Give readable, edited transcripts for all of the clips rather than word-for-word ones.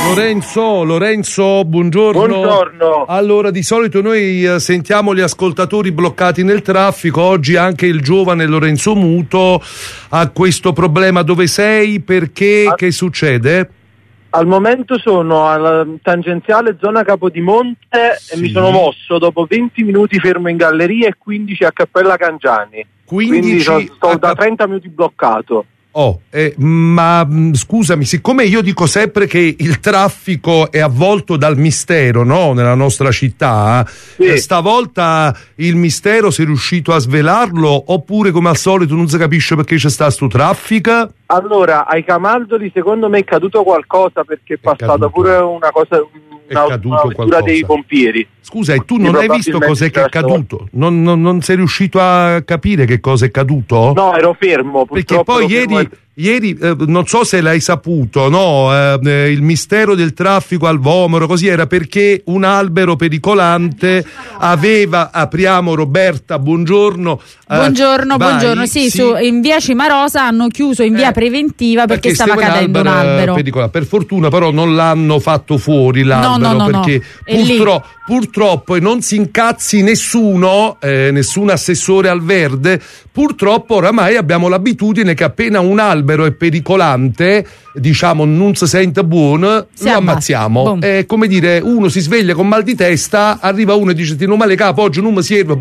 Lorenzo, buongiorno. Buongiorno. Allora, di solito noi sentiamo gli ascoltatori bloccati nel traffico, oggi anche il giovane Lorenzo Muto ha questo problema. Dove sei? Perché? Che succede? Al momento sono alla tangenziale zona Capodimonte e mi sono mosso dopo 20 minuti fermo in galleria e 15 a Cappella Cangiani. Quindi sto da 30 minuti bloccato. Ma scusami, siccome io dico sempre che il traffico è avvolto dal mistero, no? Nella nostra città, sì. Stavolta il mistero sei riuscito a svelarlo oppure come al solito non si capisce perché c'è sta sto traffico? Allora, ai Camaldoli secondo me è caduto qualcosa perché è passata pure una cosa, una vettura dei pompieri. Scusa, e tu non hai visto cos'è che è caduto? Non sei riuscito a capire che cosa è caduto? No, ero fermo. Perché poi ieri non so se l'hai saputo, no? Il mistero del traffico al Vomero, così era perché un albero pericolante aveva, apriamo Roberta, buongiorno. Buongiorno, sì. In via Cimarosa hanno chiuso in via preventiva perché stava cadendo un albero. Per fortuna però non l'hanno fatto fuori l'albero, perché purtroppo, e non si incazzi nessun assessore al verde, purtroppo oramai abbiamo l'abitudine che appena un albero è pericolante, diciamo non si sente buono, lo ammazziamo. È come dire, uno si sveglia con mal di testa, arriva uno e dice ti non male capo, oggi non mi serve,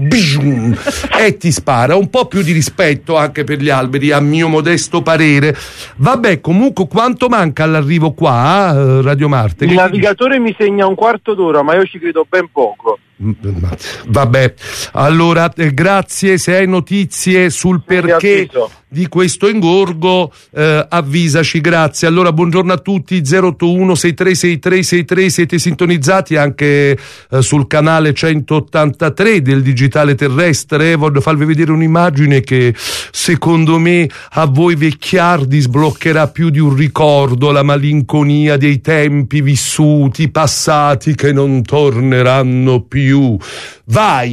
e ti spara. Un po' più di rispetto anche per gli alberi, a mio modesto parere. Vabbè, comunque quanto manca all'arrivo qua, Radio Marte? Il navigatore mi segna un quarto d'ora, ma io ci credo ben poco. Vabbè, allora grazie, se hai notizie sul perché di questo ingorgo avvisaci, grazie. Allora buongiorno a tutti, 081 636363, siete sintonizzati anche sul canale 183 del digitale terrestre. Voglio farvi vedere un'immagine che secondo me a voi vecchiardi sbloccherà più di un ricordo, la malinconia dei tempi vissuti, passati che non torneranno più. Vai!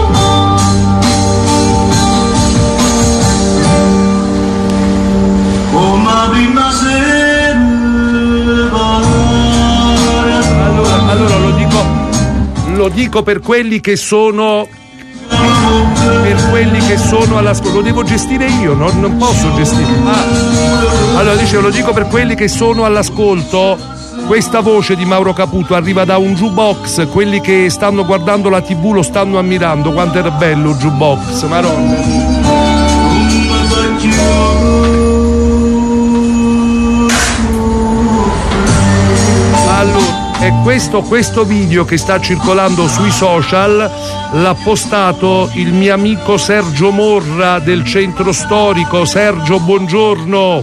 Allora lo dico per quelli che sono all'ascolto. Lo devo gestire io, non posso gestire. Allora lo dico per quelli che sono all'ascolto. Questa voce di Mauro Caputo arriva da un jukebox, quelli che stanno guardando la TV lo stanno ammirando, quanto era bello il jukebox, maronna. Allora, e questo video che sta circolando sui social l'ha postato il mio amico Sergio Morra del centro storico. Sergio, buongiorno.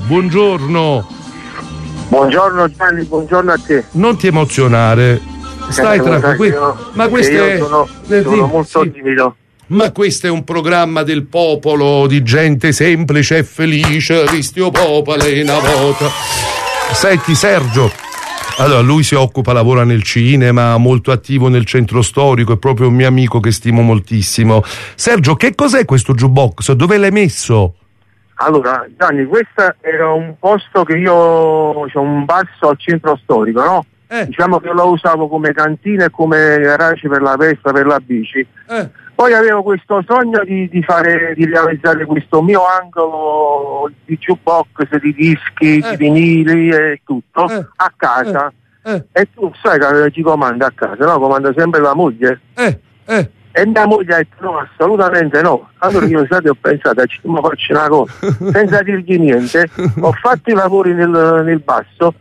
Buongiorno Gianni, buongiorno a te. Non ti emozionare, stai tranquillo. Ma questo sono molto timido. Ma questo è un programma del popolo, di gente semplice e felice, ristio popolo una volta. Senti Sergio, allora lui lavora nel cinema, molto attivo nel centro storico, è proprio un mio amico che stimo moltissimo. Sergio, che cos'è questo jukebox? Dove l'hai messo? Allora, Gianni, questo era un posto che c'ho un basso al centro storico, no? Diciamo che lo usavo come cantina e come garage per la Vespa, per la bici. Poi avevo questo sogno di realizzare questo mio angolo di jukebox, di dischi, di vinili e tutto a casa. E tu sai che ci comanda a casa, no? Comanda sempre la moglie. E mia moglie ha detto no, assolutamente no. Allora io ho pensato, ma faccio una cosa, senza dirgli niente, ho fatto i lavori nel basso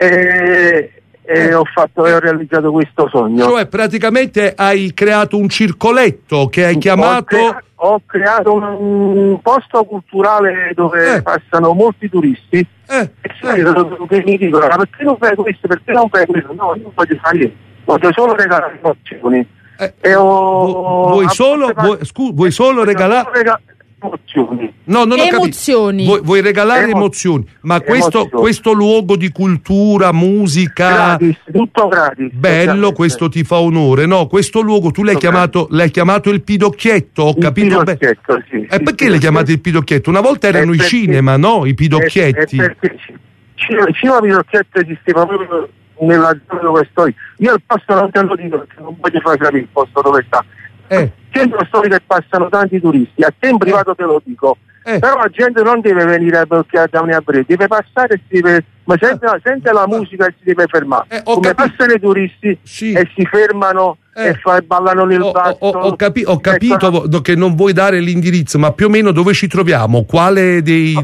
e ho realizzato questo sogno. Cioè praticamente hai creato un circoletto che hai chiamato... Ho creato un posto culturale dove passano molti turisti e che mi dicono ma perché non fai questo, perché non fai questo? No, io non voglio fare niente, voglio solo regalare emozioni. Vuoi solo regalare emozioni? No, non ho capito. Vuoi regalare emozioni, ma questo luogo di cultura, musica, gratis, tutto gratis. Bello, questo ti fa onore. No, questo luogo tu l'hai chiamato il Pidocchietto, ho capito bene. Sì, e perché l'hai chiamato il Pidocchietto? Una volta erano i cinema, no? I Pidocchietti. Perché il cinema Pidocchietto esisteva proprio nella zona dove sto io il posto non te lo dico perché non voglio far capire il posto dove sta. Centro storico che passano tanti turisti, a te in privato te lo dico. Però la gente non deve venire perché da a Brera, deve passare e si deve, ma sente la musica e si deve fermare. Come passano i turisti e si fermano e ballano nel basso. Ho capito che non vuoi dare l'indirizzo, ma più o meno dove ci troviamo? Quale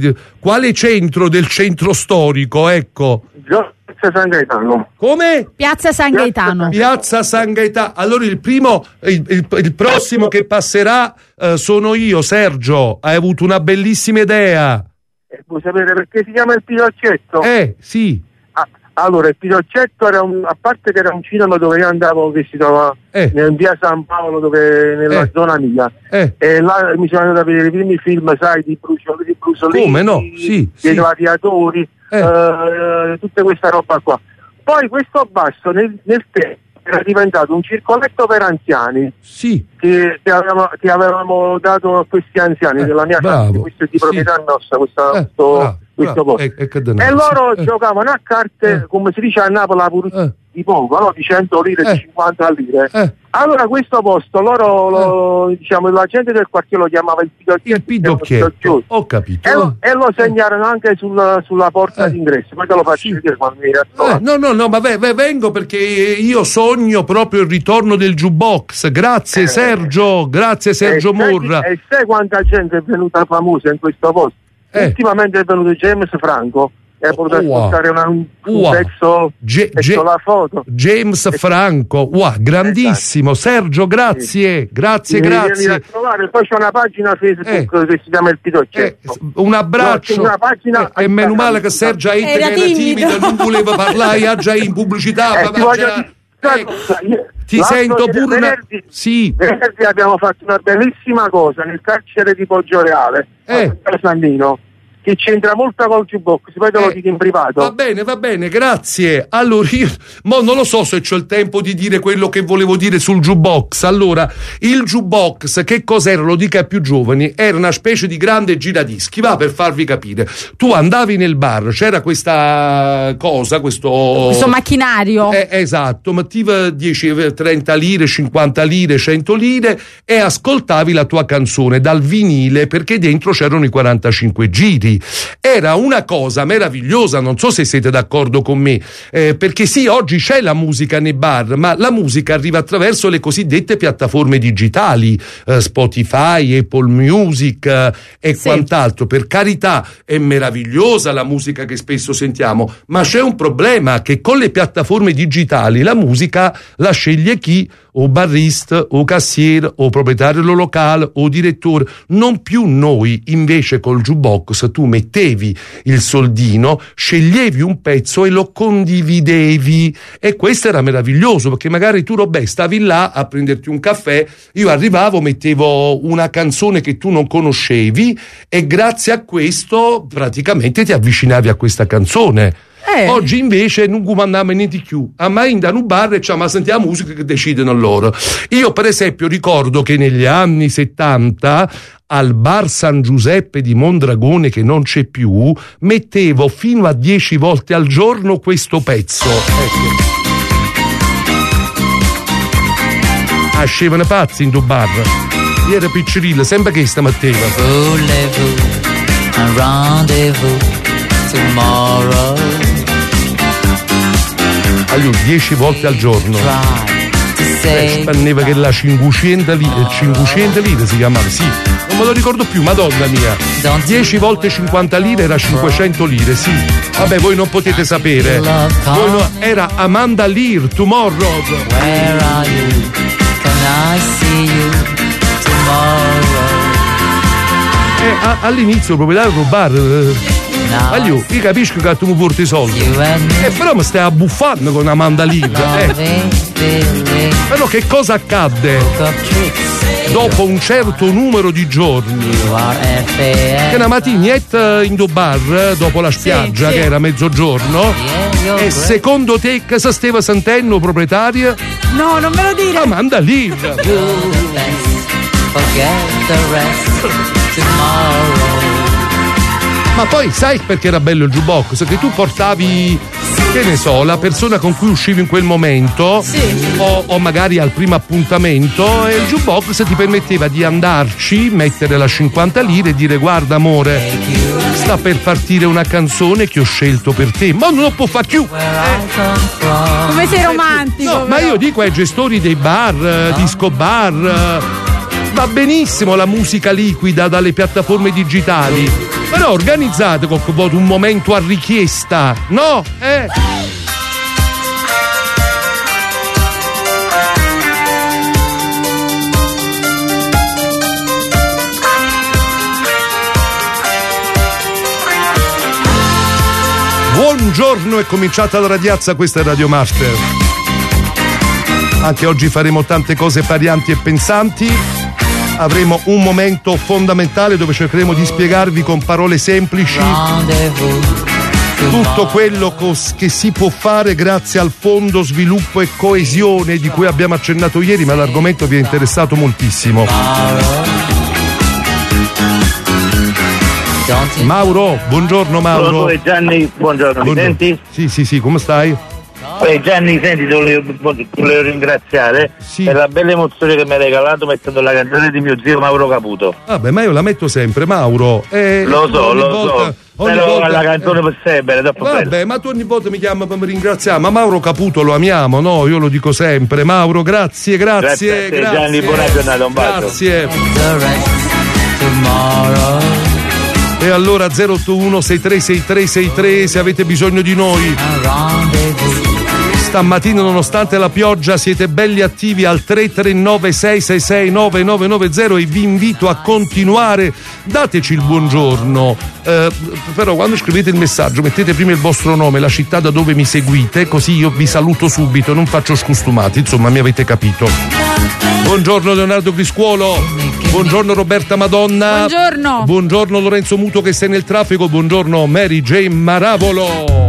centro del centro storico? Ecco. Piazza San Gaetano. Come? Piazza San Gaetano. Piazza San Gaetano. Allora il prossimo che passerà sono io, Sergio. Hai avuto una bellissima idea. Vuoi sapere perché si chiama il Pinoccetto? Sì. Allora, il Pinoccetto era a parte che era un cinema dove io andavo, che si trova in via San Paolo, nella zona mia. E là mi sono andato a vedere i primi film, sai, di Brusolini, come no? Sì, dei gladiatori, tutta questa roba qua. Poi questo basso nel tempo era diventato un circoletto per anziani che avevamo dato a questi anziani della mia casa, questo è di proprietà nostra, questo posto. E loro giocavano a carte, come si dice a Napoli, di poco, no? Di 100 lire, di 50 lire. Allora questo posto loro diciamo la gente del quartiere lo chiamava il Pidocchietto. Ho capito. E lo segnarono anche sulla porta d'ingresso. Poi te lo faccio vedere quando mi no, ma vengo perché io sogno proprio il ritorno del jukebox. Grazie Sergio, grazie Sergio Morra. E sai quanta gente è venuta famosa in questo posto? Ultimamente è venuto James Franco e ha potuto ascoltare un pezzo, la foto. James Franco, grandissimo. Sergio, grazie. Grazie. Poi c'è una pagina Facebook che si chiama Il Pidocchietto. Un abbraccio. Una pagina e meno male che Sergio era timido, non voleva parlare, ha già in pubblicità. Ti sento pure venerdì abbiamo fatto una bellissima cosa nel carcere di Poggioreale a Sannino, che c'entra molto col jukebox, poi te lo dico in privato. Va bene, grazie. Allora io non lo so se c'ho il tempo di dire quello che volevo dire sul jukebox. Allora, il jukebox che cos'era? Lo dica ai più giovani, era una specie di grande giradischi, per farvi capire. Tu andavi nel bar, c'era questa cosa, questo macchinario. Esatto, mettiva 10, 30 lire, 50 lire, 100 lire e ascoltavi la tua canzone dal vinile, perché dentro c'erano i 45 giri. Era una cosa meravigliosa, non so se siete d'accordo con me, perché oggi c'è la musica nei bar, ma la musica arriva attraverso le cosiddette piattaforme digitali, Spotify, Apple Music e quant'altro. Per carità, è meravigliosa la musica che spesso sentiamo, ma c'è un problema, che con le piattaforme digitali la musica la sceglie chi? O barista, o cassiere, o proprietario dello locale, o direttore, non più noi. Invece col jukebox tu mettevi il soldino, sceglievi un pezzo e lo condividevi, e questo era meraviglioso, perché magari tu stavi là a prenderti un caffè, io arrivavo, mettevo una canzone che tu non conoscevi e grazie a questo praticamente ti avvicinavi a questa canzone. Oggi invece non comandiamo niente più, a mai andare in un bar e ma sentiamo musica che decidono loro. Io per esempio ricordo che negli anni 70 al bar San Giuseppe di Mondragone, che non c'è più, mettevo fino a 10 volte al giorno questo pezzo. Ascevano pazzi in tuo bar. Io ero piccerilla, sempre che stamattina. Voulez-vous un rendez-vous tomorrow? Allora, 10 volte al giorno. Spanneva che la 500 lire si chiamava, non me lo ricordo più, madonna mia. 10 volte 50 lire era 500 lire, Vabbè, voi non potete sapere. Era Amanda Lear, Tomorrow. Where are you? Can I see you tomorrow? All'inizio il proprietario del bar io capisco che tu mi porti i soldi, però mi stai abbuffando con una mandalina. Però che cosa accadde dopo un certo numero di giorni? Che una mattinetta in do bar dopo la spiaggia, che era mezzogiorno, e secondo te che si stava sentendo proprietaria? No, non me lo dire. La mandalina. Ma poi sai perché era bello il jukebox? Che tu portavi che ne so, la persona con cui uscivi in quel momento, sì, o magari al primo appuntamento, e il jukebox ti permetteva di andarci, mettere la 50 lire e dire: guarda amore, sta per partire una canzone che ho scelto per te, ma non lo può fare più. Come sei romantico. No, ma io dico ai gestori dei bar, disco bar, va benissimo la musica liquida dalle piattaforme digitali, però organizzate un momento a richiesta, no? Buongiorno, è cominciata la radiazza, questa è Radio Master. Anche oggi faremo tante cose parianti e pensanti. Avremo un momento fondamentale dove cercheremo di spiegarvi con parole semplici tutto quello che si può fare grazie al Fondo Sviluppo e Coesione di cui abbiamo accennato ieri, ma l'argomento vi è interessato moltissimo. Mauro, buongiorno Mauro. Gianni, buongiorno. Mi senti? Sì, come stai? Gianni, senti, ti volevo ringraziare per la bella emozione che mi hai regalato mettendo la canzone di mio zio Mauro Caputo. Vabbè, ma io la metto sempre, Mauro. Lo so. Però la canzone per sempre, troppo bella. Vabbè, ma tu ogni volta mi chiami per ringraziare, ma Mauro Caputo lo amiamo, no? Io lo dico sempre. Mauro, grazie. Grazie. Gianni, buona giornata, un bacio. Grazie. E allora 081 636363 se avete bisogno di noi. Stamattina, nonostante la pioggia, siete belli attivi al 339 666 9990 e vi invito a continuare. Dateci il buongiorno, però quando scrivete il messaggio mettete prima il vostro nome, la città da dove mi seguite, così io vi saluto subito, non faccio scostumati, insomma mi avete capito. Buongiorno Leonardo Griscuolo, buongiorno Roberta Madonna, buongiorno Lorenzo Muto che sei nel traffico, buongiorno Mary Jane Maravolo.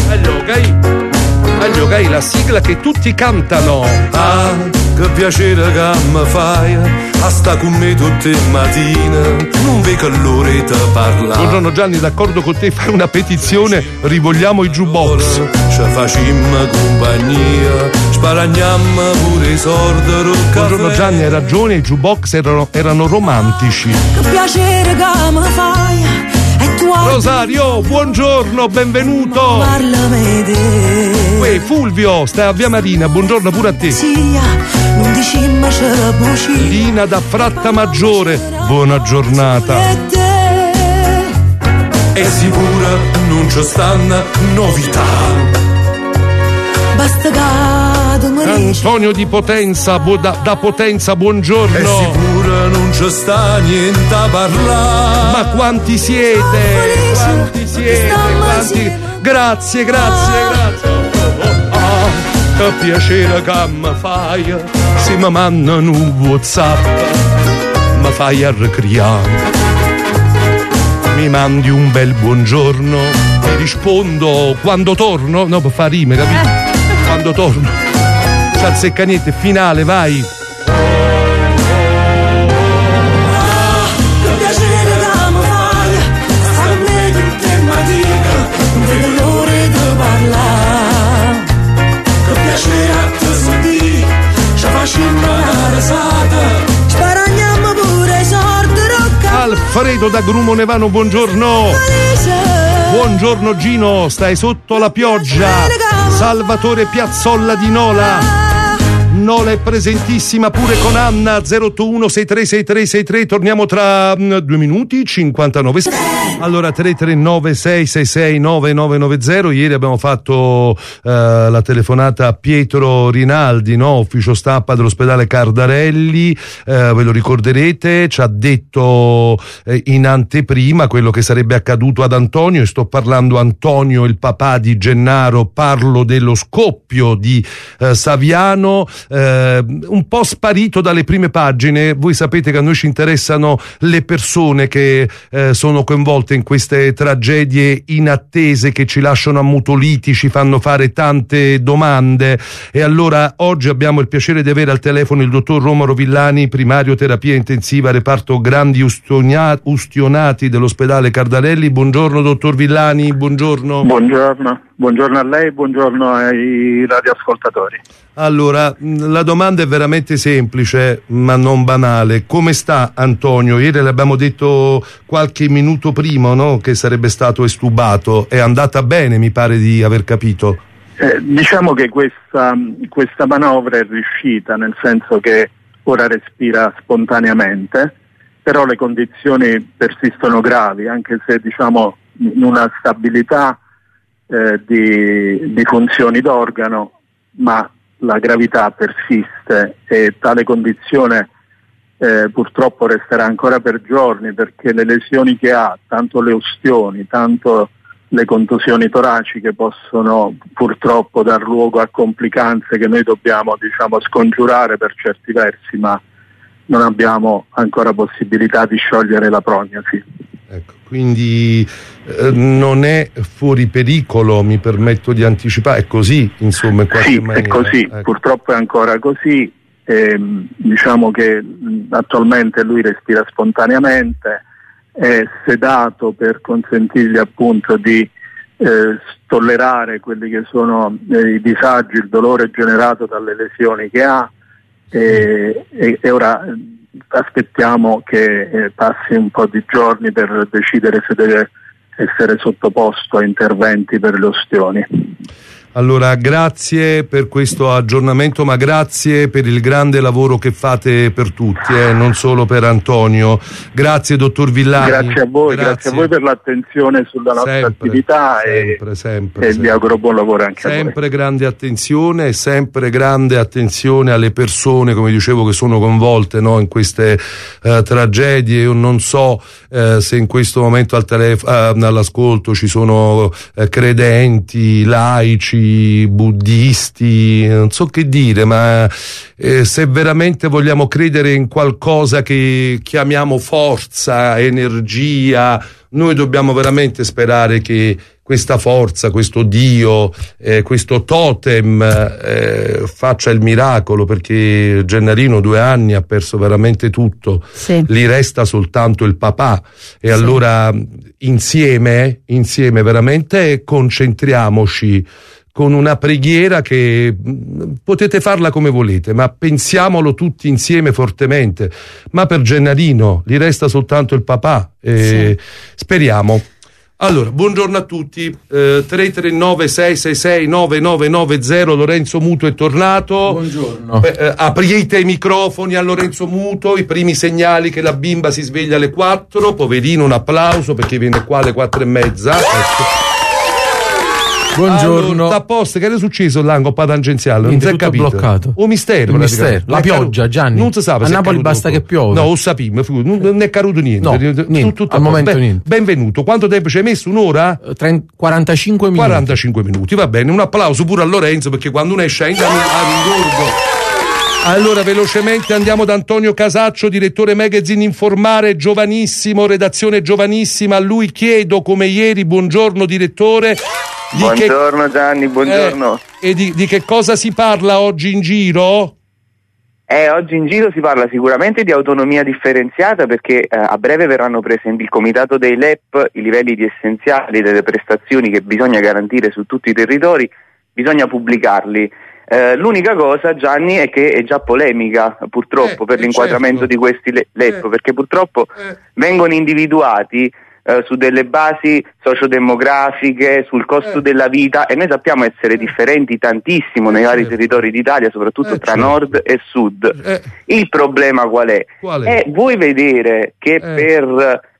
Ok, la sigla che tutti cantano. Ah, che piacere che mi fai, a sta con me tutte le mattine, non vedo l'ora di parlare. Buongiorno Gianni, d'accordo con te, fai una petizione, rivogliamo i jukebox. Ci facciamo compagnia, sparagniamo pure i sordi. Buongiorno Gianni, hai ragione, i jukebox erano romantici. Che piacere che mi fai. Rosario, buongiorno, benvenuto. Fulvio, stai a Via Marina, buongiorno pure a te. Lina da Frattamaggiore, buona giornata. È sicura non ci stanno novità. Basta Antonio di Potenza, da Potenza, buongiorno. È sicura non ci sta niente a parlare. Ma quanti siete? Grazie. Che piacere che mi fai, se mi mandano un WhatsApp, mi fai a ricriare. Mi mandi un bel buongiorno, ti rispondo quando torno, no, per fare rime, capito? Quando torno. Ci azzecca niente, finale, vai. Alfredo da Grumo Nevano, buongiorno. Buongiorno Gino, stai sotto la pioggia. Salvatore Piazzolla di Nola è presentissima pure con Anna. 081 636363. Torniamo tra 2 minuti 59. Allora 339 666 9990. Ieri abbiamo fatto la telefonata a Pietro Rinaldi, no? Ufficio stampa dell'ospedale Cardarelli, ve lo ricorderete, ci ha detto in anteprima quello che sarebbe accaduto ad Antonio, e sto parlando Antonio il papà di Gennaro, parlo dello scoppio di Saviano. un po' sparito dalle prime pagine. Voi sapete che a noi ci interessano le persone che sono coinvolte in queste tragedie inattese, che ci lasciano ammutoliti, ci fanno fare tante domande, e allora oggi abbiamo il piacere di avere al telefono il dottor Romolo Villani, primario terapia intensiva, reparto grandi ustionati dell'ospedale Cardarelli. Buongiorno dottor Villani, buongiorno. Buongiorno a lei, buongiorno ai radioascoltatori. Allora, la domanda è veramente semplice ma non banale. Come sta Antonio? Ieri l'abbiamo detto qualche minuto prima, no? Che sarebbe stato estubato. È andata bene, mi pare di aver capito. Diciamo che questa manovra è riuscita, nel senso che ora respira spontaneamente, però le condizioni persistono gravi, anche se diciamo in una stabilità di funzioni d'organo, ma la gravità persiste e tale condizione purtroppo resterà ancora per giorni, perché le lesioni che ha, tanto le ustioni, tanto le contusioni toraciche, possono purtroppo dar luogo a complicanze che noi dobbiamo scongiurare per certi versi, ma non abbiamo ancora possibilità di sciogliere la prognosi. Ecco, quindi non è fuori pericolo, mi permetto di anticipare, è così, insomma, in qualche maniera. È così, ecco. Purtroppo è ancora così, diciamo che attualmente lui respira spontaneamente, è sedato per consentirgli appunto di tollerare quelli che sono i disagi, il dolore generato dalle lesioni che ha, e ora aspettiamo che passi un po' di giorni per decidere se deve essere sottoposto a interventi per le ustioni. Allora, grazie per questo aggiornamento, ma grazie per il grande lavoro che fate per tutti, non solo per Antonio. Grazie dottor Villani. Grazie a voi, grazie a voi per l'attenzione sulla nostra attività, sempre, vi auguro buon lavoro anche a voi. Sempre grande attenzione, e sempre grande attenzione alle persone, come dicevo, che sono coinvolte, no, in queste tragedie. Io non so se in questo momento all'ascolto ci sono credenti, laici, buddisti, non so che dire, ma se veramente vogliamo credere in qualcosa che chiamiamo forza, energia, noi dobbiamo veramente sperare che questa forza, questo Dio, questo totem faccia il miracolo, perché Gennarino 2 anni ha perso veramente tutto, sì. Gli resta soltanto il papà, e sì. Allora insieme veramente concentriamoci con una preghiera che potete farla come volete, ma pensiamolo tutti insieme fortemente. Ma per Gennarino gli resta soltanto il papà, sì. Speriamo. Allora, buongiorno a tutti. 339 666 9990. Lorenzo Muto è tornato. Buongiorno. Aprite i microfoni a Lorenzo Muto. I primi segnali che la bimba si sveglia alle 4. Poverino, un applauso, perché viene qua alle 4:30. Ecco. Buongiorno. Allora, a posto, che era successo là in Coppa Tangenziale? Non si è capito. Bloccato. Un mistero. La pioggia, Gianni. Non si sa. A Napoli basta che piove. No, lo sappiamo, non è caduto niente. No, niente. Al momento niente. Benvenuto. Quanto tempo ci hai messo? Un'ora? 45 minuti. 45 minuti, va bene. Un applauso pure a Lorenzo, perché quando uno esce a ringorgo. Allora, velocemente andiamo da Antonio Casaccio, direttore Magazine Informare, giovanissimo, redazione giovanissima. A lui chiedo, come ieri, buongiorno direttore. Buongiorno Gianni, buongiorno. E di che cosa si parla oggi in giro? Oggi in giro si parla sicuramente di autonomia differenziata, perché a breve verranno presenti il comitato dei LEP, i livelli di essenziali delle prestazioni che bisogna garantire su tutti i territori, bisogna pubblicarli. L'unica cosa, Gianni, è che è già polemica purtroppo per l'inquadramento di questi LEP, perché purtroppo vengono individuati su delle basi sociodemografiche, sul costo della vita, e noi sappiamo essere differenti tantissimo nei vari territori d'Italia, soprattutto tra nord e sud. Il problema qual è? Vuoi vedere che per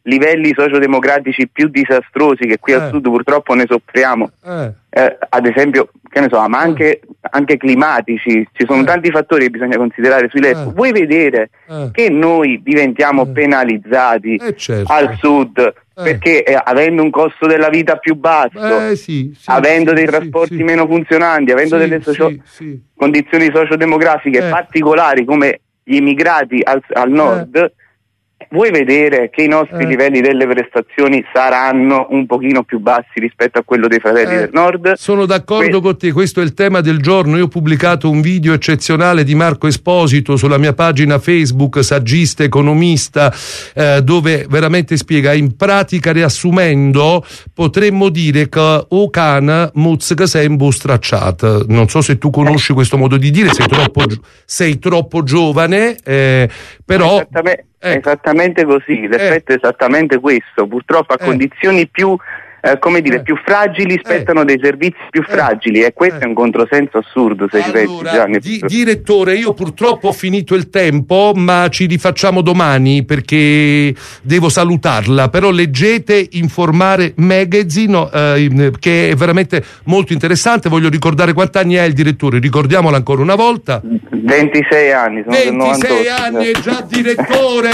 livelli sociodemocratici più disastrosi che qui al sud purtroppo ne soffriamo, ad esempio, che ne so, ma anche climatici, ci sono tanti fattori che bisogna considerare sui LEP. Vuoi vedere che noi diventiamo penalizzati al sud perché avendo un costo della vita più basso, avendo dei trasporti meno funzionanti, avendo delle condizioni sociodemografiche particolari come gli immigrati al nord, vuoi vedere che i nostri livelli delle prestazioni saranno un pochino più bassi rispetto a quello dei fratelli del nord? Sono d'accordo con te, questo è il tema del giorno. Io ho pubblicato un video eccezionale di Marco Esposito sulla mia pagina Facebook, saggista, economista, dove veramente spiega, in pratica riassumendo, potremmo dire che o can muzzica sempre stracciata. Non so se tu conosci questo modo di dire, sei troppo giovane, però... Esattamente così, l'effetto è esattamente questo. Purtroppo a condizioni più più fragili spettano dei servizi più fragili, e questo è un controsenso assurdo, se ci pensi, Gianni. Direttore, io purtroppo ho finito il tempo, ma ci rifacciamo domani perché devo salutarla, però leggete Informare Magazine, che è veramente molto interessante. Voglio ricordare quanti anni è il direttore, ricordiamolo ancora una volta. 26 anni, sono 26 anni, è già direttore.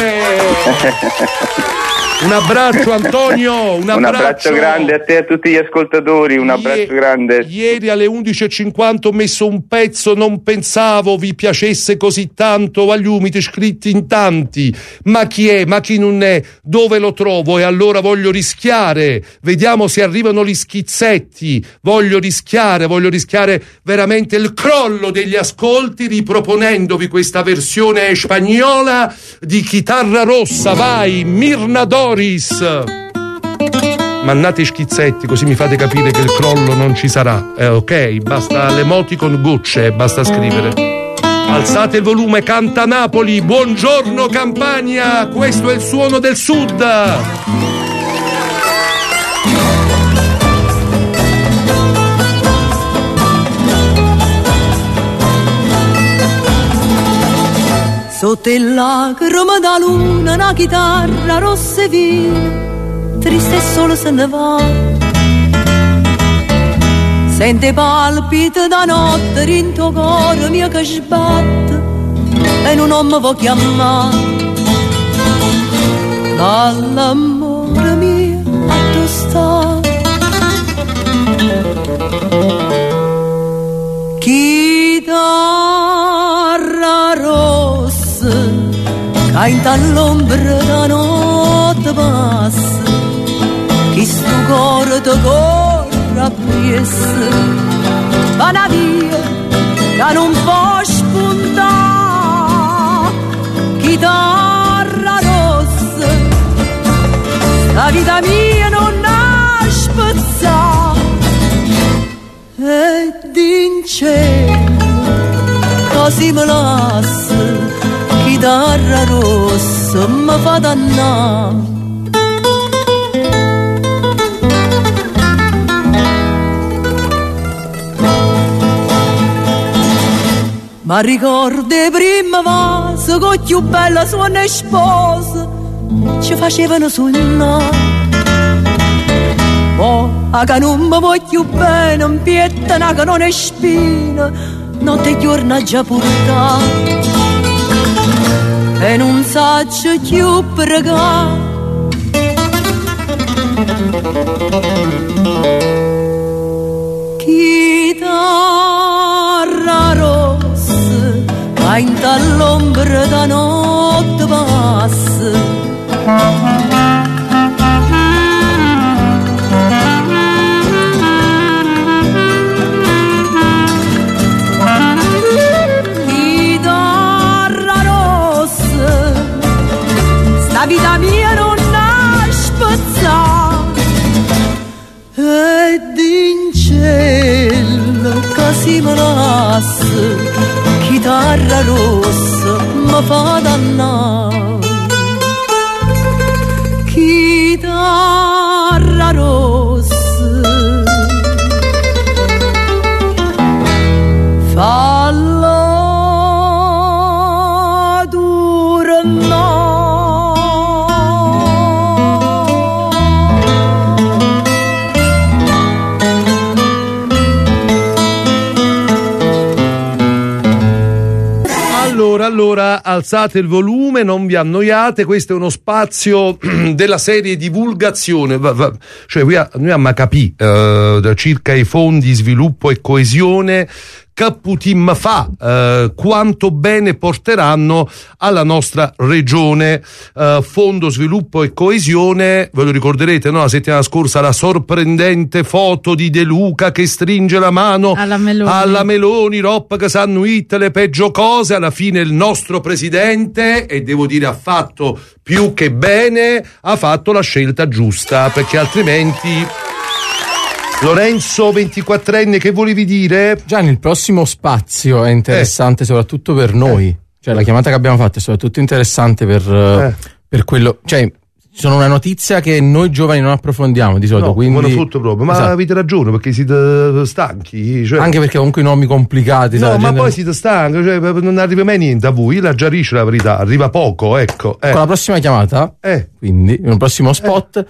Un abbraccio, Antonio, un abbraccio grande a te e a tutti gli ascoltatori, un abbraccio grande. Ieri alle 11:50 ho messo un pezzo, non pensavo vi piacesse così tanto, agli umiti scritti in tanti, ma chi è, ma chi non è, dove lo trovo? E allora voglio rischiare, vediamo se arrivano gli schizzetti, voglio rischiare veramente il crollo degli ascolti riproponendovi questa versione spagnola di Chitarra Rossa. Vai, Mirna Doris. Mannate schizzetti così mi fate capire che il crollo non ci sarà, ok? Basta l'emoticon gocce, basta scrivere. Alzate il volume, canta Napoli, buongiorno Campania, questo è il suono del sud. Sotto il lacrima da luna, una chitarra rossa e via, triste e solo se ne va. Sente palpito da notte in tuo cuore mio che sbatte e non mi vuoi chiamare. Dall'amore mio a tu sta. Chitarra rossa, canta all'ombra da notte passa, chi sto cuore ti corre appresso, va una via che non può spuntare. Chitarra rossa, la vita mia non ha spezzato, ed in cielo così me lascia. Chitarra rossa mi fa dannare. Ma ricordo prima vase con più bella suona e sposa ci facevano sognare. Oh, a che non mi voglio bene, un piettana che non è spina, notte e giorno già portata. E non saccio più pregare. Chitarra rossa, canta all'ombra da notte passa. La vita mia non ha spezzato, ed in cielo così me lascia. Chitarra rossa mi fa dannare. Chitarra rossa fallo dura no. Allora, alzate il volume, non vi annoiate, questo è uno spazio della serie divulgazione, cioè noi abbiamo capito circa i fondi sviluppo e coesione che putim fa, quanto bene porteranno alla nostra regione. Fondo sviluppo e coesione, ve lo ricorderete, no? La settimana scorsa la sorprendente foto di De Luca che stringe la mano alla Meloni, roba che sanno le peggio cose. Alla fine il nostro presidente, e devo dire ha fatto più che bene, ha fatto la scelta giusta, perché altrimenti... Lorenzo, 24enne, che volevi dire? Gianni, il prossimo spazio è interessante soprattutto per noi, cioè la chiamata che abbiamo fatto è soprattutto interessante per quello, cioè sono una notizia che noi giovani non approfondiamo di solito, quindi non tutto proprio, ma avete ragione, perché siete stanchi, cioè... anche perché comunque i nomi complicati, no, ma poi siete stanchi, cioè non arriva mai niente a voi, la già riesce la verità, arriva poco, ecco. Con la prossima chiamata, quindi in un prossimo spot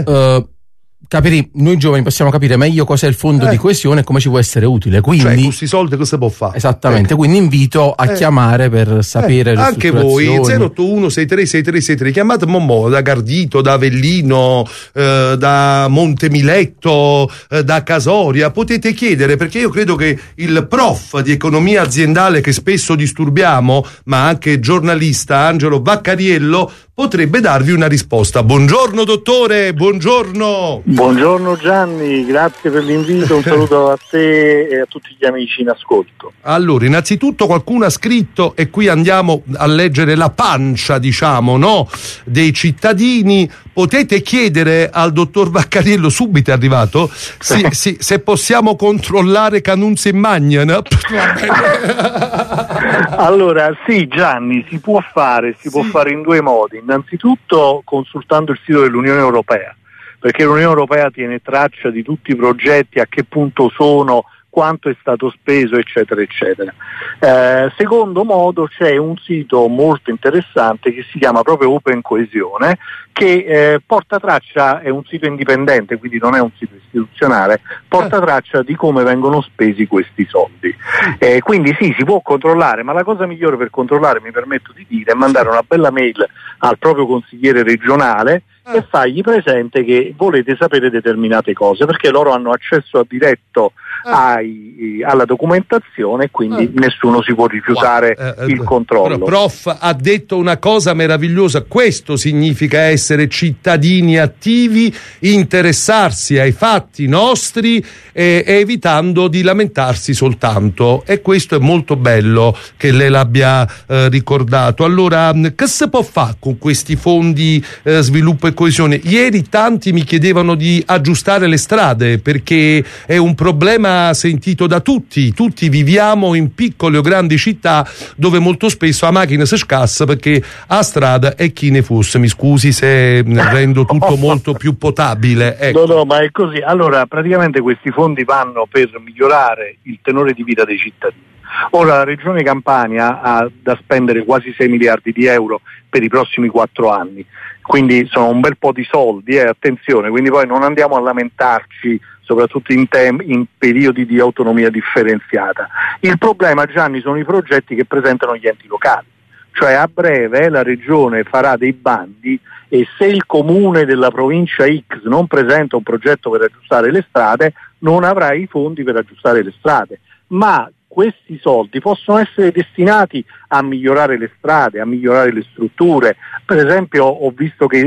noi giovani possiamo capire meglio cos'è il fondo di coesione e come ci può essere utile. Quindi, cioè, questi soldi cosa può fare? Esattamente, quindi invito a chiamare per sapere le anche voi, 081 636363, chiamate Momò da Gardito, da Avellino, da Montemiletto, da Casoria, potete chiedere, perché io credo che il prof di economia aziendale che spesso disturbiamo, ma anche giornalista Angelo Vaccariello, potrebbe darvi una risposta. Buongiorno dottore, buongiorno. Buongiorno Gianni, grazie per l'invito, un saluto a te e a tutti gli amici in ascolto. Allora, innanzitutto qualcuno ha scritto, e qui andiamo a leggere la pancia, diciamo, no, dei cittadini. Potete chiedere al dottor Vaccariello, subito è arrivato, se possiamo controllare che non si mangiano. Allora, sì Gianni, si può fare in due modi. Innanzitutto consultando il sito dell'Unione Europea, perché l'Unione Europea tiene traccia di tutti i progetti, a che punto sono, quanto è stato speso, eccetera, eccetera. Secondo modo, c'è un sito molto interessante che si chiama proprio Open Coesione, che porta traccia, è un sito indipendente, quindi non è un sito istituzionale, porta traccia di come vengono spesi questi soldi. Quindi sì, si può controllare, ma la cosa migliore per controllare, mi permetto di dire, è mandare una bella mail al proprio consigliere regionale e fargli presente che volete sapere determinate cose, perché loro hanno accesso diretto alla documentazione e quindi nessuno si può rifiutare il controllo. Però, prof ha detto una cosa meravigliosa, questo significa essere cittadini attivi, interessarsi ai fatti nostri e evitando di lamentarsi soltanto, e questo è molto bello che lei l'abbia ricordato. Allora, che si può fare con questi fondi sviluppo e coesione? Ieri tanti mi chiedevano di aggiustare le strade, perché è un problema sentito da tutti viviamo in piccole o grandi città dove molto spesso la macchina si scassa perché a strada è chi ne fosse. Mi scusi se rendo tutto molto più potabile, ecco. No, ma è così. Allora, praticamente questi fondi vanno per migliorare il tenore di vita dei cittadini. Ora la Regione Campania ha da spendere quasi 6 miliardi di euro per i prossimi 4 anni, quindi sono un bel po' di soldi, attenzione, quindi poi non andiamo a lamentarci soprattutto in periodi di autonomia differenziata. Il problema, Gianni, sono i progetti che presentano gli enti locali, cioè a breve la Regione farà dei bandi e se il comune della provincia X non presenta un progetto per aggiustare le strade, non avrà i fondi per aggiustare le strade, ma questi soldi possono essere destinati a migliorare le strade, a migliorare le strutture. Per esempio ho visto che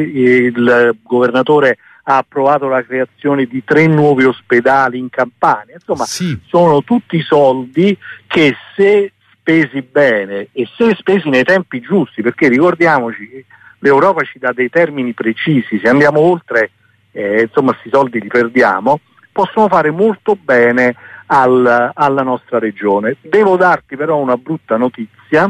il governatore ha approvato la creazione di 3 nuovi ospedali in Campania. Insomma, sono tutti soldi che, se spesi bene e se spesi nei tempi giusti, perché ricordiamoci che l'Europa ci dà dei termini precisi, se andiamo oltre questi soldi li perdiamo, possono fare molto bene alla nostra regione. Devo darti però una brutta notizia,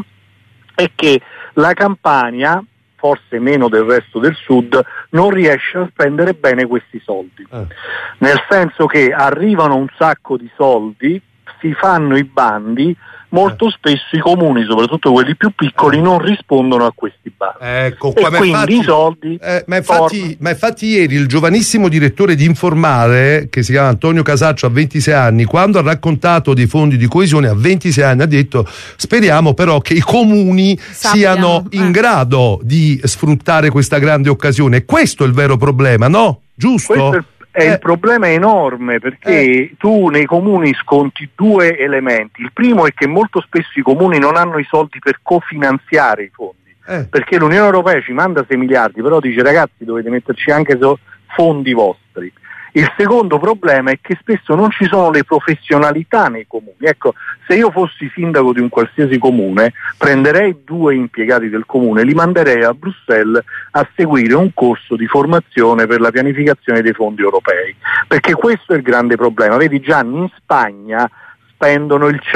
è che la Campania, forse meno del resto del sud, non riesce a spendere bene questi soldi, nel senso che arrivano un sacco di soldi, si fanno i bandi, molto spesso i comuni, soprattutto quelli più piccoli, non rispondono a questi bandi. Ecco, e quindi i soldi ma infatti ieri il giovanissimo direttore di Informale, che si chiama Antonio Casaccio, ha 26 anni, quando ha raccontato dei fondi di coesione a 26 anni ha detto: speriamo però che i comuni siano in grado di sfruttare questa grande occasione. Questo è il vero problema, no? Giusto? Il problema è enorme, perché tu nei comuni sconti due elementi. Il primo è che molto spesso i comuni non hanno i soldi per cofinanziare i fondi, perché l'Unione Europea ci manda 6 miliardi, però dice: ragazzi, dovete metterci anche fondi vostri. Il secondo problema è che spesso non ci sono le professionalità nei comuni. Ecco, se io fossi sindaco di un qualsiasi comune, prenderei 2 impiegati del comune, li manderei a Bruxelles a seguire un corso di formazione per la pianificazione dei fondi europei, perché questo è il grande problema. Vedi Gianni, in Spagna spendono il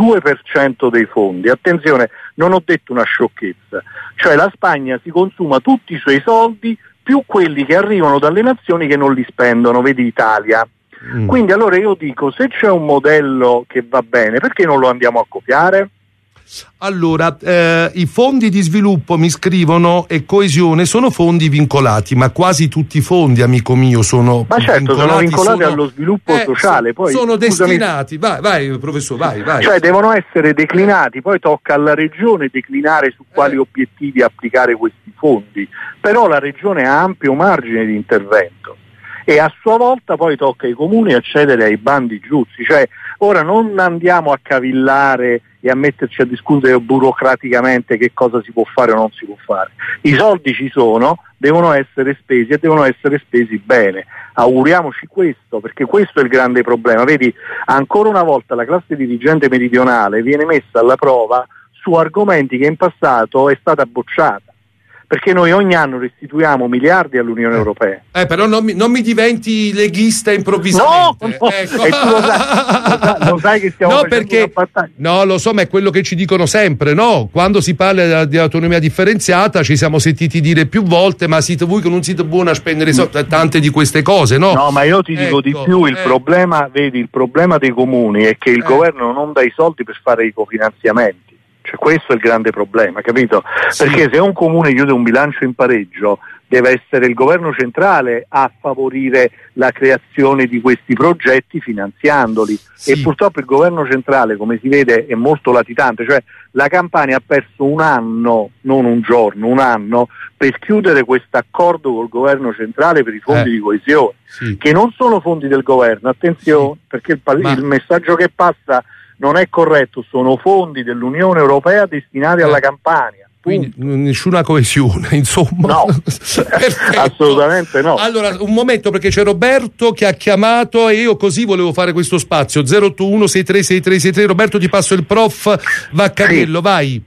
102% dei fondi. Attenzione, non ho detto una sciocchezza, cioè la Spagna si consuma tutti i suoi soldi più quelli che arrivano dalle nazioni che non li spendono, vedi Italia. Quindi allora io dico, se c'è un modello che va bene, perché non lo andiamo a copiare? Allora, i fondi di sviluppo, mi scrivono, e coesione sono fondi vincolati, ma quasi tutti i fondi, amico mio, sono vincolati allo sviluppo sociale. Poi, sono destinati, vai professore, vai. Cioè devono essere declinati, poi tocca alla regione declinare su quali obiettivi applicare questi fondi, però la regione ha ampio margine di intervento e a sua volta poi tocca ai comuni accedere ai bandi giusti. Cioè ora non andiamo a cavillare e a metterci a discutere burocraticamente che cosa si può fare o non si può fare. I soldi ci sono, devono essere spesi e devono essere spesi bene. Auguriamoci questo, perché questo è il grande problema. Vedi, ancora una volta la classe dirigente meridionale viene messa alla prova su argomenti che in passato è stata bocciata, perché noi ogni anno restituiamo miliardi all'Unione Europea. Però non mi diventi leghista improvvisamente. No. Ecco. E tu lo sai che stiamo facendo una battaglia. No, lo so, ma è quello che ci dicono sempre, no? Quando si parla di autonomia differenziata ci siamo sentiti dire più volte: ma siete voi che non siete buoni a spendere soldi, tante di queste cose, no? No, ma io ti dico di più, il problema dei comuni è che il governo non dà i soldi per fare i cofinanziamenti. Cioè, questo è il grande problema, capito? Sì. Perché se un comune chiude un bilancio in pareggio, deve essere il governo centrale a favorire la creazione di questi progetti finanziandoli. Sì. E purtroppo il governo centrale, come si vede, è molto latitante. Cioè la Campania ha perso un anno, non un giorno, un anno, per chiudere questo accordo col governo centrale per i fondi di coesione, che non sono fondi del governo, attenzione, perché il messaggio che passa non è corretto, sono fondi dell'Unione Europea destinati alla Campania. Quindi nessuna coesione, insomma. No, assolutamente no. Allora, un momento, perché c'è Roberto che ha chiamato e io così volevo fare questo spazio. 081636363. Roberto, ti passo il prof Vaccarello, vai.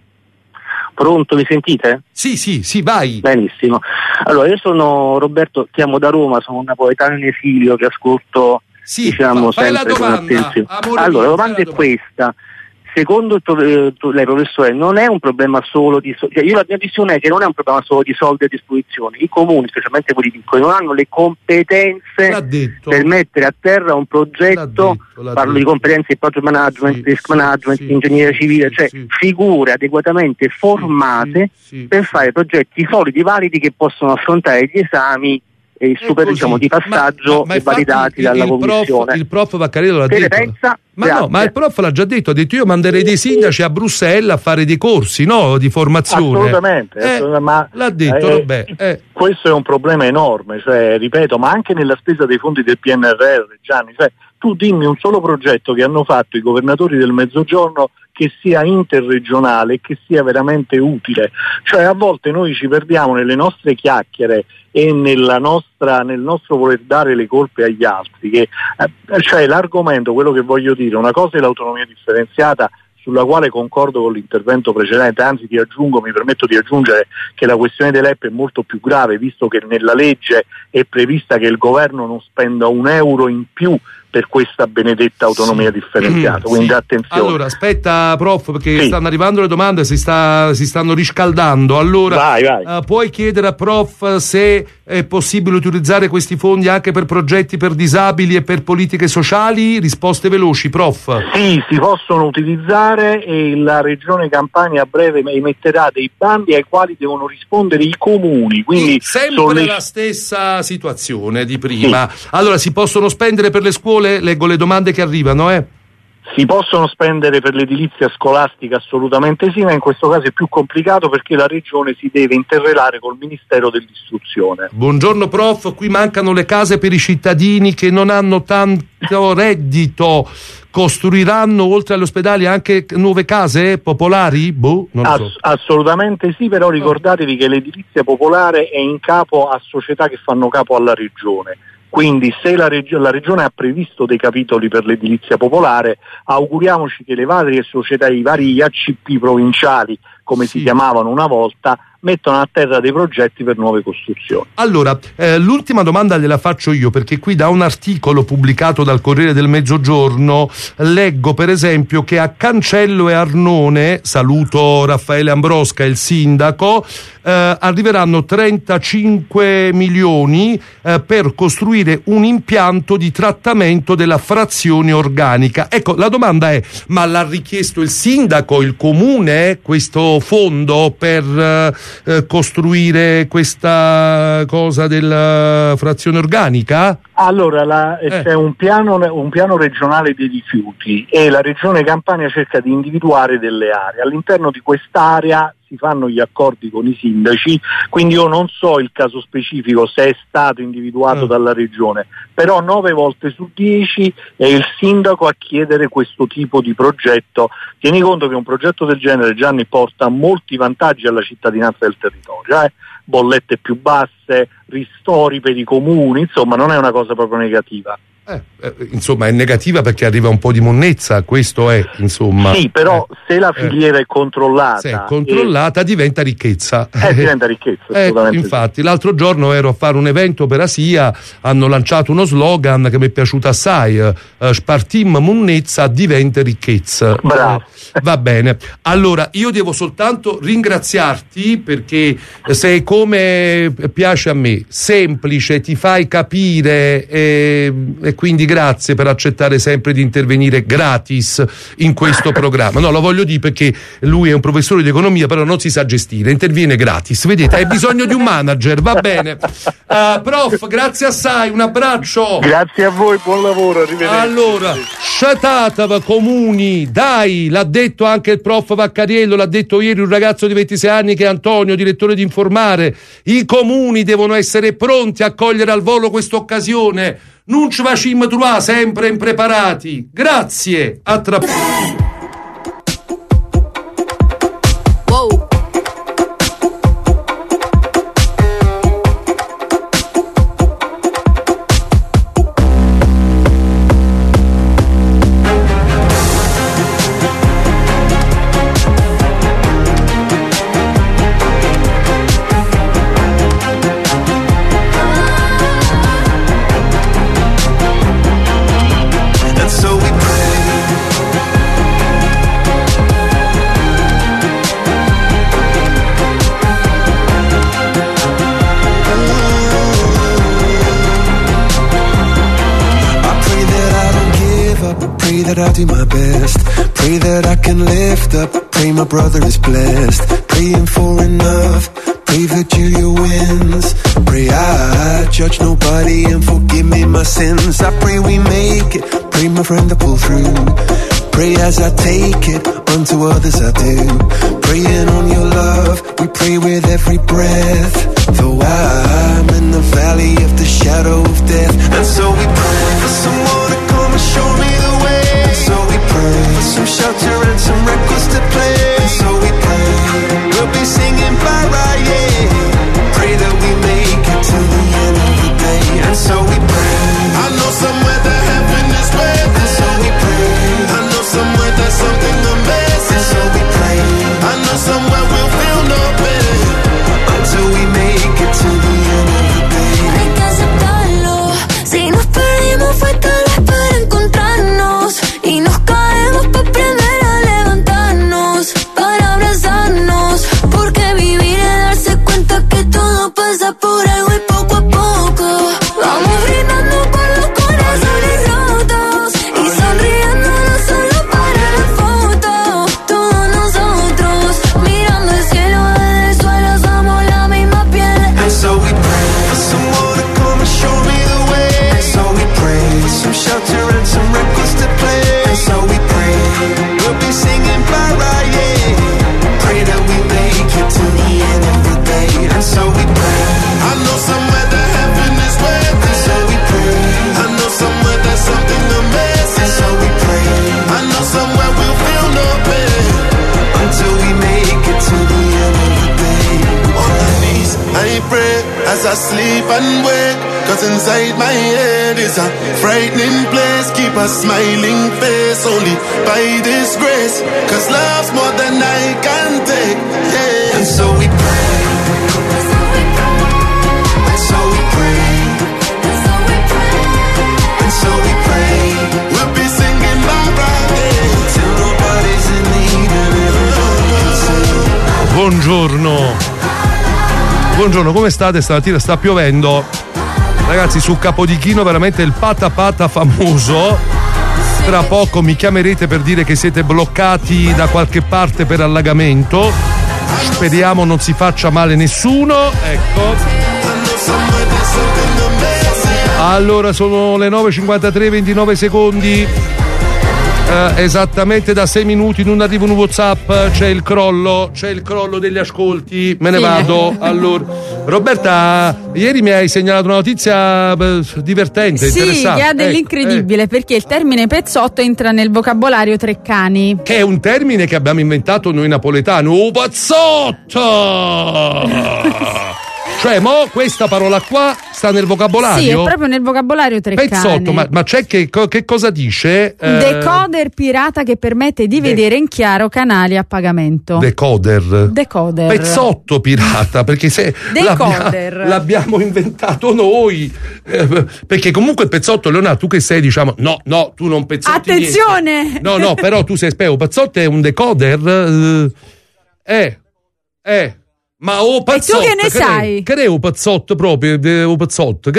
Pronto, mi sentite? Sì, vai. Benissimo. Allora, io sono Roberto, chiamo da Roma, sono un napoletano in esilio che ascolto, diciamo, sempre con attenzione. Allora, la domanda è questa. Secondo lei, professore, non è un problema solo di soldi? Io la mia visione è che non è un problema solo di soldi a disposizione. I comuni, specialmente quelli piccoli, non hanno le competenze per mettere a terra un progetto, parlo di competenze di project management, risk management, ingegneria civile, cioè figure adeguatamente formate per fare progetti solidi, validi, che possono affrontare gli esami diciamo, di passaggio e validati dalla Commissione. Il prof Vaccarello l'ha detto. Pensa? Ma il prof l'ha già detto, ha detto: io manderei dei sindaci a Bruxelles a fare dei corsi, no, di formazione. Assolutamente, ma l'ha detto, questo è un problema enorme, cioè, ripeto, ma anche nella spesa dei fondi del PNRR, Gianni, cioè, tu dimmi un solo progetto che hanno fatto i governatori del Mezzogiorno che sia interregionale e che sia veramente utile. Cioè, a volte noi ci perdiamo nelle nostre chiacchiere e nel nostro voler dare le colpe agli altri, che cioè l'argomento, quello che voglio dire, una cosa è l'autonomia differenziata, sulla quale concordo con l'intervento precedente, anzi mi permetto di aggiungere che la questione dei LEP è molto più grave, visto che nella legge è prevista che il governo non spenda un euro in più per questa benedetta autonomia differenziata, quindi attenzione. Allora aspetta prof, perché stanno arrivando le domande, si stanno riscaldando. Allora vai. Puoi chiedere a prof se è possibile utilizzare questi fondi anche per progetti per disabili e per politiche sociali? Risposte veloci, prof. Sì, si possono utilizzare e la Regione Campania a breve emetterà dei bandi ai quali devono rispondere i comuni, quindi sempre la stessa situazione di prima. Allora si possono spendere per le scuole? Leggo le domande che arrivano, Si possono spendere per l'edilizia scolastica? Assolutamente sì, ma in questo caso è più complicato perché la Regione si deve interrelare col Ministero dell'Istruzione. Buongiorno prof, qui mancano le case per i cittadini che non hanno tanto reddito. Costruiranno oltre agli ospedali anche nuove case popolari? Non lo so. Assolutamente sì, però ricordatevi che l'edilizia popolare è in capo a società che fanno capo alla Regione. Quindi se la Regione ha previsto dei capitoli per l'edilizia popolare, auguriamoci che le varie società, i vari IACP provinciali, come si chiamavano una volta, mettono a terra dei progetti per nuove costruzioni. Allora, l'ultima domanda gliela faccio io, perché qui da un articolo pubblicato dal Corriere del Mezzogiorno leggo per esempio che a Cancello e Arnone, saluto Raffaele Ambrosca, il sindaco, arriveranno 35 milioni per costruire un impianto di trattamento della frazione organica. Ecco, la domanda è: ma l'ha richiesto il sindaco, il comune, questo fondo per costruire questa cosa della frazione organica? Allora, c'è un piano regionale dei rifiuti e la Regione Campania cerca di individuare delle aree. All'interno di quest'area si fanno gli accordi con i sindaci, quindi io non so il caso specifico se è stato individuato dalla Regione, però 9 volte su 10 è il sindaco a chiedere questo tipo di progetto. Tieni conto che un progetto del genere, Gianni, porta molti vantaggi alla cittadinanza del territorio, bollette più basse, ristori per i comuni, insomma non è una cosa proprio negativa. Insomma è negativa perché arriva un po' di monnezza, questo è, insomma. Sì, però se la filiera è controllata, se è controllata diventa ricchezza. Diventa ricchezza, assolutamente. Infatti, l'altro giorno ero a fare un evento per Asia, hanno lanciato uno slogan che mi è piaciuto assai: Spartim monnezza diventa ricchezza. Bravo. Va bene. Allora, io devo soltanto ringraziarti perché sei, come piace a me, semplice, ti fai capire e quindi grazie per accettare sempre di intervenire gratis in questo programma. No, lo voglio dire perché lui è un professore di economia, però non si sa gestire, interviene gratis. Vedete, hai bisogno di un manager, va bene. Prof, grazie assai, un abbraccio. Grazie a voi, buon lavoro, arrivederci. Allora, sciatatava comuni, dai, l'ha detto anche il prof Vaccariello, l'ha detto ieri un ragazzo di 26 anni che è Antonio, direttore di Informare. I comuni devono essere pronti a cogliere al volo questa occasione. Non ci facciamo trovare sempre impreparati. Grazie, a tra poco. I'll do my best. Pray that I can lift up. Pray my brother is blessed. Praying for enough. Pray that Julia wins. Pray I judge nobody and forgive me my sins. I pray we make it. Pray my friend to pull through. Pray as I take it, unto others I do. Praying on your love, we pray with every breath. Though I'm in the valley of the shadow of death. And so we pray for someone to come and show me the way. And so we pray for some shelter and some records to play. And so we pray, we'll be singing bye right, yeah. Pray that we make it to the end of the day. And so we pray, I know somewhere that heaven is waiting. And so we pray, I know somewhere there's something amazing. And so we pray, I know somewhere we'll feel no pain until we make it to the end of the day. Hay que aceptarlo, si nos perdimos fue tal vez para by right, yeah. Pray that we make it to the end of the day, and so we pray. I know somewhere that heaven is waiting, and so we pray. I know somewhere there's something amazing, and so we pray. I know somewhere we'll feel no pain until we make it to the end of the day. On my knees, I pray as I sleep and wake, 'cause inside my head is a frightening place. Keep a smiling face only by this grace, 'cause love's more than I can take, yeah. And so we pray, and so we pray, and so we pray, and so we pray. We'll be singing bye-bye till nobody's in need and everybody can say. Buongiorno. Buongiorno, come state? Stamattina sta piovendo. Ragazzi, su Capodichino veramente il pata pata famoso. Tra poco mi chiamerete per dire che siete bloccati da qualche parte per allagamento. Speriamo non si faccia male nessuno. Ecco. Allora sono le 9:53, 29 secondi. Esattamente da 6 minuti non arriva un WhatsApp, c'è il crollo degli ascolti, me ne vado. Allora, Roberta, ieri mi hai segnalato una notizia divertente, interessante. Sì, che ha dell'incredibile, perché il termine pezzotto entra nel vocabolario Treccani. Che è un termine che abbiamo inventato noi napoletani. Oh, pezzotto! Cioè, mo questa parola qua sta nel vocabolario? Sì, è proprio nel vocabolario Treccani. Pezzotto, ma c'è che cosa dice? Decoder pirata che permette di vedere in chiaro canali a pagamento. Decoder. Pezzotto pirata, perché se l'abbiamo inventato noi. Perché comunque pezzotto, Leonardo, tu che sei, diciamo, no, tu non pezzotti. Attenzione! Niente. No, però tu sei esperto. Pezzotto è un decoder? Ma pezzotto, e tu che ne sai? Creo pezzotto proprio, pezzotto,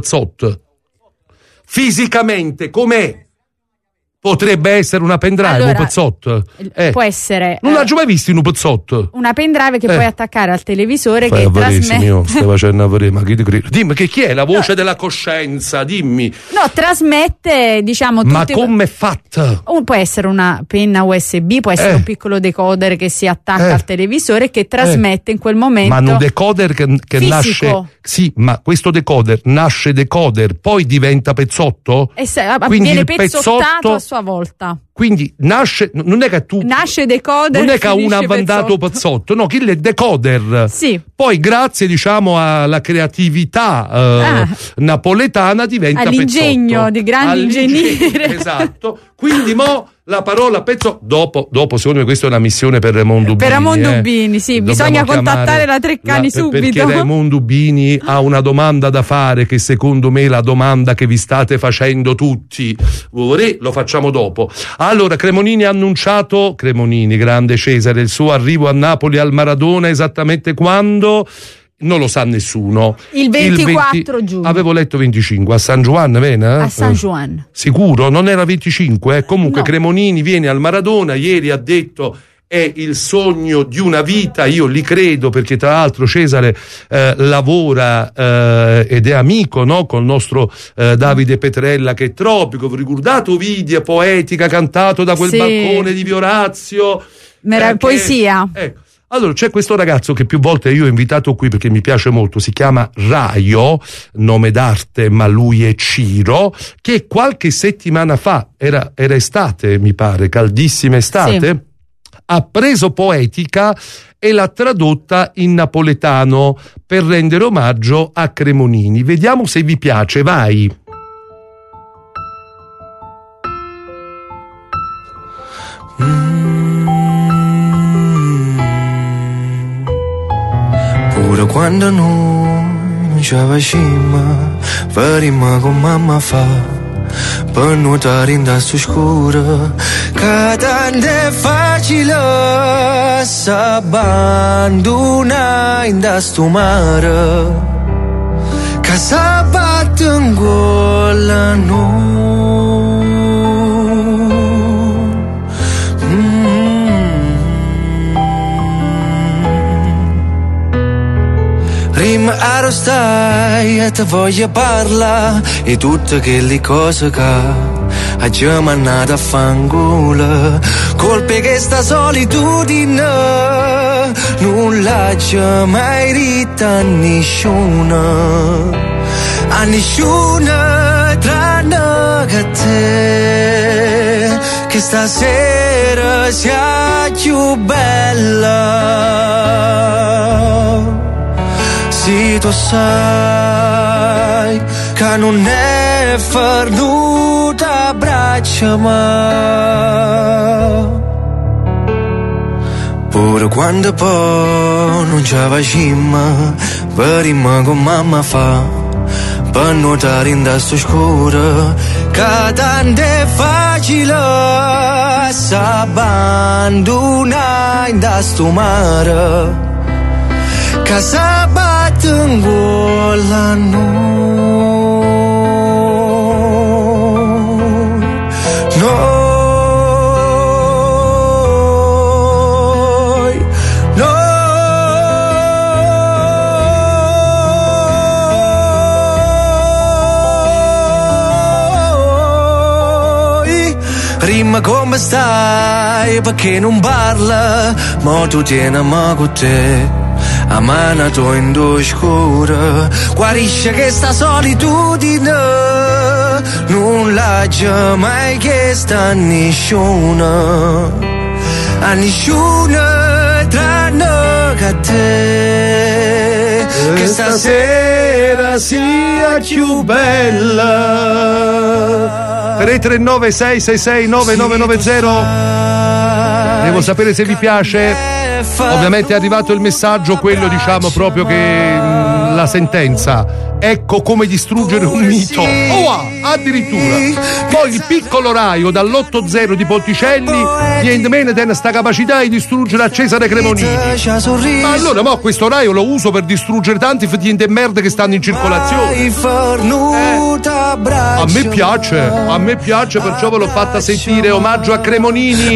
fisicamente com'è? Potrebbe essere una pendrive, allora, un pezzotto. Può essere. Non l'ho mai visto in un pezzotto. Una pendrive che puoi attaccare al televisore che trasmette. Stai facendo a vedere, ma chi ti crede? Dimmi che chi è la voce della coscienza, dimmi. No, trasmette, diciamo. Ma come è fatta? Può essere una penna USB, può essere un piccolo decoder che si attacca al televisore e che trasmette in quel momento. Ma un decoder che nasce. Sì, ma questo decoder nasce decoder, poi diventa pezzotto? Quindi viene pezzottato a sua volta. Quindi nasce, non è che tu nasce decoder, non è che uno ha inventato pezzotto, no, chi è decoder. Sì. Poi grazie, diciamo, alla creatività napoletana diventa all'ingegno pezzotto. Di grandi ingegneri. Esatto. Quindi mo la parola pezzotto dopo secondo me questa è una missione per Raimondo Dubini. Per Raimondo Dubini, sì, bisogna contattare la Treccani subito. Perché Raimondo Dubini ha una domanda da fare, che secondo me è la domanda che vi state facendo tutti. Lo facciamo dopo. Allora, Cremonini ha annunciato, grande Cesare, il suo arrivo a Napoli al Maradona esattamente quando? Non lo sa nessuno. Il 24 giugno. Avevo letto 25, a San Juan, vena? A San Juan. Sicuro? Non era 25? Comunque no. Cremonini viene al Maradona, ieri ha detto è il sogno di una vita, io li credo, perché tra l'altro Cesare lavora ed è amico, no, col nostro Davide Petrella, che è tropico. Vi ricordate Ovidia poetica cantato da quel balcone di Viorazio? Poesia. Ecco. Allora c'è questo ragazzo che più volte io ho invitato qui perché mi piace molto, si chiama Raio, nome d'arte ma lui è Ciro, che qualche settimana fa, era estate mi pare, caldissima estate, ha preso Poetica e l'ha tradotta in napoletano per rendere omaggio a Cremonini. Vediamo se vi piace, vai. Pure quando noi ci avviciniamo, faremo con mamma fa, per nuotare in tasto scuro, che tanto è facile s'abbandonare in tasto mare, che s'abbatte in gola noi. Prima arrostai e te voglio parlare e tutte quelle cose che a giamannata a fangula, colpe che sta solitudine non l'ha già mai rita a nessuno tranne che te, che stasera sia più bella. Se tu sai che non è farnuta braccia ma pure quando poi non ci facciamo vedremo come mamma fa per nuotare in sto scuro che tanto è facile s'abbandonare in sto mare che s'abbatte in gola Rima come stai perché non parla ma tu tieni ma con te a mano tu in due scura guarisce che sta solitudine non l'ha già mai chiesta a nessuno tranne che te che stasera sia più bella. 339 666 9990. Devo sapere se vi piace. Ovviamente è arrivato il messaggio, quello diciamo proprio che la sentenza. Ecco come distruggere un mito. Addirittura. Poi il piccolo Raio dall'8-0 di Ponticelli niente meno tiene sta capacità di distruggere a Cesare Cremonini. Ma allora mo questo Raio lo uso per distruggere tanti figli di merda che stanno in circolazione. A me piace, perciò ve l'ho fatta sentire. Omaggio a Cremonini.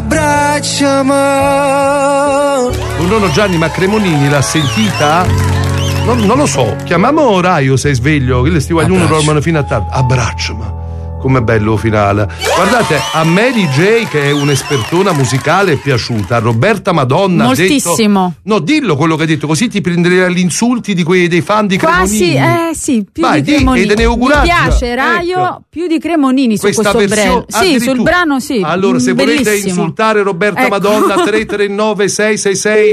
Buongiorno Gianni, ma Cremonini l'ha sentita? Non lo so, chiamiamo Raio se è sveglio, che le stivagliuno dormono fino a tardi. Abbracciami. Com'è bello finale. Guardate, a Mary J, che è un'espertona musicale, è piaciuta. A Roberta Madonna moltissimo. Ha detto, no, dillo quello che hai detto, così ti prenderei gli insulti dei fan di Cremonini. Sì, più vai, di Cremonini. Mi piace Raio, ecco, più di Cremonini su questa questo brano. Sì, sul brano sì. Allora, se bellissimo. volete insultare Roberta Madonna, 339 666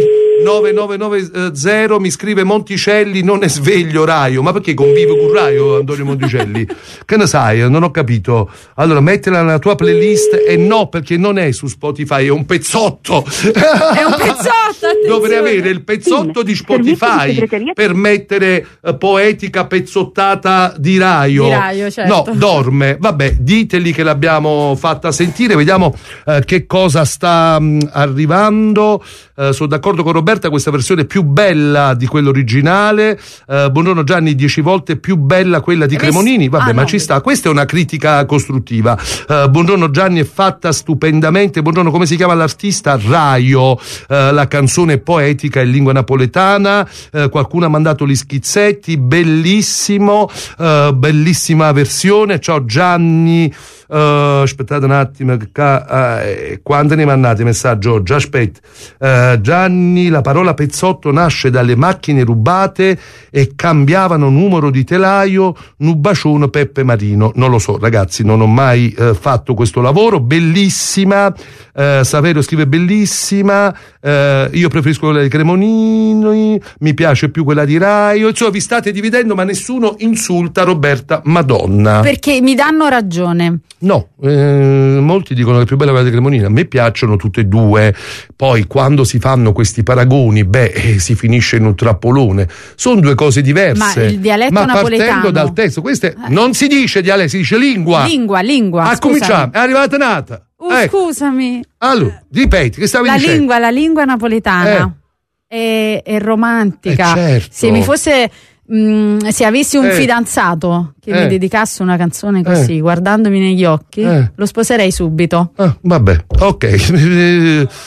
9990, mi scrive Monticelli, non è sveglio Raio. Ma perché convive con Raio Antonio Monticelli? Che ne sai? Non ho capito. Allora mettila nella tua playlist. E no, perché non è su Spotify, è un pezzotto. È un pezzotto, dovrei avere il pezzotto di Spotify per mettere poetica pezzottata di Raio. Certo. No, dorme. Vabbè, diteli che l'abbiamo fatta sentire, vediamo che cosa sta arrivando. Sono d'accordo con Roberta, questa versione è più bella di quella originale. Buongiorno Gianni, 10 volte più bella quella di Cremonini. Vabbè, ma ci sta, questa è una critica costruttiva. Buongiorno Gianni, è fatta stupendamente. Buongiorno, come si chiama l'artista? Raio. La canzone poetica in lingua napoletana. Qualcuno ha mandato gli schizzetti, bellissimo, bellissima versione. Ciao Gianni. Aspettate un attimo, quando ne mandate messaggio oggi? Aspetta. Gianni, la parola pezzotto nasce dalle macchine rubate e cambiavano numero di telaio, Nubacione, Peppe Marino. Non lo so ragazzi, non ho mai fatto questo lavoro. Bellissima. Saverio scrive bellissima. Io preferisco quella di Cremonini, mi piace più quella di Raio. Insomma, vi state dividendo, ma nessuno insulta Roberta Madonna, perché mi danno ragione. No, molti dicono che è più bella quella di Cremonini. A me piacciono tutte e due. Poi quando si fanno questi paragoni, si finisce in un trappolone. Sono due cose diverse. Ma il dialetto napoletano, partendo dal testo, non si dice dialetto, si dice lingua. Lingua. Cominciamo, è arrivata nata. Scusami. Allora, ripeti, che stavi dicendo? La lingua napoletana è romantica. Certo. Se mi fosse se avessi un fidanzato che mi dedicasse una canzone così, guardandomi negli occhi, lo sposerei subito. Vabbè, ok.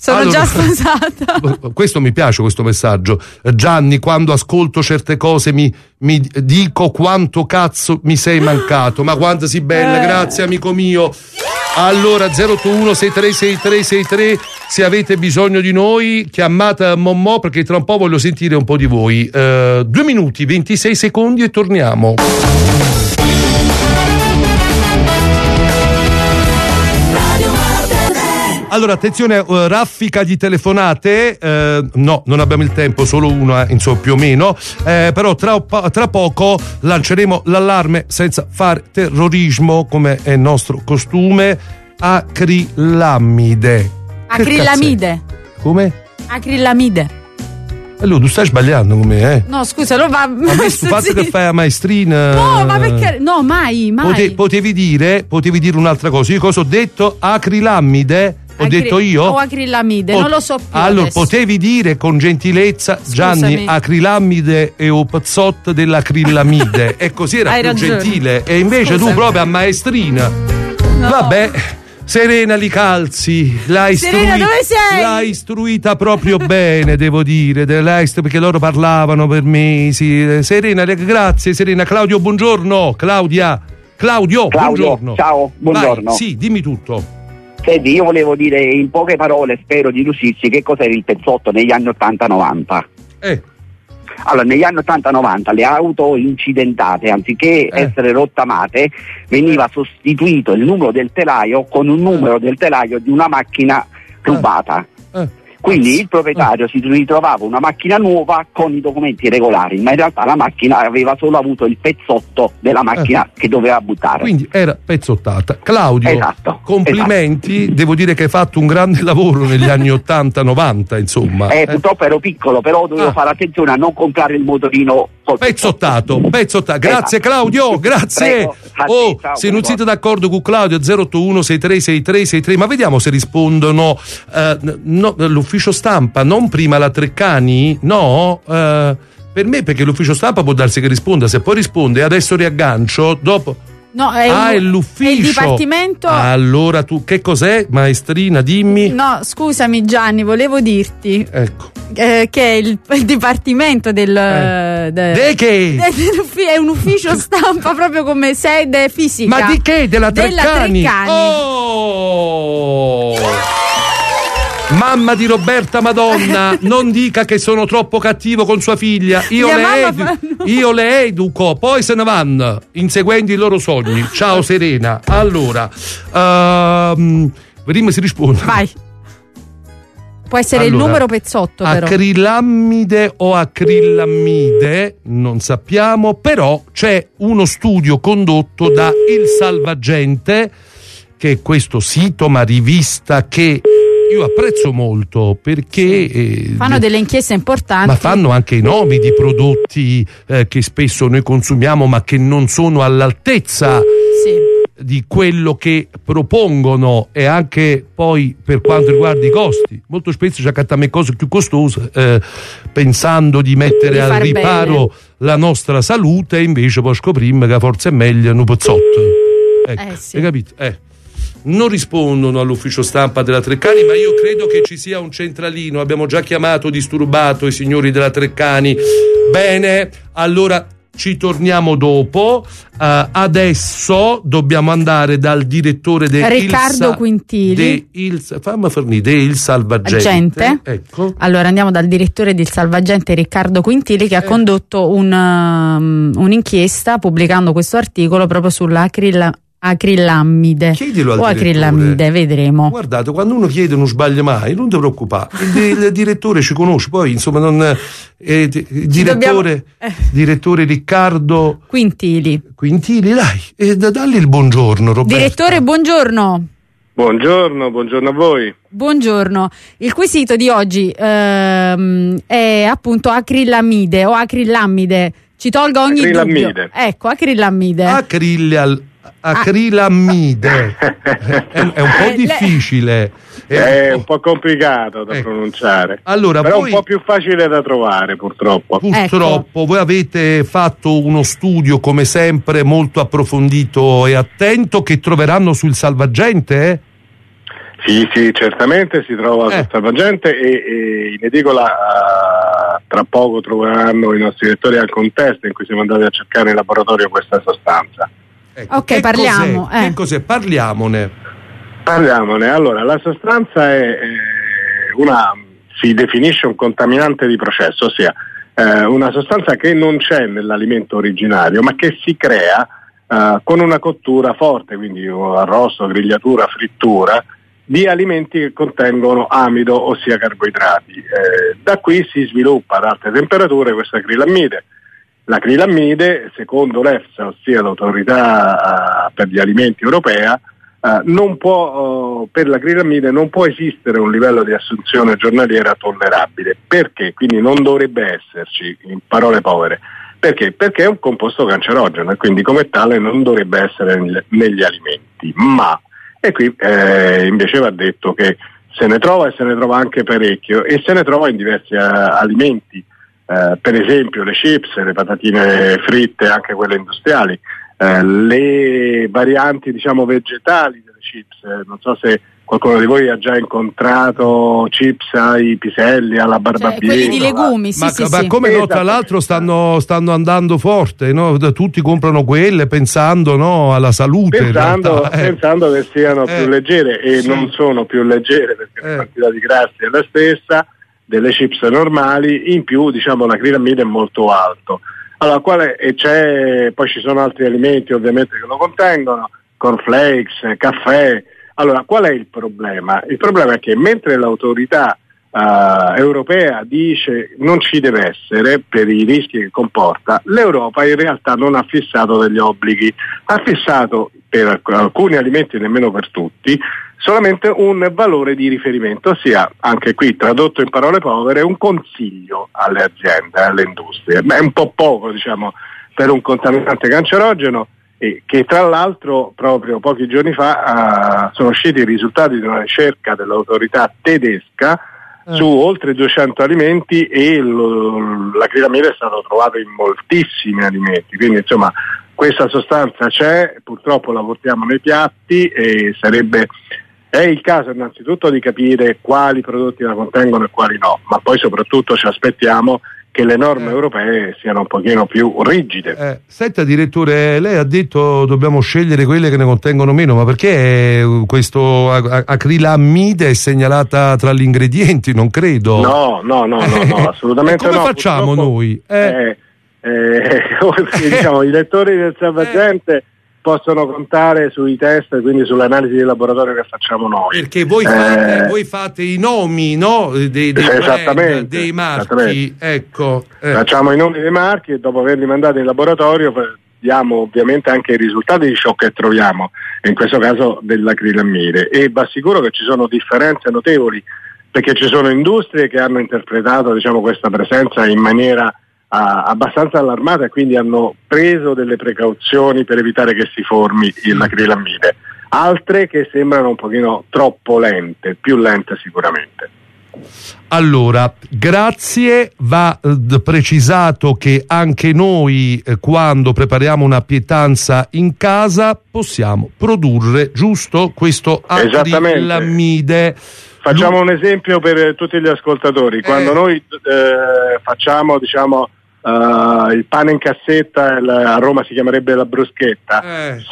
Sono già sposata. Questo mi piace, questo messaggio. Gianni, quando ascolto certe cose mi dico quanto cazzo mi sei mancato. Ma quanto sei bella, grazie amico mio. Allora 081 636363, se avete bisogno di noi chiamate Mommo, perché tra un po' voglio sentire un po' di voi. 2 minuti 26 secondi e torniamo. Allora attenzione, raffica di telefonate, no, non abbiamo il tempo, solo uno, insomma più o meno, però tra poco lanceremo l'allarme senza fare terrorismo, come è il nostro costume. Acrilamide. Acrilamide. Come? Acrilamide. Allora, tu stai sbagliando con me, eh? No, scusa, lo va. Ma me sto fatto che fai la maestrina. No, ma perché? No, mai. Potevi dire un'altra cosa. Io cosa ho detto? Acrilamide? Ho detto io? O acrilamide, non lo so più. Allora, adesso. potevi dire con gentilezza, scusami. Gianni, acrilamide e o pazzotto dell'acrilamide. E così era più gentile. E invece tu proprio a maestrina. No. Vabbè. Serena Licalzi, Serena, dove sei? L'hai istruita proprio bene, devo dire, perché loro parlavano per mesi. Serena, grazie Serena. Claudio, buongiorno. Claudio, buongiorno. Ciao, buongiorno. Vai, sì, dimmi tutto. Senti, io volevo dire in poche parole, spero di riuscirci, che cos'era il pezzotto negli anni 80-90. Allora, negli anni 80-90 le auto incidentate, anziché essere rottamate, veniva sostituito il numero del telaio con un numero del telaio di una macchina rubata. Quindi il proprietario si ritrovava una macchina nuova con i documenti regolari, ma in realtà la macchina aveva solo avuto il pezzotto della macchina che doveva buttare. Quindi era pezzottata. Claudio, esatto, complimenti, devo dire che hai fatto un grande lavoro negli anni 80-90, insomma. Purtroppo ero piccolo, però dovevo fare attenzione a non comprare il motorino pezzottato. Grazie Claudio, grazie. Prego. Ciao, se non siete d'accordo con Claudio 081 636363, ma vediamo se rispondono. L'ufficio stampa, non prima la Treccani? No, per me, perché l'ufficio stampa può darsi che risponda, se poi risponde adesso riaggancio, dopo. No, è l'ufficio. È il dipartimento. Allora tu che cos'è, maestrina? Dimmi. No, scusami Gianni, volevo dirti. Ecco. Che è il dipartimento del. Che? È un ufficio stampa proprio come sede fisica. Ma di che? Della Treccani? Mamma di Roberta Madonna, non dica che sono troppo cattivo con sua figlia. Io le educo, poi se ne vanno inseguendo i loro sogni. Ciao Serena. Allora, vediamo se risponde. Vai. Può essere il numero pezzotto, però. Acrilamide o acrilamide, non sappiamo, però c'è uno studio condotto da Il Salvagente, che è questo sito, ma rivista che io apprezzo molto, perché fanno delle inchieste importanti, ma fanno anche i nomi di prodotti che spesso noi consumiamo ma che non sono all'altezza di quello che propongono, e anche poi per quanto riguarda i costi. Molto spesso ci accattiamo cose più costose pensando di mettere al riparo la nostra salute, e invece poi scopriamo che forse è meglio un pezzotto. Hai capito? Non rispondono all'ufficio stampa della Treccani, ma io credo che ci sia un centralino. Abbiamo già chiamato disturbato i signori della Treccani. Bene, allora ci torniamo dopo. Adesso dobbiamo andare dal direttore Riccardo Quintili. Fammi fornire Il Salvagente. Ecco. Allora andiamo dal direttore del Salvagente Riccardo Quintili, che ha condotto un'inchiesta pubblicando questo articolo proprio acrilamide. Chiedilo al o acrilamide, vedremo. Guardate, quando uno chiede non sbaglia mai, non ti preoccupare, il direttore ci conosce, poi insomma non direttore Riccardo Quintili, dai, dagli il buongiorno Roberto. Direttore, buongiorno. Buongiorno a voi. Buongiorno. Il quesito di oggi è appunto acrilamide o acrilamide. Ci tolga ogni dubbio. Ecco, acrilamide. Acrilamide è un po' difficile, è un po' complicato da pronunciare, allora, però un po' più facile da trovare purtroppo. Voi avete fatto uno studio come sempre molto approfondito e attento, che troveranno sul Salvagente? Sì, certamente si trova sul Salvagente e in edicola tra poco troveranno i nostri lettori anche un test in cui siamo andati a cercare in laboratorio questa sostanza. Ecco, ok, parliamo. Che cos'è? Parliamone. Allora, la sostanza si definisce un contaminante di processo, ossia una sostanza che non c'è nell'alimento originario, ma che si crea con una cottura forte, quindi arrosto, grigliatura, frittura, di alimenti che contengono amido, ossia carboidrati. Da qui si sviluppa ad alte temperature questa acrilammide. L'acrilammide, secondo l'EFSA, ossia l'autorità per gli alimenti europea, non può, per l'acrilammide non può esistere un livello di assunzione giornaliera tollerabile. Perché? Quindi non dovrebbe esserci, in parole povere. Perché? Perché è un composto cancerogeno e quindi come tale non dovrebbe essere negli alimenti. E qui invece va detto che se ne trova e se ne trova anche parecchio e se ne trova in diversi alimenti, per esempio le chips, le patatine fritte, anche quelle industriali, le varianti diciamo vegetali delle chips, non so se qualcuno di voi ha già incontrato chips ai piselli, alla barbabietola, quelli di legumi, sì. Ma come no, tra l'altro stanno andando forte, no? Tutti comprano quelle pensando, no, alla salute, pensando che siano più leggere e non sono più leggere perché la quantità di grassi è la stessa delle chips normali, in più diciamo l'acrilamide è molto alto. Allora, poi ci sono altri alimenti ovviamente che lo contengono, cornflakes, caffè. Allora, qual è il problema? Il problema è che mentre l'autorità europea dice non ci deve essere per i rischi che comporta, l'Europa in realtà non ha fissato degli obblighi, ha fissato per alcuni alimenti, nemmeno per tutti, solamente un valore di riferimento, ossia, anche qui tradotto in parole povere, un consiglio alle aziende, alle industrie. È un po' poco, diciamo, per un contaminante cancerogeno, che tra l'altro proprio pochi giorni fa sono usciti i risultati di una ricerca dell'autorità tedesca su oltre 200 alimenti e l'acrilamide è stato trovato in moltissimi alimenti, quindi insomma questa sostanza c'è, purtroppo la portiamo nei piatti e è il caso innanzitutto di capire quali prodotti la contengono e quali no, ma poi soprattutto ci aspettiamo che le norme europee siano un pochino più rigide. Senta direttore, lei ha detto dobbiamo scegliere quelle che ne contengono meno, ma perché questo acrilammide è segnalata tra gli ingredienti? Non credo. No, assolutamente no. Come facciamo noi? Diciamo, i lettori del Salvagente possono contare sui test, quindi sull'analisi di laboratorio che facciamo noi. Perché voi fate i nomi, no? dei brand, dei marchi. Ecco. Facciamo i nomi dei marchi e dopo averli mandati in laboratorio diamo ovviamente anche i risultati di ciò che troviamo, in questo caso dell'acrilammide. E va sicuro che ci sono differenze notevoli, perché ci sono industrie che hanno interpretato, diciamo, questa presenza in maniera abbastanza allarmata e quindi hanno preso delle precauzioni per evitare che si formi l'acrilammide, altre che sembrano un pochino troppo lente, più lente sicuramente. Allora, grazie, va precisato che anche noi quando prepariamo una pietanza in casa possiamo produrre, giusto, questo acrilammide. Facciamo un esempio per tutti gli ascoltatori, quando noi facciamo, diciamo, il pane in cassetta, a Roma si chiamerebbe la bruschetta,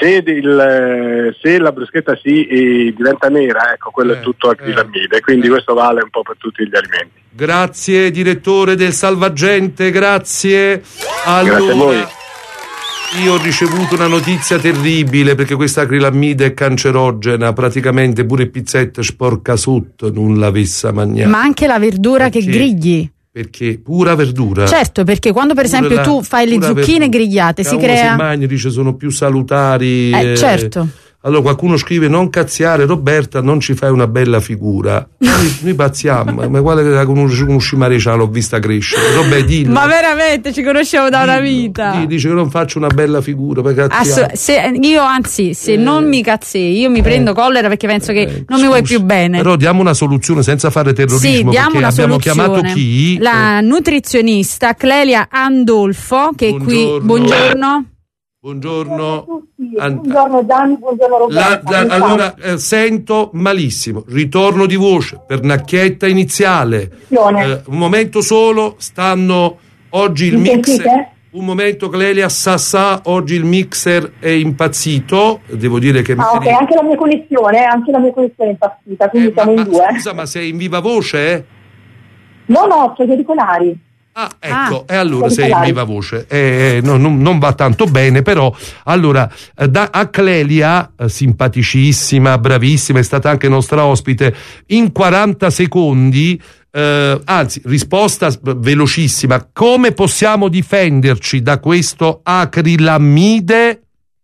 se la bruschetta diventa nera, ecco, quello è tutto acrilammide, quindi questo vale un po' per tutti gli alimenti. Grazie direttore del Salvagente, grazie. Allora, grazie a voi. Io ho ricevuto una notizia terribile, perché questa acrilammide è cancerogena, praticamente pure pizzetta sporca sotto, non l'avessa mangiata. Ma anche la verdura che grigli. Perché pura verdura? Certo, perché quando per esempio tu fai le zucchine grigliate si crea... Si mangia, dice sono più salutari. Certo. Allora qualcuno scrive: non cazziare Roberta, non ci fai una bella figura. Noi pazziamo, ma guarda che conosci Maria, l'ho vista crescere. Vabbè, dillo. Ma veramente ci conosciamo da una vita. Dice che non faccio una bella figura per se non mi cazzei, io mi prendo collera perché penso che non mi vuoi più bene. Però diamo una soluzione senza fare terrorismo. Sì, diamo una abbiamo soluzione. Chiamato chi? La nutrizionista Clelia Andolfo, che buongiorno. è qui. Buongiorno. Buongiorno. Buongiorno Gianni, buongiorno Roberto. Allora, sento malissimo. Ritorno di voce, pernacchietta iniziale. Un momento solo, stanno oggi il mixer. Un momento, Clelia Sassà, oggi il mixer è impazzito. Devo dire che anche la mia connessione è impazzita, quindi siamo in due. Scusa, ma sei in viva voce? No, c'ho gli auricolari. Ecco, e allora sei in viva voce. Non va tanto bene, però allora a Clelia, simpaticissima, bravissima, è stata anche nostra ospite, in 40 secondi, anzi, risposta velocissima: come possiamo difenderci da questo acrilamide?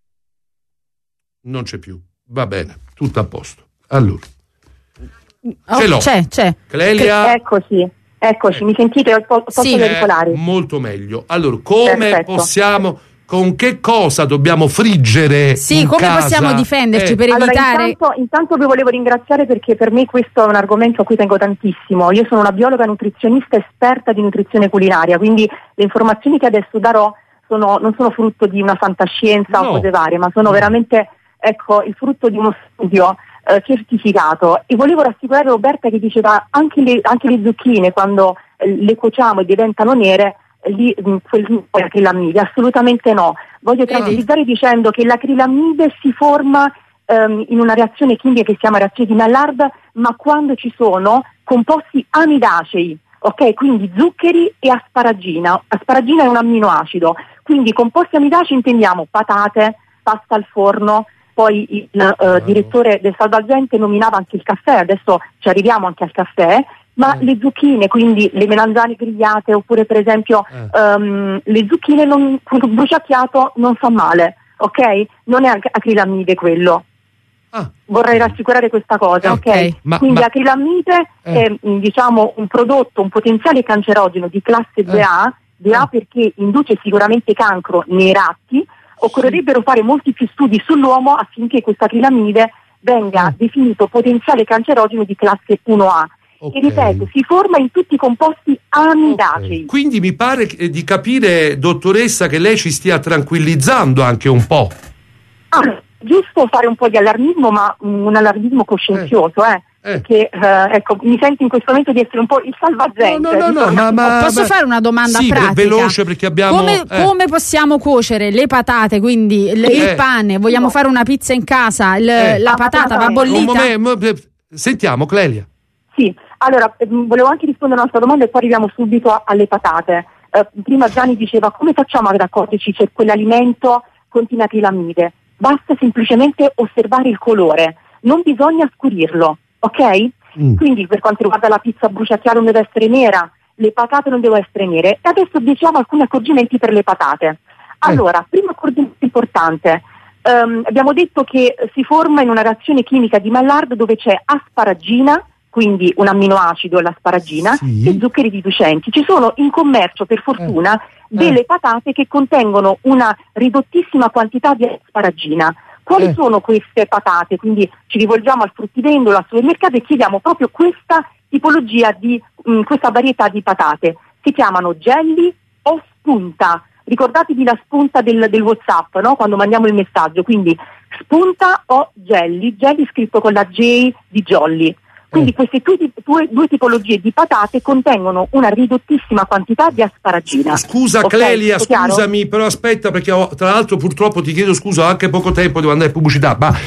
Non c'è più, va bene, tutto a posto. Allora ce l'ho. C'è. Clelia, Eccoci, mi sentite? Ho posto gli auricolari. Molto meglio. Allora, come possiamo, con che cosa dobbiamo friggere? Sì, come casa? Possiamo difenderci per evitare. Intanto vi volevo ringraziare, perché per me questo è un argomento a cui tengo tantissimo. Io sono una biologa nutrizionista esperta di nutrizione culinaria, quindi le informazioni che adesso darò non sono frutto di una fantascienza o cose varie, ma sono veramente il frutto di uno studio certificato. E volevo rassicurare Roberta, che diceva anche le zucchine, quando le cuociamo e diventano nere, lì acrilamide. Assolutamente no. Voglio tranquillizzare dicendo che l'acrilamide si forma in una reazione chimica che si chiama reazione di Maillard, ma quando ci sono composti amidacei, ok? Quindi zuccheri e asparagina. Asparagina è un amminoacido, quindi composti amidacei intendiamo patate, pasta al forno. Poi il direttore del Salvagente nominava anche il caffè, adesso ci arriviamo anche al caffè, ma le zucchine, quindi le melanzane grigliate, oppure per esempio le zucchine con bruciacchiato non fa male, ok? Non è acrilamide quello. Vorrei rassicurare questa cosa, ok? Quindi acrilamide è un prodotto, un potenziale cancerogeno di classe 2A perché induce sicuramente cancro nei ratti. Occorrerebbero fare molti più studi sull'uomo affinché questa acrilamide venga definito potenziale cancerogeno di classe 1A. E ripeto, si forma in tutti i composti amidacei. Quindi mi pare di capire, dottoressa, che lei ci stia tranquillizzando anche un po'. Giusto fare un po' di allarmismo, ma un allarmismo coscienzioso, Perché mi sento in questo momento di essere un po' il salvagente. No, posso fare una domanda pratica? Veloce, perché abbiamo come possiamo cuocere le patate, quindi il pane? Vogliamo fare una pizza in casa, la patata va bollita? Sentiamo, Clelia. Sì, allora volevo anche rispondere a un'altra domanda e poi arriviamo subito alle patate. Prima Gianni diceva: come facciamo ad accorgerci se quell'alimento contiene acrilamide? Basta semplicemente osservare il colore, non bisogna scurirlo. Ok? Quindi per quanto riguarda la pizza bruciacchiata non deve essere nera, le patate non devono essere nere. E adesso diciamo alcuni accorgimenti per le patate. Allora, primo accorgimento importante, abbiamo detto che si forma in una reazione chimica di Maillard dove c'è asparagina, quindi un amminoacido, l'asparagina, e zuccheri riducenti. Ci sono in commercio, per fortuna, delle patate che contengono una ridottissima quantità di asparagina. Quali sono queste patate? Quindi ci rivolgiamo al fruttivendolo, al supermercato, e chiediamo proprio questa tipologia di questa varietà di patate. Si chiamano jelly o spunta. Ricordatevi la spunta del WhatsApp, no? Quando mandiamo il messaggio. Quindi spunta o jelly scritto con la J di jolly. Quindi queste due tipologie di patate contengono una ridottissima quantità di asparagina. Scusa, Clelia, scusami, però aspetta, perché tra l'altro purtroppo ti chiedo scusa, ho anche poco tempo, devo andare in pubblicità, ma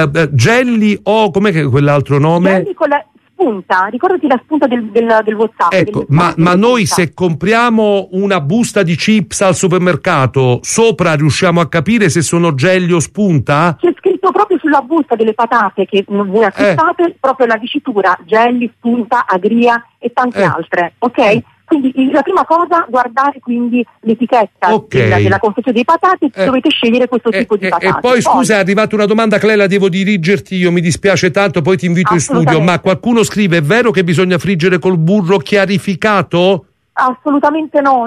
jelly o com'è che quell'altro nome? Jelly con la spunta, ricordati la spunta del WhatsApp. Ecco, ma noi se compriamo una busta di chips al supermercato, sopra riusciamo a capire se sono jelly o spunta? C'è scritto proprio sulla busta delle patate che voi acquistate proprio la dicitura jelly, spunta, agria e tante altre, ok? Quindi la prima cosa, guardare quindi l'etichetta della confezione dei patate, dovete scegliere questo tipo di patate. E poi scusa, è arrivata una domanda, Clelia, devo dirigerti io, mi dispiace tanto, poi ti invito in studio, ma qualcuno scrive: è vero che bisogna friggere col burro chiarificato? Assolutamente no.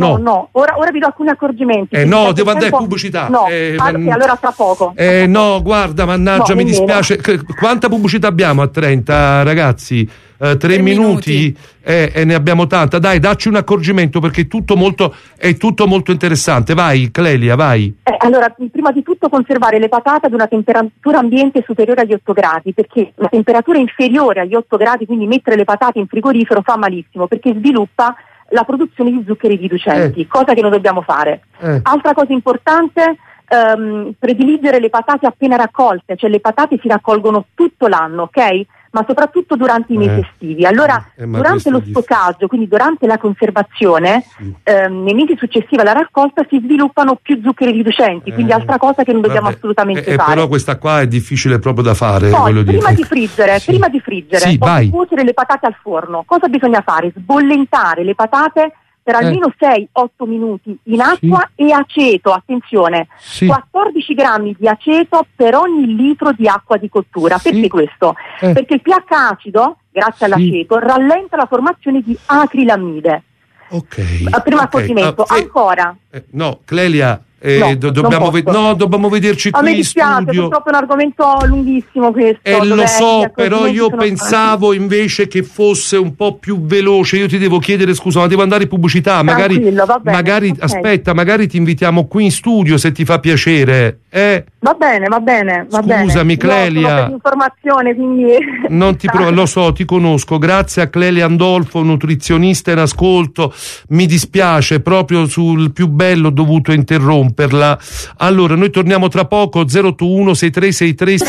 Ora vi do alcuni accorgimenti. No, devo andare in pubblicità. No, allora tra poco. No, guarda, mannaggia, mi dispiace. Quanta pubblicità abbiamo a 30, ragazzi? 3 minuti e ne abbiamo tanta. Dai, dacci un accorgimento, perché è tutto molto interessante. Vai Clelia, vai. Allora, prima di tutto conservare le patate ad una temperatura ambiente superiore agli 8 gradi, perché la temperatura inferiore agli 8 gradi, quindi mettere le patate in frigorifero, fa malissimo, perché sviluppa la produzione di zuccheri riducenti, cosa che non dobbiamo fare. Altra cosa importante, prediligere le patate appena raccolte, cioè le patate si raccolgono tutto l'anno, ok? Ma soprattutto durante i mesi estivi. Allora, durante lo stoccaggio, quindi durante la conservazione, nei mesi successivi alla raccolta si sviluppano più zuccheri riducenti, quindi altra cosa che non dobbiamo assolutamente fare. Però questa qua è difficile proprio da fare. Poi, prima di friggere, o cuocere le patate al forno, cosa bisogna fare? Sbollentare le patate per almeno 6-8 minuti in acqua e aceto, attenzione, 14 grammi di aceto per ogni litro di acqua di cottura. Perché questo? Perché il pH acido, grazie all'aceto, rallenta la formazione di acrilamide. Primo accorgimento. Ancora. No, Clelia, dobbiamo vederci qui mi dispiace, in studio. Purtroppo è un argomento lunghissimo questo. Lo so, però io pensavo invece che fosse un po' più veloce. Io ti devo chiedere scusa, ma devo andare in pubblicità. Magari okay. Aspetta, magari ti invitiamo qui in studio, se ti fa piacere. Va bene. Scusami, Clelia. Per l'informazione, quindi non ti lo so, ti conosco. Grazie a Clelia Andolfo, nutrizionista in ascolto. Mi dispiace, proprio sul più bello ho dovuto interromperla. Allora, noi torniamo tra poco. 081 6363.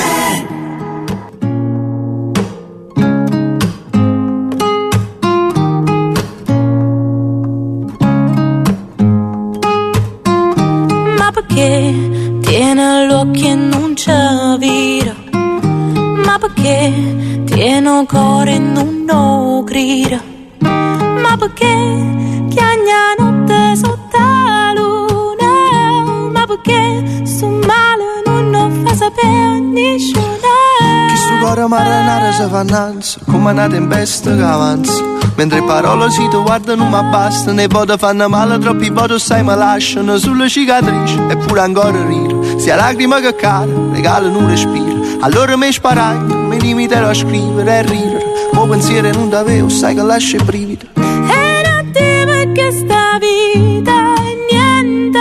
Ma perché tiene l'occhio e non ci vira? Ma perché tiene il cuore e non lo grida? Ma perché chiagna notte sotto la luna? Ma perché sto male non lo fa sapere a nessuno? Chi sto cuore marinare si fa innanzi, come una tempesta che avanza. Mentre parole si ti guardano ma basta, ne voti fanno male, troppi voti sai mi lasciano sulle cicatrici, eppure ancora rire. Sia lacrime che cade, regalano un respiro. Allora mi sparai, mi limiterò a scrivere e ridere. Mo pensiero non t'avevo, sai che lascia i brividi. E non ti perché sta vita è niente,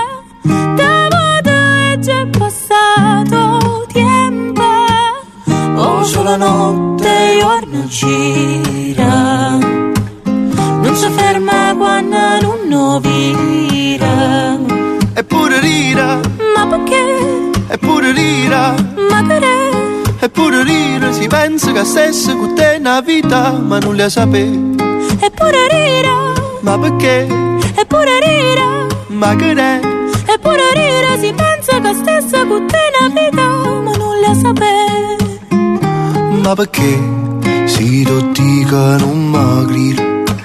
da voto è già passato tempo. Oh, solo notte giorno gira, non si ferma quando non vira. Eppure rira, ma perché? Eppure rira, ma che è? Eppure rira, si pensa che stesse con te una vita, ma non la sapeva. Eppure rira, ma perché? Eppure rira, ma che è? Eppure rira, si pensa che stesse con te una vita, ma non la sapeva. Ma perché? Si tutti che non mi grida,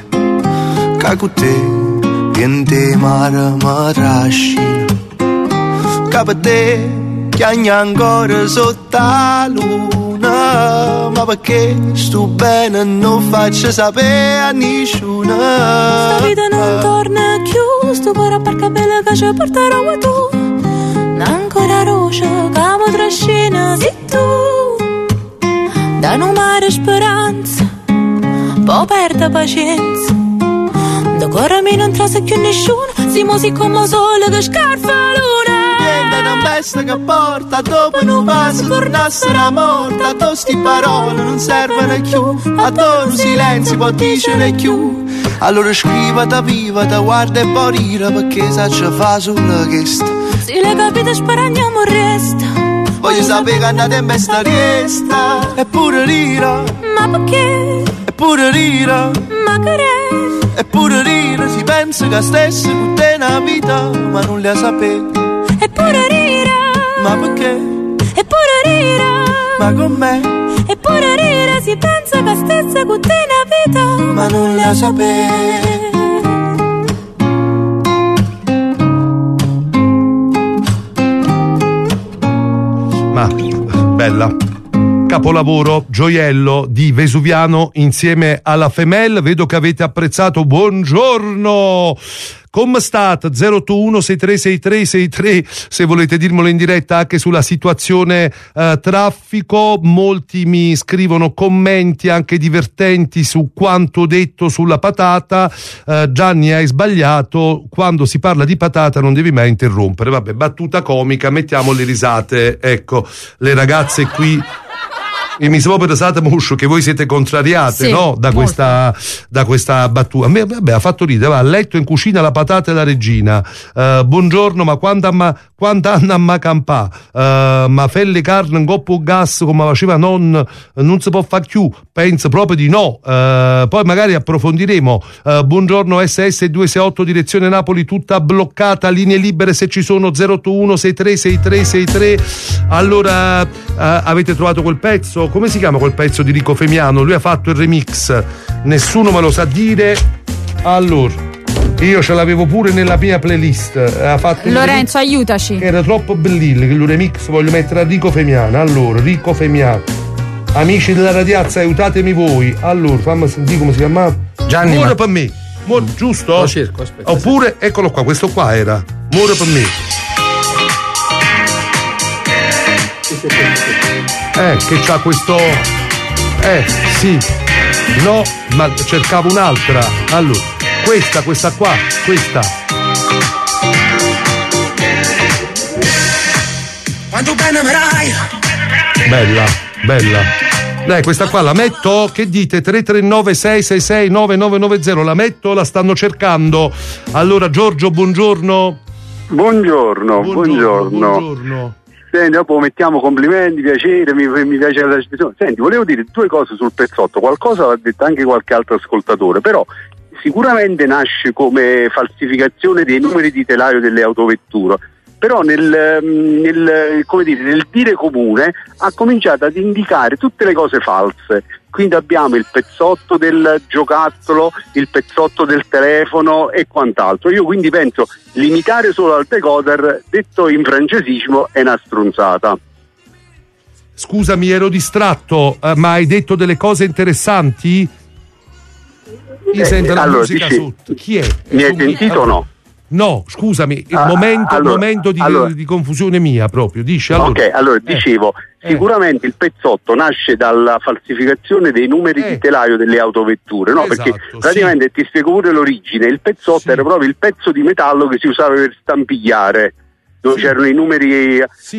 che con te niente mare mi trascina, che per te chiagna ancora sotto la luna. Ma perché sto bene non faccio sapere a nessuno? Sta vita non torna più, sto cuore per capire che ci porterò tu. Ancora roce che mi trascina, sei tu. Da non mare speranza, poi perde pazienza. Da cuore mi non trase più nessuno, siamo come sole che scarfa luna. Una bestia che porta dopo un passo tornassero a morta. A tosti parole non servono più, a tu silenzio può dire più. Allora scrivata viva, da guarda e poi rira, perché sa ci fa sulla chesta. Se le capite sparagniamo resta, voglio sapere che andate in bestia riesta. Eppure rira, ma perché? Eppure rira, ma che è? Eppure rira, si pensa che stesse con te una vita, ma non la sapeva. Eppure rira, ma perché? Eppure rira, ma con me? Eppure rira, si pensa che stesse con te una vita, ma non la sapeva. Ma bella, capolavoro, gioiello di Vesuviano insieme alla Femel. Vedo che avete apprezzato. Buongiorno, come state? 081636363 se volete dirmelo in diretta anche sulla situazione traffico. Molti mi scrivono commenti anche divertenti su quanto detto sulla patata. Gianni, hai sbagliato, quando si parla di patata non devi mai interrompere. Vabbè, battuta comica, mettiamo le risate. Ecco, le ragazze qui mi sono pensate muscio che voi siete contrariate, sì, no? Da questa battuta. Vabbè, ha fatto ridere. Va a letto in cucina la patata e la regina. Buongiorno, ma quando hanno a campà? Ma felle carne in coppo gas come faceva non si può far più? Penso proprio di no. Poi magari approfondiremo. Buongiorno, SS268 direzione Napoli tutta bloccata, linee libere se ci sono. 081636363. Allora, avete trovato quel pezzo? Come si chiama quel pezzo di Rico Femiano? Lui ha fatto il remix, nessuno me lo sa dire. Allora, io ce l'avevo pure nella mia playlist. Ha fatto Lorenzo, aiutaci. Che era troppo bellino, che il remix voglio mettere a Rico Femiano. Allora, Rico Femiano, amici della radiazza, aiutatemi voi. Allora, fammi sentire come si chiama. Gianni, Muore per me. Giusto? Lo cerco, aspetta. Oppure, eccolo qua, questo qua era Muore per me. Che c'ha questo. Sì. No, ma cercavo un'altra. Allora, questa qua, questa. Quanto bene merai. Bella. Dai, questa qua la metto? Che dite? 339 666 9990. La metto? La stanno cercando. Allora, Giorgio, buongiorno. Buongiorno. Senti, dopo mettiamo complimenti, piacere, mi piace la trasmissione. Senti, volevo dire due cose sul pezzotto. Qualcosa l'ha detto anche qualche altro ascoltatore, però sicuramente nasce come falsificazione dei numeri di telaio delle autovetture. Però nel dire comune ha cominciato ad indicare tutte le cose false. Quindi abbiamo il pezzotto del giocattolo, il pezzotto del telefono e quant'altro. Io quindi penso limitare solo al decoder, detto in francesismo, è una stronzata. Scusami, ero distratto, ma hai detto delle cose interessanti? Io sento la musica sotto. Chi è? Mi hai sentito o no? No, scusami, il momento di confusione mia proprio. Dici, allora. Ok, allora dicevo, sicuramente il pezzotto nasce dalla falsificazione dei numeri di telaio delle autovetture, no? Esatto, perché praticamente ti spiego pure l'origine. Il pezzotto era proprio il pezzo di metallo che si usava per stampigliare, dove c'erano i numeri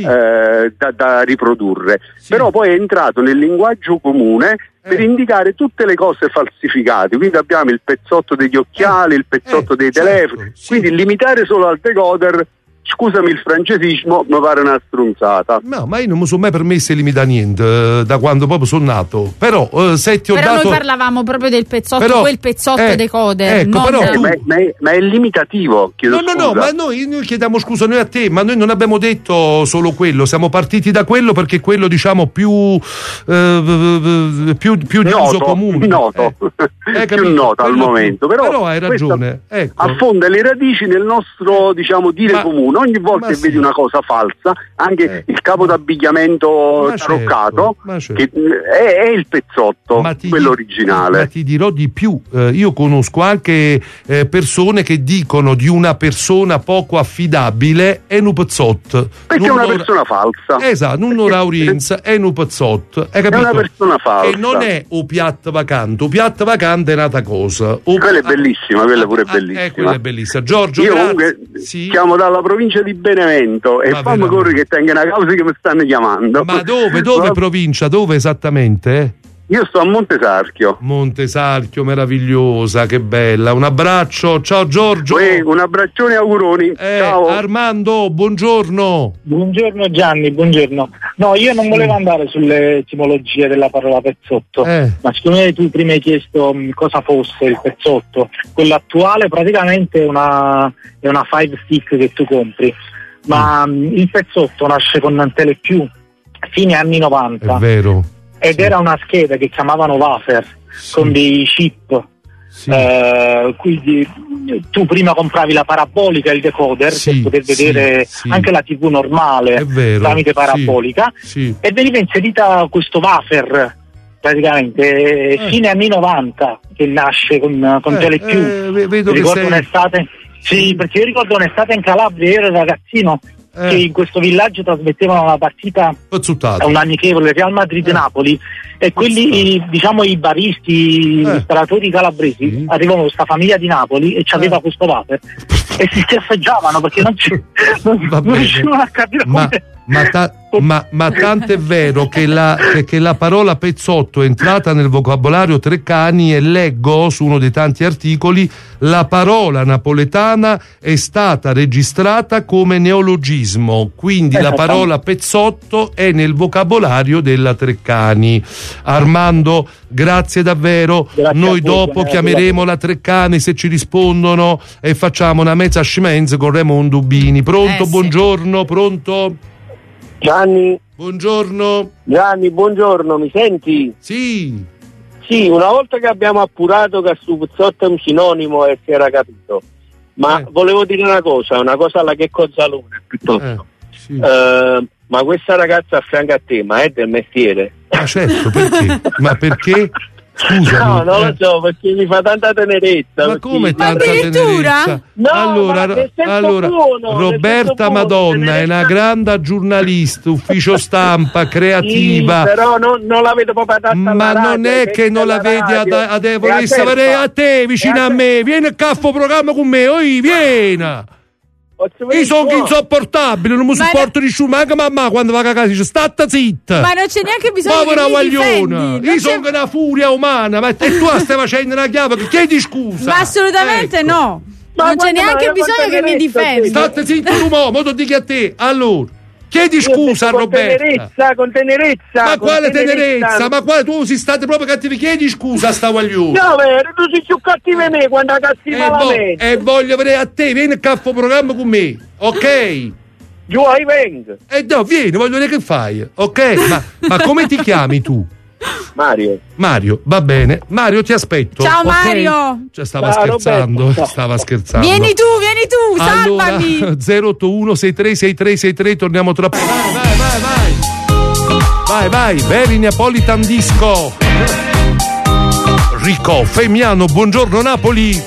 da riprodurre. Però poi è entrato nel linguaggio comune per indicare tutte le cose falsificate. Quindi abbiamo il pezzotto degli occhiali, il pezzotto dei telefoni. Quindi limitare solo al decoder, scusami il francesismo, mi pare una stronzata. No, ma io non mi sono mai permesso di limitare niente da quando proprio sono nato. Però se ti ho dato. Noi parlavamo proprio del pezzotto, quel pezzotto decoder. Ecco, però ma è limitativo. No, ma noi chiediamo scusa noi a te, ma noi non abbiamo detto solo quello, siamo partiti da quello perché quello diciamo più di uso comune. Più noto al momento. Però hai ragione. Ecco. Affonda le radici nel nostro dire comune. Ogni volta che vedi una cosa falsa, anche il capo d'abbigliamento taroccato, che è il pezzotto, quello originale. Ma ti dirò di più, io conosco anche persone che dicono di una persona poco affidabile è un pezzotto. Perché è una persona falsa. Esatto, non Laurienza è un pezzotto. È una persona falsa. E non è un piatto vacante. Un piatto vacante è un'altra cosa. Quella è bellissima, quella pure è bellissima. Quella è bellissima. Giorgio, io comunque siamo dalla provincia di Benevento e fammi correre che tenga una causa che mi stanno chiamando. Ma dove provincia? Dove esattamente? Io sto a Montesarchio. Montesarchio, meravigliosa, che bella. Un abbraccio, ciao Giorgio. Un abbraccione, auguroni. Ciao. Armando, buongiorno. Buongiorno Gianni, buongiorno. No, io non volevo andare sulle etimologie della parola pezzotto, ma siccome tu prima hai chiesto cosa fosse il pezzotto, quello attuale praticamente è una five stick che tu compri, ma il pezzotto nasce con Telepiù, fine anni 90. È vero. Ed era una scheda che chiamavano wafer con dei chip quindi tu prima compravi la parabolica e il decoder per poter vedere anche la TV normale tramite parabolica, e veniva inserita questo wafer praticamente fine anni 90 che nasce con Telepiù. Vedo ricordo un'estate, perché io ricordo un'estate in Calabria, io ero ragazzino, che in questo villaggio trasmettevano la partita a un amichevole Real Madrid-Napoli, e quelli, diciamo, i baristi, i ristoratori calabresi arrivavano questa famiglia di Napoli e c'aveva questo wafer e si schiaffeggiavano perché non riuscivano a capire ma tanto è vero che la parola pezzotto è entrata nel vocabolario Treccani, e leggo su uno dei tanti articoli la parola napoletana è stata registrata come neologismo, quindi la parola pezzotto è nel vocabolario della Treccani. Armando, grazie davvero, noi dopo chiameremo la Treccani se ci rispondono e facciamo una mezza scemenza con Raimondo Dubini. Pronto? Buongiorno, pronto? Gianni. Buongiorno. Gianni, buongiorno, mi senti? Sì. Sì, una volta che abbiamo appurato che su pezzotto è un sinonimo e si era capito, ma volevo dire una cosa alla Checco Zalone piuttosto. Ma questa ragazza a fianco a te, ma è del mestiere? Ah certo, perché? Ma perché? Scusami. No, non lo so, perché mi fa tanta tenerezza. Ma come tanta tenerezza? No, allora buono, Roberta Madonna è una grande giornalista, ufficio stampa, creativa. Sì, però non la vedo proprio adatta alla ma radio, non è che non la vedi vorrei sapere a te, vicino a me. Vieni a caffo programma con me, vieni. Io sono insopportabile, non mi sopporto nessuno, ma anche mamma quando va a casa dice stata zitta. Ma non c'è neanche bisogno che mi difendi. Io sono una furia umana, ma tu stai facendo una chiave, chiedi scusa. Ma assolutamente no. Ma non c'è neanche bisogno che mi difendi. State zitto tu mo ti dico a te. Allora, chiedi scusa a Roberta. Con tenerezza. Ma quale tenerezza? Ma quale tu si state proprio cattivi? Chiedi scusa a sta guaglione. No, vero, tu sei più cattivo di me quando cattiva la mente. E voglio vedere a te, vieni a caffo programma con me, ok? Giù, vengo. No, vieni, voglio vedere che fai, ok? Ma come ti chiami tu? Mario, va bene. Mario, ti aspetto. Ciao Mario. Stava scherzando. Vieni tu, salvami. Allora, 081 636363, torniamo tra poco. Vai, Very Neapolitan Disco. Rico Femiano, buongiorno Napoli.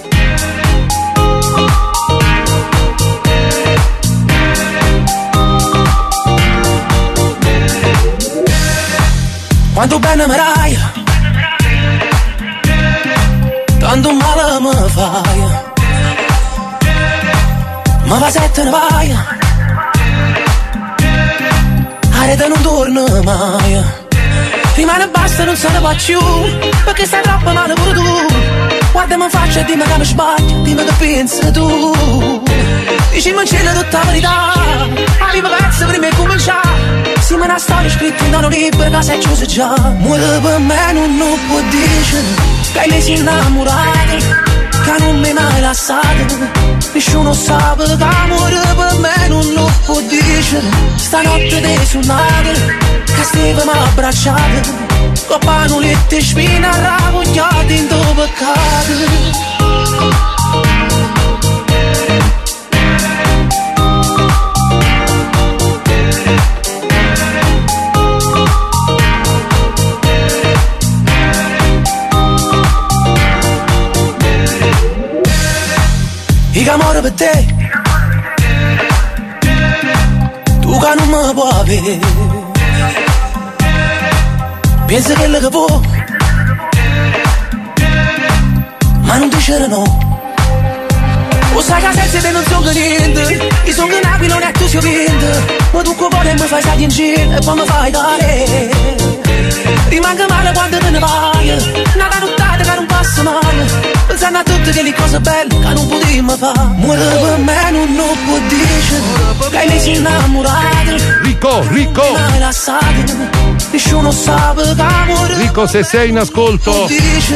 Quanto bene mi dai, tanto male mi fai, ma va se te ne vai, a rete non torna mai, rimane basta non se ne va più, perché stai troppo male pure tu, guardami in faccia e dimmi che mi sbaglio, dimmi che pensi tu, dici mi c'è tutta la verità, arriva pezzo prima di cominciare. Sì, ma una storia scritta in mano libera, sei chiusa già. Muore per me non può dire che lei si è innamorata, che non mi mai lasciato. Nessuno sa che muore per me non può dire. Stanotte te suonate, che stavamo abbracciate, con panolette e spine arrabbiate in tuo peccato. Che amore per te, tu che non mi puoi avere, pensi che le che può, ma non dice no. O sai che senza te non sono niente, io sono che Napoli non è tu si ovviamente, ma tu che vuoi mi fai stare in giro e poi mi fai dare. Rimango male quando te ne vai, una nottata che non passa mai, pensando a tutte quelle cose belle che non potevo fare. Muore per me non può dire che lei si è innamorata. Rico Nessuno sa che muore. Rico, se sei in ascolto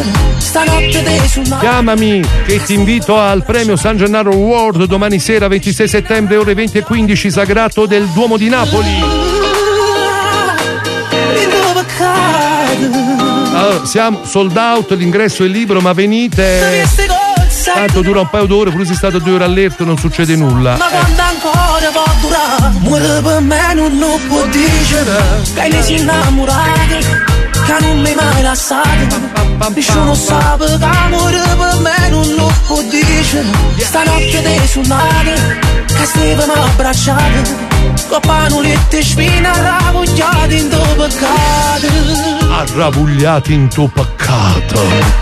chiamami che ti invito al premio San Gennaro Award domani sera 26 settembre ore 20:15, Sagrato del Duomo di Napoli. Allora, siamo sold out, l'ingresso è libero, ma venite. Tanto dura un paio d'ore, pure se state 2 ore all'erto non succede nulla. Ma quando ancora può durare? Muore per me non può dire che ne si innamorati, che non mi mai lasciate. Nessuno sa che amore per me non può dire. Stanotte dei suonati, che stavamo abbracciati, con panolette spine arravogliate in tuo peccato. Arravogliati in tuo peccato.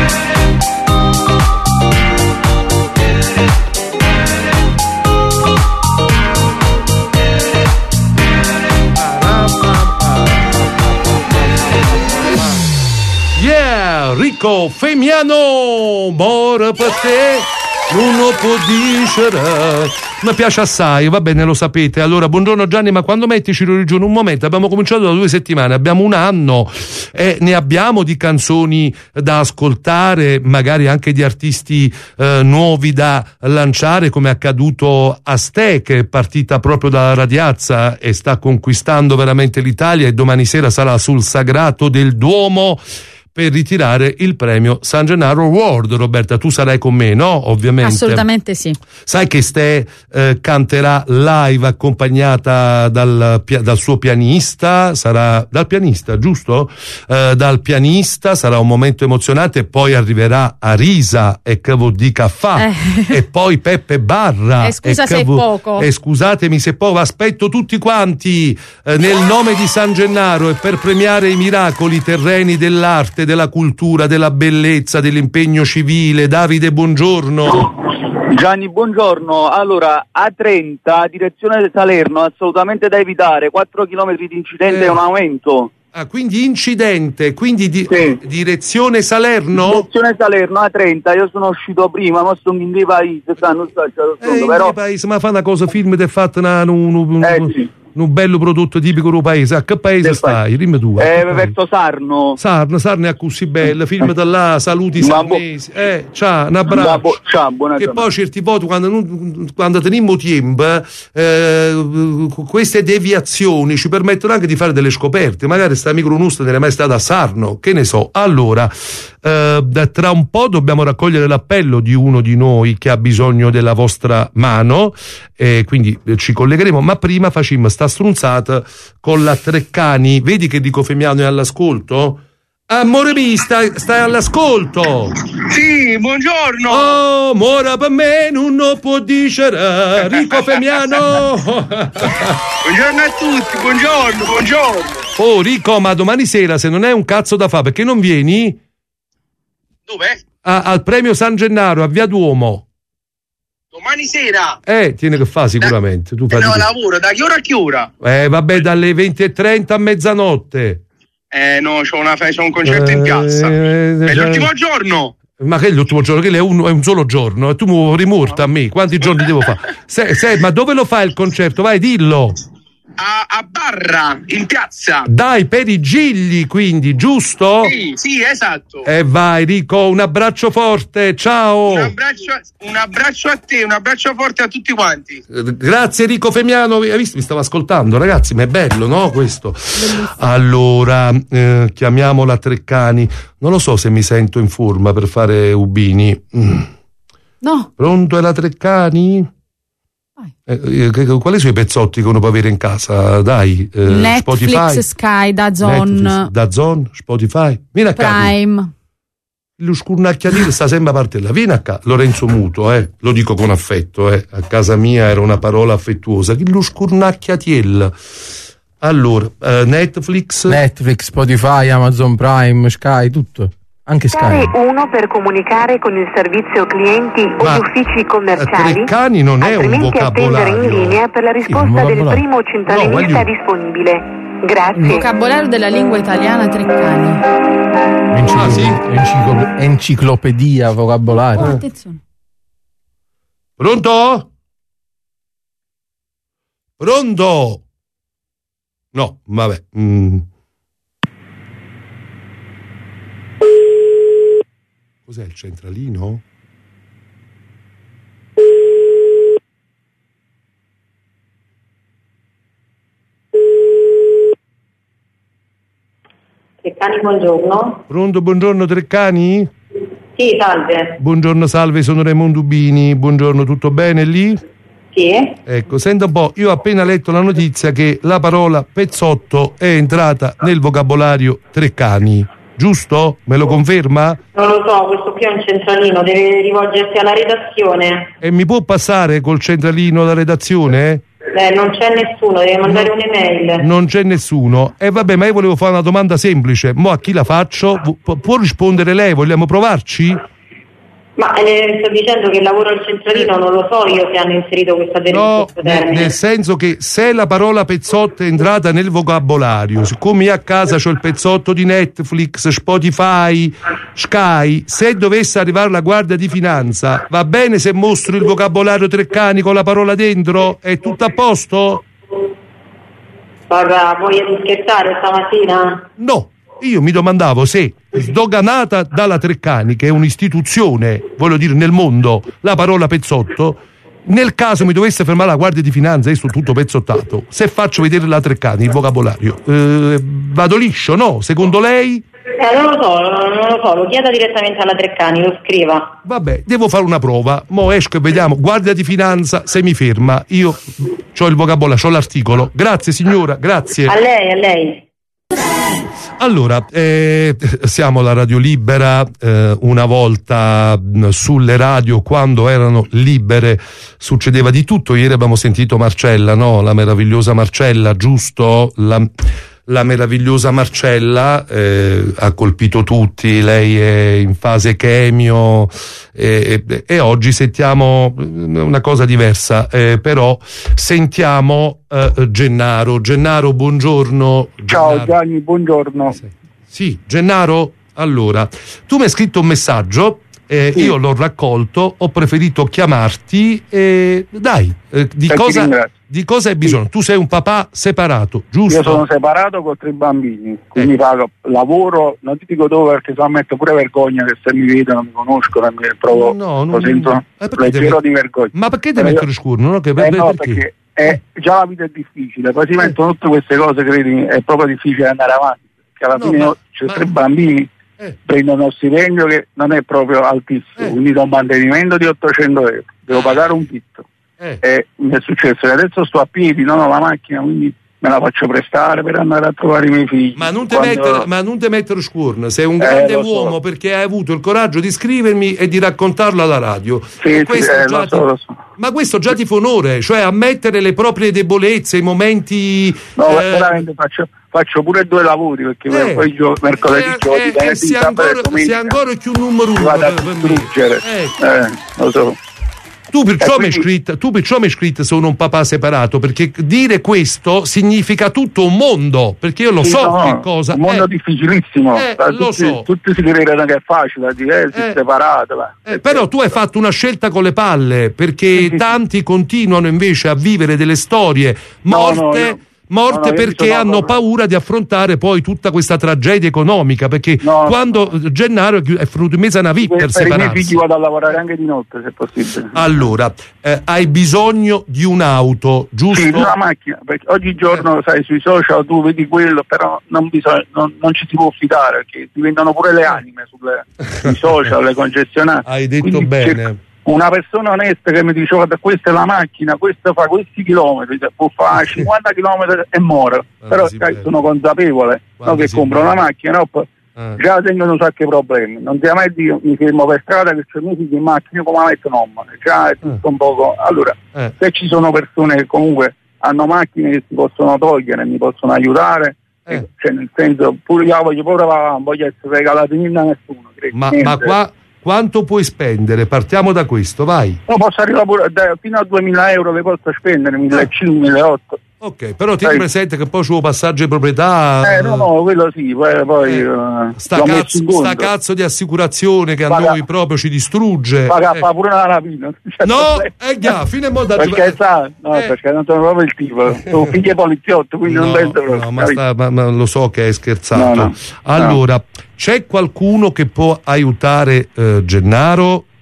Rico Femiano, mora per te, non lo può dire. Mi piace assai, va bene, lo sapete. Allora, buongiorno Gianni, ma quando metti Ciro Rigione? Un momento, abbiamo cominciato da 2 settimane, abbiamo un anno e ne abbiamo di canzoni da ascoltare, magari anche di artisti nuovi da lanciare, come è accaduto a Ste, che è partita proprio dalla Radiazza e sta conquistando veramente l'Italia e domani sera sarà sul Sagrato del Duomo per ritirare il premio San Gennaro Award. Roberta, tu sarai con me, no? Ovviamente. Assolutamente sì. Sai che Ste canterà live accompagnata dal suo pianista, sarà dal pianista, giusto? Dal pianista, sarà un momento emozionante, poi arriverà Arisa e che vuol dire caffè, e poi Peppe Barra. Scusa se è poco. Scusatemi se poco, aspetto tutti quanti nel nome di San Gennaro e per premiare i miracoli terreni dell'arte, della cultura, della bellezza, dell'impegno civile. Davide, buongiorno. Gianni, buongiorno. Allora, A30, direzione Salerno, assolutamente da evitare, 4 km di incidente e un aumento. Ah, quindi incidente, quindi direzione Salerno? Direzione Salerno, A30, io sono uscito prima, ma sono in dei paesi, non sto però... paese, ma fa una cosa, film ti è fatto sì. Un bello prodotto tipico del paese. A che paese stai? Dimmi tu. Verso Sarno. Sarno è così bello. Film da là, saluti sarnesi. Ciao, un abbraccio. Ciao, buona che poi certi volte quando teniamo tempo, queste deviazioni ci permettono anche di fare delle scoperte. Magari sta micronusta non è mai stata a Sarno, che ne so. Allora, tra un po' dobbiamo raccogliere l'appello di uno di noi che ha bisogno della vostra mano, quindi ci collegheremo, ma prima facciamo sta strunzata con la Treccani. Vedi che Rico Femiano è all'ascolto? Amore mio, stai all'ascolto? Sì, buongiorno. Oh, mora per me non lo può dire Rico Femiano. Buongiorno a tutti, buongiorno. Oh Rico, ma domani sera, se non è un cazzo da fare, perché non vieni? Dove? Al premio San Gennaro a Via Duomo. Domani sera? Tiene che fa sicuramente. Tu fai lavoro, da che ora a che ora? Vabbè, dalle 20:30 a mezzanotte. No, c'ho un concerto in piazza. È l'ultimo giorno? Ma che è l'ultimo giorno? Che è un solo giorno? Tu mi rimorta a me. Quanti giorni devo fare? Ma dove lo fai il concerto? Vai, dillo. A Barra, in piazza. Dai, per i Gigli, quindi, giusto? Sì, esatto. E vai Rico, un abbraccio forte, ciao. Un abbraccio a te, un abbraccio forte a tutti quanti. Grazie Rico Femiano, hai visto? Mi stavo ascoltando, ragazzi, ma è bello, no? Questo. Allora, chiamiamo la Treccani. Non lo so se mi sento in forma per fare Ubini. No. Pronto, è la Treccani? Quali sono i pezzotti che uno può avere in casa? Dai, Netflix, Spotify, Sky, DAZN, Spotify, vieni a casa. Prime. Lo scurnacchiatino sta sempre a parte là. Vieni a casa. Lorenzo Muto, lo dico con affetto, a casa mia era una parola affettuosa. Lo scurnacchiatiel. Allora, Netflix, Spotify, Amazon Prime, Sky, tutto. Anche Sky. 1 per comunicare con il servizio clienti o gli uffici commerciali. Treccani non è un vocabolario. Attendere in linea per la risposta del primo centralinista disponibile. Grazie. Il vocabolario della lingua italiana Treccani. Enciclopedia vocabolario. Attenzione. Pronto? No, vabbè. Cos'è il centralino? Treccani, buongiorno. Pronto, buongiorno Treccani? Sì, salve. Buongiorno, salve, sono Raimondo Ubini. Buongiorno, tutto bene lì? Sì. Ecco, senta un po', io ho appena letto la notizia che la parola pezzotto è entrata nel vocabolario Treccani, giusto? Me lo conferma? Non lo so, questo qui è un centralino, deve rivolgersi alla redazione. E mi può passare col centralino alla redazione? Non c'è nessuno, deve mandare un'email. Non c'è nessuno. E vabbè, ma io volevo fare una domanda semplice. Mo a chi la faccio? Può rispondere lei? Vogliamo provarci? Ma sto dicendo che il lavoro al centralino non lo so io se hanno inserito questa questo termine. Nel senso che se la parola pezzotto è entrata nel vocabolario, siccome io a casa c'ho il pezzotto di Netflix, Spotify, Sky, se dovesse arrivare la Guardia di Finanza, va bene se mostro il vocabolario Treccani con la parola dentro? È tutto a posto? Guarda, voglia di scherzare stamattina? No. Io mi domandavo se, sdoganata dalla Treccani, che è un'istituzione, voglio dire, nel mondo, la parola pezzotto, nel caso mi dovesse fermare la Guardia di Finanza, io sto tutto pezzottato, se faccio vedere la Treccani, il vocabolario, vado liscio, no? Secondo lei? Non lo so, lo chieda direttamente alla Treccani, lo scriva. Vabbè, devo fare una prova, mo esco e vediamo, Guardia di Finanza, se mi ferma, io c'ho il vocabolario, c'ho l'articolo. Grazie signora, grazie. A lei. Allora, siamo alla Radio Libera, una volta sulle radio quando erano libere succedeva di tutto. Ieri abbiamo sentito Marcella, no? La meravigliosa Marcella, giusto? La meravigliosa Marcella ha colpito tutti, lei è in fase chemio e oggi sentiamo una cosa diversa, però sentiamo Gennaro. Gennaro, buongiorno. Ciao Gianni, buongiorno. Sì, Gennaro, allora, tu mi hai scritto un messaggio. Sì. Io l'ho raccolto, ho preferito chiamarti e di cosa hai bisogno? Sì. Tu sei un papà separato, giusto? Io sono separato con 3 bambini, quindi lavoro, non ti dico dove perché se metto pure vergogna che se mi vedono mi conoscono e mi provo, lo sento leggero di vergogna. Ma perché devi mettere scuro? No, perché già la vita è difficile, poi si mettono tutte queste cose, credimi, è proprio difficile andare avanti, perché alla fine ho 3 bambini. Prendo uno stipendio che non è proprio altissimo, quindi do un mantenimento di 800 euro, devo pagare un pitto e mi è successo che adesso sto a piedi, non ho la macchina, quindi me la faccio prestare per andare a trovare i miei figli. Ma non te mettere scurno, sei un grande uomo perché hai avuto il coraggio di scrivermi e di raccontarlo alla radio. Lo so. Ma questo già ti fa onore, cioè ammettere le proprie debolezze, i momenti. No, veramente faccio pure 2 lavori perché poi mercoledì giovedì sei ancora più numero 1 vado a distruggere. Lo so. Tu perciò mi hai scritto sono un papà separato, perché dire questo significa tutto un mondo, perché io lo so che cosa un mondo difficilissimo, tutti si credono che è facile, diversi, separato, però tu hai fatto una scelta con le palle, perché tanti continuano invece a vivere delle storie morte perché hanno paura di affrontare poi tutta questa tragedia economica, perché quando Gennaro è venuto in mese a una VIP per separarsi. I miei figli vado a lavorare anche di notte se possibile. Allora, hai bisogno di un'auto, giusto? Sì, una macchina, perché oggigiorno sai sui social tu vedi quello, però non ci si può fidare perché diventano pure le anime sui social, le concessionarie. Hai detto bene. Una persona onesta che mi dice guarda questa è la macchina, questa fa questi chilometri, può fare 50 chilometri e muore, però sono consapevole che compro una macchina, già tengono un sacco di problemi, non ti mai dire mi fermo per strada che c'è miei figli in macchina come la mettono, già è tutto un poco. Allora se ci sono persone che comunque hanno macchine che si possono togliere, mi possono aiutare, cioè nel senso pure io voglio provare, non voglio essere regalato niente a nessuno. Ma qua quanto puoi spendere? Partiamo da questo, vai. No, posso arrivare pure fino a 2.000 euro le posso spendere, 1.500, 1.800. Ok, però tieni presente che poi c'è un passaggio di proprietà. No, quello sì, poi sta cazzo di assicurazione che a noi proprio ci distrugge. Paga pure una rapina. No, fine modo perché perché non sono proprio il tipo. Sono figlio poliziotto, quindi non penso proprio. No, ma lo so che hai scherzato. Allora, c'è qualcuno che può aiutare Gennaro?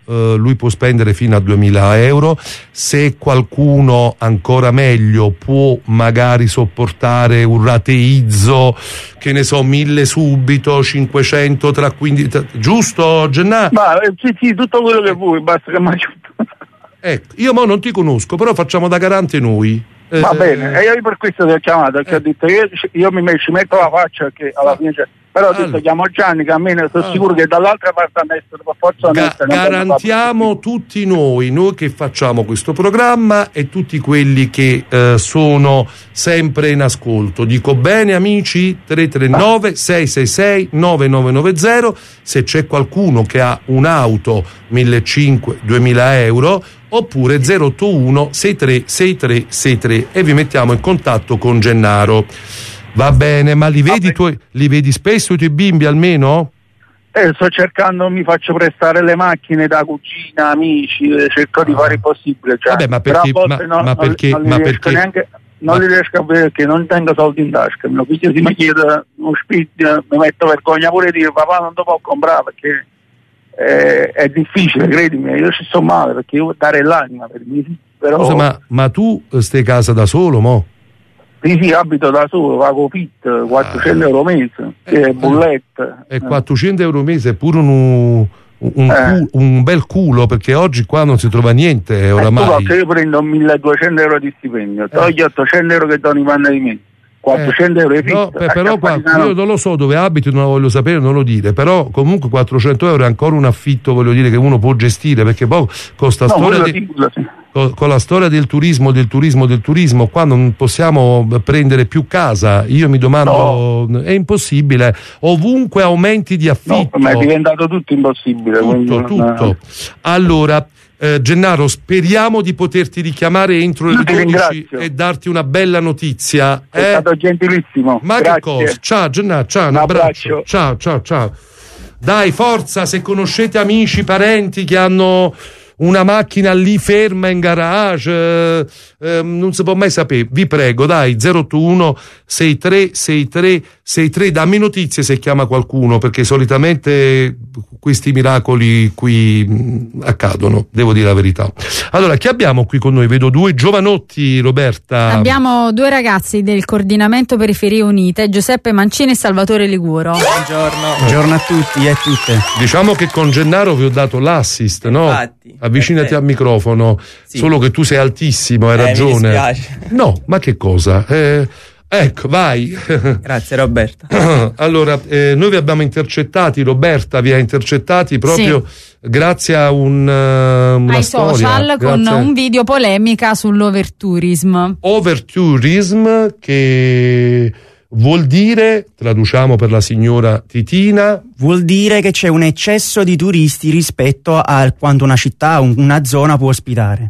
lui può spendere fino a 2.000 euro. Se qualcuno ancora meglio può magari sopportare un rateizzo, che ne so, 1.000 subito, 500 tra 15, giusto Gennaro? Ma sì, tutto quello che vuoi, basta che mi aiuti. Ecco, io mo non ti conosco, però facciamo da garante noi. Va bene, e io per questo ti ho chiamato, perché ho detto io ci metto la faccia, che alla fine però ho detto chiamo Gianni, che almeno sono sicuro che dall'altra parte all'estero per forza garantiamo tutti noi che facciamo questo programma e tutti quelli che sono sempre in ascolto. Dico bene, amici? 339 666 9990. Se c'è qualcuno che ha un'auto 1.500-2.000 euro, oppure 081 636363 e vi mettiamo in contatto con Gennaro. Va bene, ma li vedi spesso i tuoi bimbi almeno? Sto cercando, mi faccio prestare le macchine da cugina, amici, cerco di fare il possibile. Cioè, vabbè, ma perché? Non li riesco a vedere perché non tengo soldi in tasca. Mio figlio si mi chiede uno spizio, mi metto vergogna pure di dire papà non ti può comprare perché è difficile, credimi, io ci sto male perché io devo dare l'anima per me. Però... Scusa, ma tu stai casa da solo, mo? Sì, abito da solo, pago fit, 400 euro mese, bolletta. E 400 euro mese è pure un bel culo, perché oggi qua non si trova niente oramai. Io prendo 1.200 euro di stipendio, togli 800 euro che do i panni di me. 400 euro è fisso. No, però io non lo so dove abiti, non lo voglio sapere, non lo dire, però comunque 400 euro è ancora un affitto, voglio dire, che uno può gestire, perché poi con sta storia con la storia del turismo, qua non possiamo prendere più casa. Io mi domando, è impossibile, ovunque aumenti di affitto. No, ma è diventato tutto impossibile. Tutto. Allora, Gennaro, speriamo di poterti richiamare entro le 12 e darti una bella notizia. È stato gentilissimo. Ma grazie. Che cosa? Ciao Gennaro, ciao, un abbraccio. Ciao. Dai, forza, se conoscete amici, parenti che hanno una macchina lì ferma in garage, non si può mai sapere, vi prego, dai, 081 636363, dammi notizie se chiama qualcuno, perché solitamente questi miracoli qui accadono, devo dire la verità. Allora, chi abbiamo qui con noi? Vedo due giovanotti, Roberta. Abbiamo due ragazzi del Coordinamento Periferie Unite, Giuseppe Mancini e Salvatore Liguro. Buongiorno a tutti e a tutte. Diciamo che con Gennaro vi ho dato l'assist, no? Infatti. Avvicinati al microfono, sì. Solo che tu sei altissimo, hai ragione. Mi dispiace. No, ma che cosa? Ecco, vai. Grazie Roberta. Allora, noi vi abbiamo intercettati, Roberta vi ha intercettati proprio grazie a una storia. Ai social, con un video polemica sull'overtourism. Overtourism, che vuol dire, traduciamo per la signora Titina, vuol dire che c'è un eccesso di turisti rispetto a quanto una città, una zona può ospitare.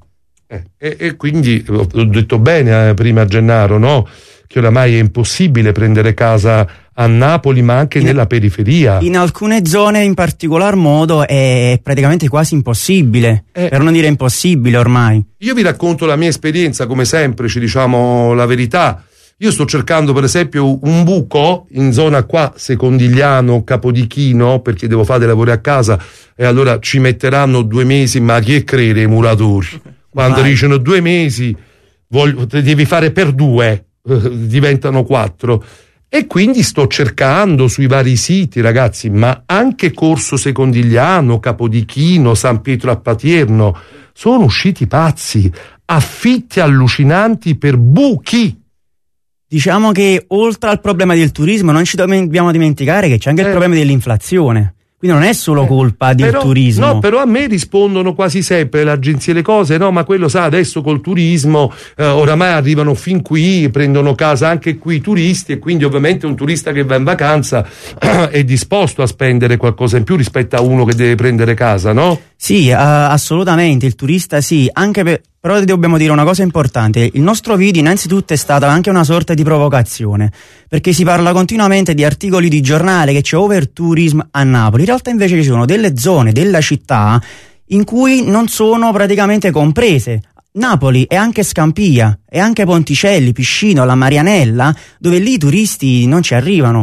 E quindi ho detto bene prima a Gennaro, no? Che oramai è impossibile prendere casa a Napoli, ma anche nella periferia. In alcune zone in particolar modo è praticamente quasi impossibile, per non dire impossibile ormai. Io vi racconto la mia esperienza, come sempre, ci diciamo la verità. Io sto cercando per esempio un buco in zona qua, Secondigliano, Capodichino, perché devo fare dei lavori a casa e allora ci metteranno 2 mesi, ma chi crede i muratori? Quando dicono 2 mesi devi fare per 2, diventano 4. E quindi sto cercando sui vari siti, ragazzi, ma anche Corso Secondigliano, Capodichino, San Pietro a Patierno, sono usciti pazzi, affitti allucinanti per buchi. Diciamo che oltre al problema del turismo non ci dobbiamo dimenticare che c'è anche il problema dell'inflazione, quindi non è solo colpa del turismo. No, però a me rispondono quasi sempre le agenzie le cose, no, ma quello sa, adesso col turismo oramai arrivano fin qui, prendono casa anche qui i turisti, e quindi ovviamente un turista che va in vacanza è disposto a spendere qualcosa in più rispetto a uno che deve prendere casa, no? Sì, assolutamente, il turista sì, però dobbiamo dire una cosa importante: il nostro video innanzitutto è stata anche una sorta di provocazione, perché si parla continuamente di articoli di giornale che c'è overtourism a Napoli. In realtà invece ci sono delle zone della città in cui non sono praticamente comprese. Napoli è anche Scampia, è anche Ponticelli, Piscino, la Marianella, dove lì i turisti non ci arrivano.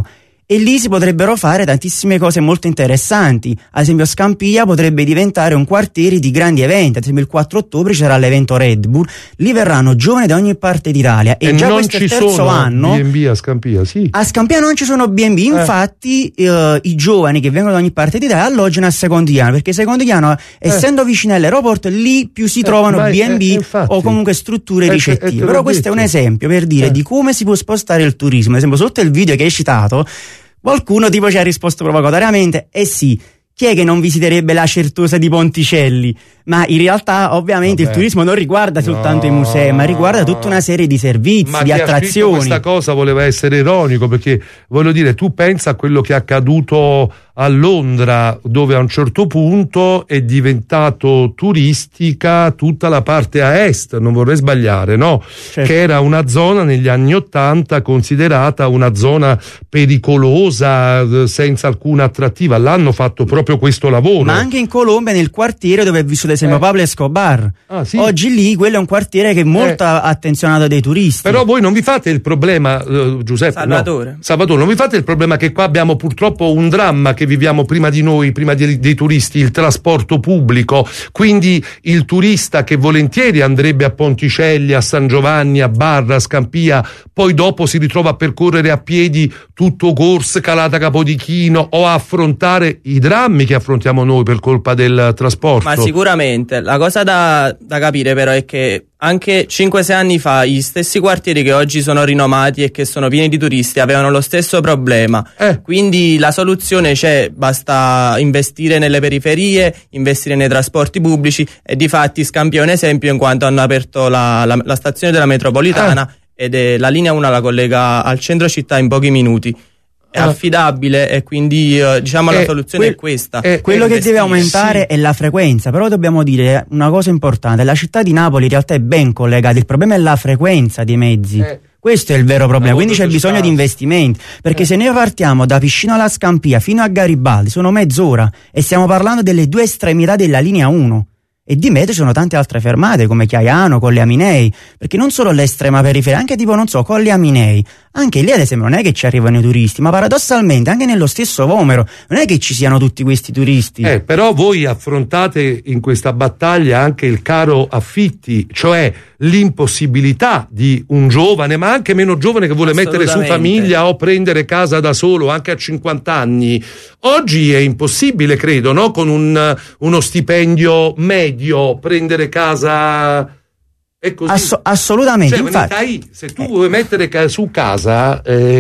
e lì si potrebbero fare tantissime cose molto interessanti. Ad esempio Scampia potrebbe diventare un quartiere di grandi eventi, ad esempio il 4 ottobre c'era l'evento Red Bull, lì verranno giovani da ogni parte d'Italia e già questo è il terzo anno. B&B a Scampia, sì. A Scampia non ci sono B&B, infatti i giovani che vengono da ogni parte d'Italia alloggiano a Secondigliano, perché Secondigliano essendo vicino all'aeroporto lì più si trovano B&B o comunque strutture ricettive. Però questo è un esempio per dire di come si può spostare il turismo. Ad esempio sotto il video che hai citato qualcuno tipo ci ha risposto provocatoriamente: sì, chi è che non visiterebbe la Certosa di Ponticelli? Ma in realtà ovviamente il turismo non riguarda soltanto i musei, ma riguarda tutta una serie di servizi, di attrazioni. Questa cosa voleva essere ironico, perché voglio dire, tu pensa a quello che è accaduto a Londra, dove a un certo punto è diventato turistica tutta la parte a est, non vorrei sbagliare, no? Certo. Che era una zona negli anni '80 considerata una zona pericolosa, senza alcuna attrattiva. L'hanno fatto proprio questo lavoro. Ma anche in Colombia, nel quartiere dove è vissuto ad esempio Pablo Escobar, sì. Oggi lì quello è un quartiere che è molto attenzionato dai turisti. Però voi non vi fate il problema, Giuseppe Salvatore, non vi fate il problema che qua abbiamo purtroppo un dramma che viviamo prima di noi, prima dei turisti, il trasporto pubblico, quindi il turista che volentieri andrebbe a Ponticelli, a San Giovanni, a Barra, a Scampia, poi dopo si ritrova a percorrere a piedi tutto Gors, Calata Capodichino, o a affrontare i drammi che affrontiamo noi per colpa del trasporto. Ma sicuramente la cosa da capire però è che anche 5-6 anni fa gli stessi quartieri che oggi sono rinomati e che sono pieni di turisti avevano lo stesso problema, quindi la soluzione c'è, basta investire nelle periferie, investire nei trasporti pubblici, e difatti Scampia è un esempio in quanto hanno aperto la stazione della metropolitana ed è la linea 1 la collega al centro città in pochi minuti. È affidabile e quindi diciamo la soluzione è questa. Quello che deve aumentare è la frequenza, però dobbiamo dire una cosa importante: la città di Napoli in realtà è ben collegata, il problema è la frequenza dei mezzi. Questo è il vero problema, quindi c'è bisogno di investimenti, perché se noi partiamo da Piscina alla Scampia fino a Garibaldi sono mezz'ora e stiamo parlando delle due estremità della linea 1. E di mezzo ci sono tante altre fermate come Chiaiano, Colle Aminei, perché non solo l'estrema periferia, anche tipo non so Colle Aminei, anche lì ad esempio non è che ci arrivano i turisti, ma paradossalmente anche nello stesso Vomero non è che ci siano tutti questi turisti. Però voi affrontate in questa battaglia anche il caro affitti, cioè l'impossibilità di un giovane, ma anche meno giovane, che vuole mettere su famiglia o prendere casa da solo anche a 50 anni. Oggi è impossibile, credo, no? Con uno stipendio medio prendere casa. È così. Assolutamente. Cioè, infatti, se tu vuoi mettere su casa,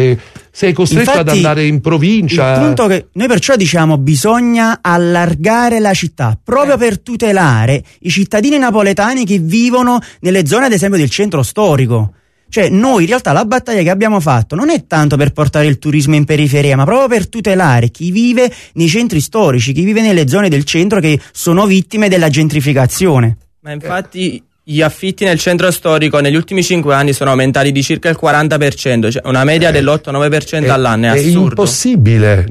sei costretto ad andare in provincia. Il punto che noi perciò diciamo bisogna allargare la città proprio per tutelare i cittadini napoletani che vivono nelle zone ad esempio del centro storico. Cioè noi in realtà la battaglia che abbiamo fatto non è tanto per portare il turismo in periferia, ma proprio per tutelare chi vive nei centri storici, chi vive nelle zone del centro che sono vittime della gentrificazione. Ma infatti gli affitti nel centro storico negli ultimi 5 anni sono aumentati di circa il 40%, cioè una media dell'8-9% all'anno, è assurdo. È impossibile.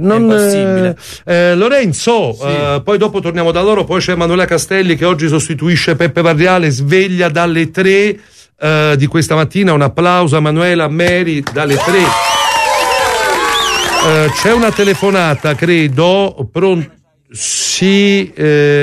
Lorenzo, sì. Poi dopo torniamo da loro, poi c'è Emanuela Castelli che oggi sostituisce Peppe Varriale, sveglia dalle 3 di questa mattina. Un applauso a Emanuela, Mary, dalle 3. C'è una telefonata, credo. Pronto? Sì.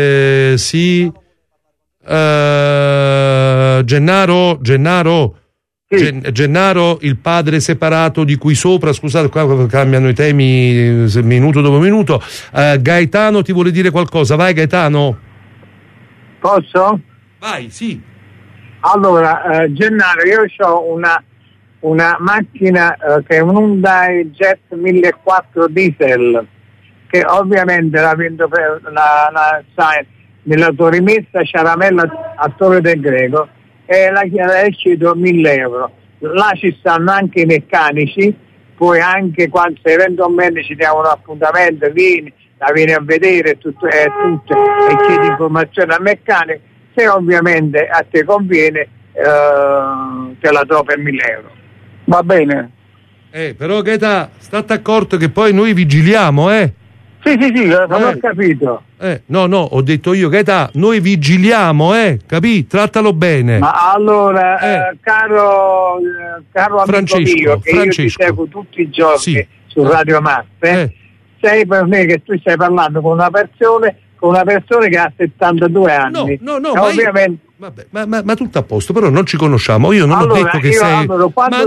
Gennaro, sì. Gennaro, il padre separato di cui sopra, scusate, qua cambiano i temi minuto dopo minuto. Gaetano ti vuole dire qualcosa, vai Gaetano. Posso? Vai, sì. Allora, Gennaro, io ho una macchina che è un Hyundai Jet 1400 diesel, che ovviamente la vendo per nella tua rimessa Ciaramella a Torre del Greco, e la cedo 1.000 euro. Là ci stanno anche i meccanici, poi anche quando se eventualmente ci diamo un appuntamento, la vieni a vedere e chiedi informazioni al meccanico. Se ovviamente a te conviene, te la do per 1.000 euro. Va bene? Però Gaeta, state accorto che poi noi vigiliamo, Sì, non ho capito. No, ho detto io, Gaeta, noi vigiliamo, capì? Trattalo bene. Ma allora, caro amico mio, che io ti seguo tutti i giorni, sì. su Radio Marte, sei per me che tu stai parlando con una persona che ha 72 anni. No, ovviamente. Ma tutto a posto, però non ci conosciamo. Io non ho detto che sei. Quando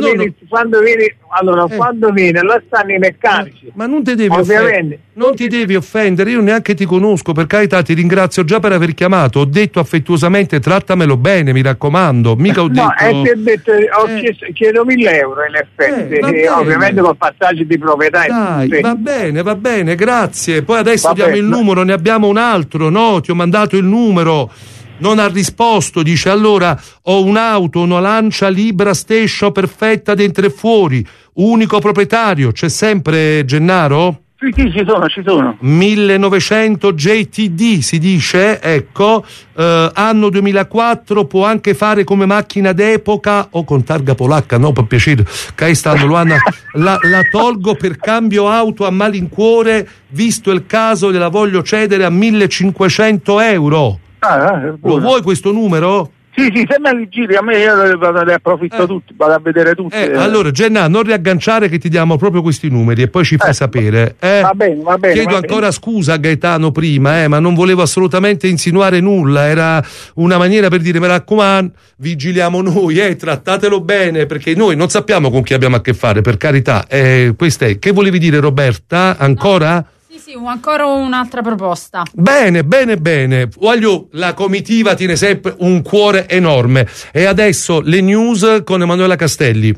vieni, lo stanno i meccanici. Ma non ti devi offendere, io neanche ti conosco, per carità, ti ringrazio già per aver chiamato. Ho detto affettuosamente trattamelo bene, mi raccomando. Mica ho detto. Chiedo 1.000 euro in effetti, ovviamente con passaggio di proprietà. Dai, va bene, grazie. Poi adesso diamo il numero, ne abbiamo un altro, no? Ti ho mandato il numero. Non ha risposto, dice allora ho un'auto, una Lancia Libra Station perfetta dentro e fuori, unico proprietario, c'è sempre Gennaro? Sì, ci sono. 1900 JTD si dice, ecco, anno 2004, può anche fare come macchina d'epoca o con targa polacca, no, per piacere, la tolgo per cambio auto a malincuore, visto il caso gliela voglio cedere a 1.500 euro. Lo vuoi questo numero? Sì, se me li giri a me io ne approfitto tutti, vado a vedere tutti. Allora Genna, non riagganciare che ti diamo proprio questi numeri e poi ci fai sapere. Va bene. Chiedo ancora scusa a Gaetano prima, ma non volevo assolutamente insinuare nulla, era una maniera per dire mi raccomando, vigiliamo noi, trattatelo bene, perché noi non sappiamo con chi abbiamo a che fare, per carità. Questa è. Che volevi dire Roberta? Ancora? No. Sì, ancora un'altra proposta. Bene. Voglio, la comitiva tiene sempre un cuore enorme. E adesso le news con Emanuela Castelli.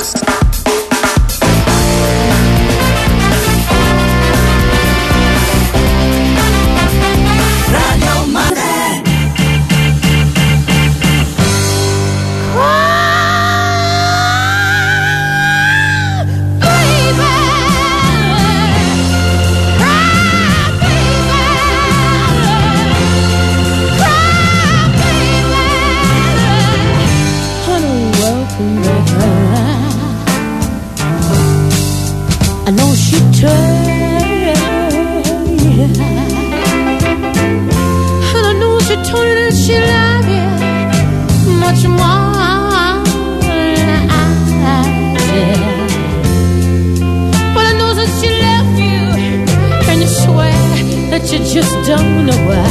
You just don't know why.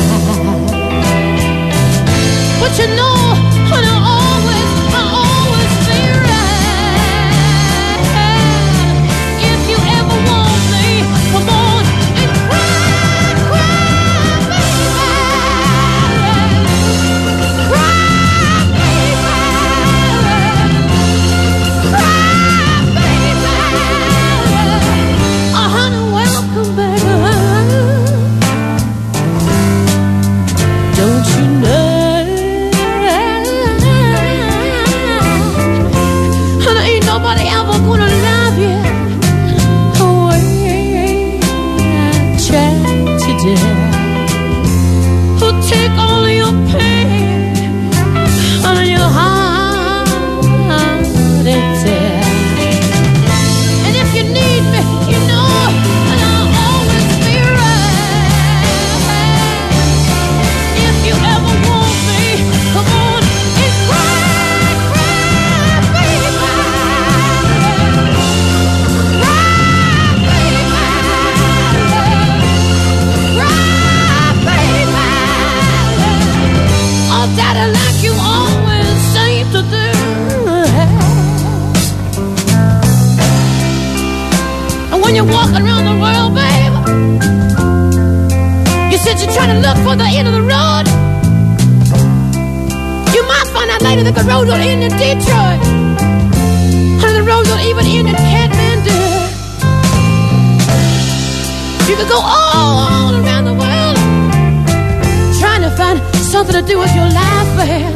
But you know, and I always be right. If you ever want me, come on and cry, baby. Cry, baby. Honey, welcome back. Don't you know? And ain't nobody ever gonna love you the way I tried to do. Who'll take all of your pain and your heart and tear. And if you need me, you know, and I'll always be right. If you ever want me, come on and cry, baby. Cry, baby. Oh, daddy, like you always seem to do. And when you're walking around the world, baby, you said you're trying to look for the end of the road. You might find out later that the road don't end in Detroit, and the road don't even end in Kathmandu. You could go all around the world trying to find something to do with your life, babe.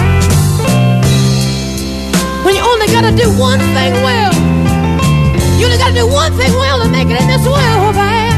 When you only gotta do one thing well. You only gotta do one thing well to make it in this world, babe.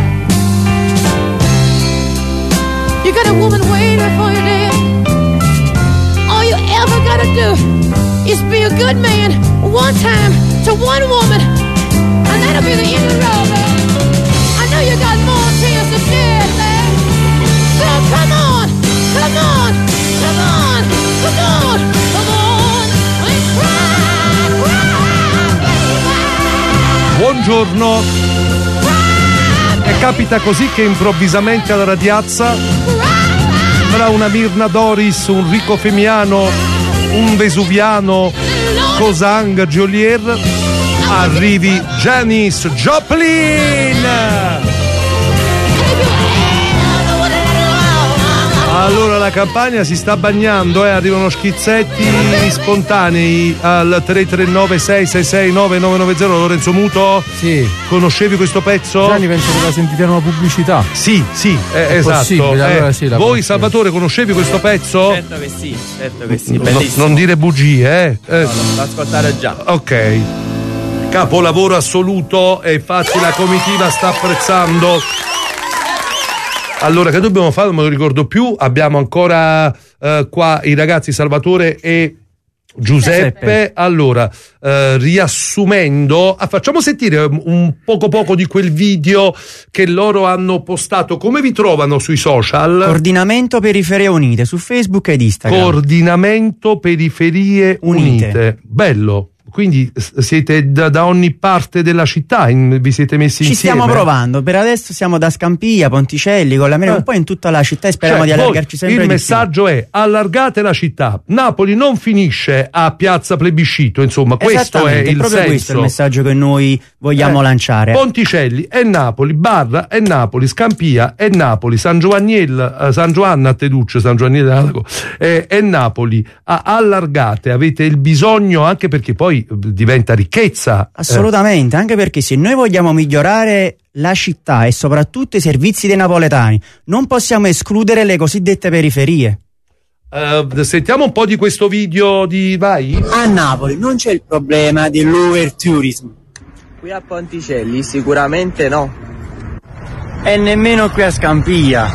You got a woman waiting for you there. All you ever gotta do is be a good man one time to one woman, and that'll be the end of the road, babe. I know you got more tears to shed, babe. So come on, come on, come on, come on, come on, and cry, baby. buongiorno. E capita così che improvvisamente alla radiazza, tra una Mirna Doris, un Rico Femiano, un Vesuviano, Cosang, Jolier, arrivi Janis Joplin. Allora la Campania si sta bagnando, arrivano schizzetti spontanei al 339 666 9990. Lorenzo Muto? Sì. Conoscevi questo pezzo? Gianni, penso che la sentite in una pubblicità. Sì, esatto. Allora sì, voi Salvatore conoscevi questo pezzo? Certo che sì, bellissimo. Non dire bugie, No, lo ascoltare già. Ok. Capolavoro assoluto, e infatti la comitiva sta apprezzando. Allora, che dobbiamo fare? Non me lo ricordo più. Abbiamo ancora qua i ragazzi Salvatore e Giuseppe. Allora, riassumendo, facciamo sentire un poco di quel video che loro hanno postato. Come vi trovano sui social? Coordinamento Periferie Unite su Facebook ed Instagram. Coordinamento Periferie Unite. Bello. Quindi siete da ogni parte della città, vi siete messi insieme? Ci stiamo provando, per adesso siamo da Scampia, Ponticelli, con la mela un po' in tutta la città e speriamo di allargarci sempre di più. Il messaggio è: allargate la città. Napoli non finisce a Piazza Plebiscito, insomma, questo è il proprio senso. Questo è il messaggio che noi vogliamo lanciare. Ponticelli è Napoli, Barra è Napoli, Scampia è Napoli, San Giovanna a Teduccio, San Giovanni è Napoli. Allargate, avete il bisogno, anche perché poi diventa ricchezza. Assolutamente, anche perché se noi vogliamo migliorare la città e soprattutto i servizi dei napoletani, non possiamo escludere le cosiddette periferie. Sentiamo un po' di questo video di Vai. A Napoli non c'è il problema dell'overtourism. Qui a Ponticelli sicuramente no. E nemmeno qui a Scampia.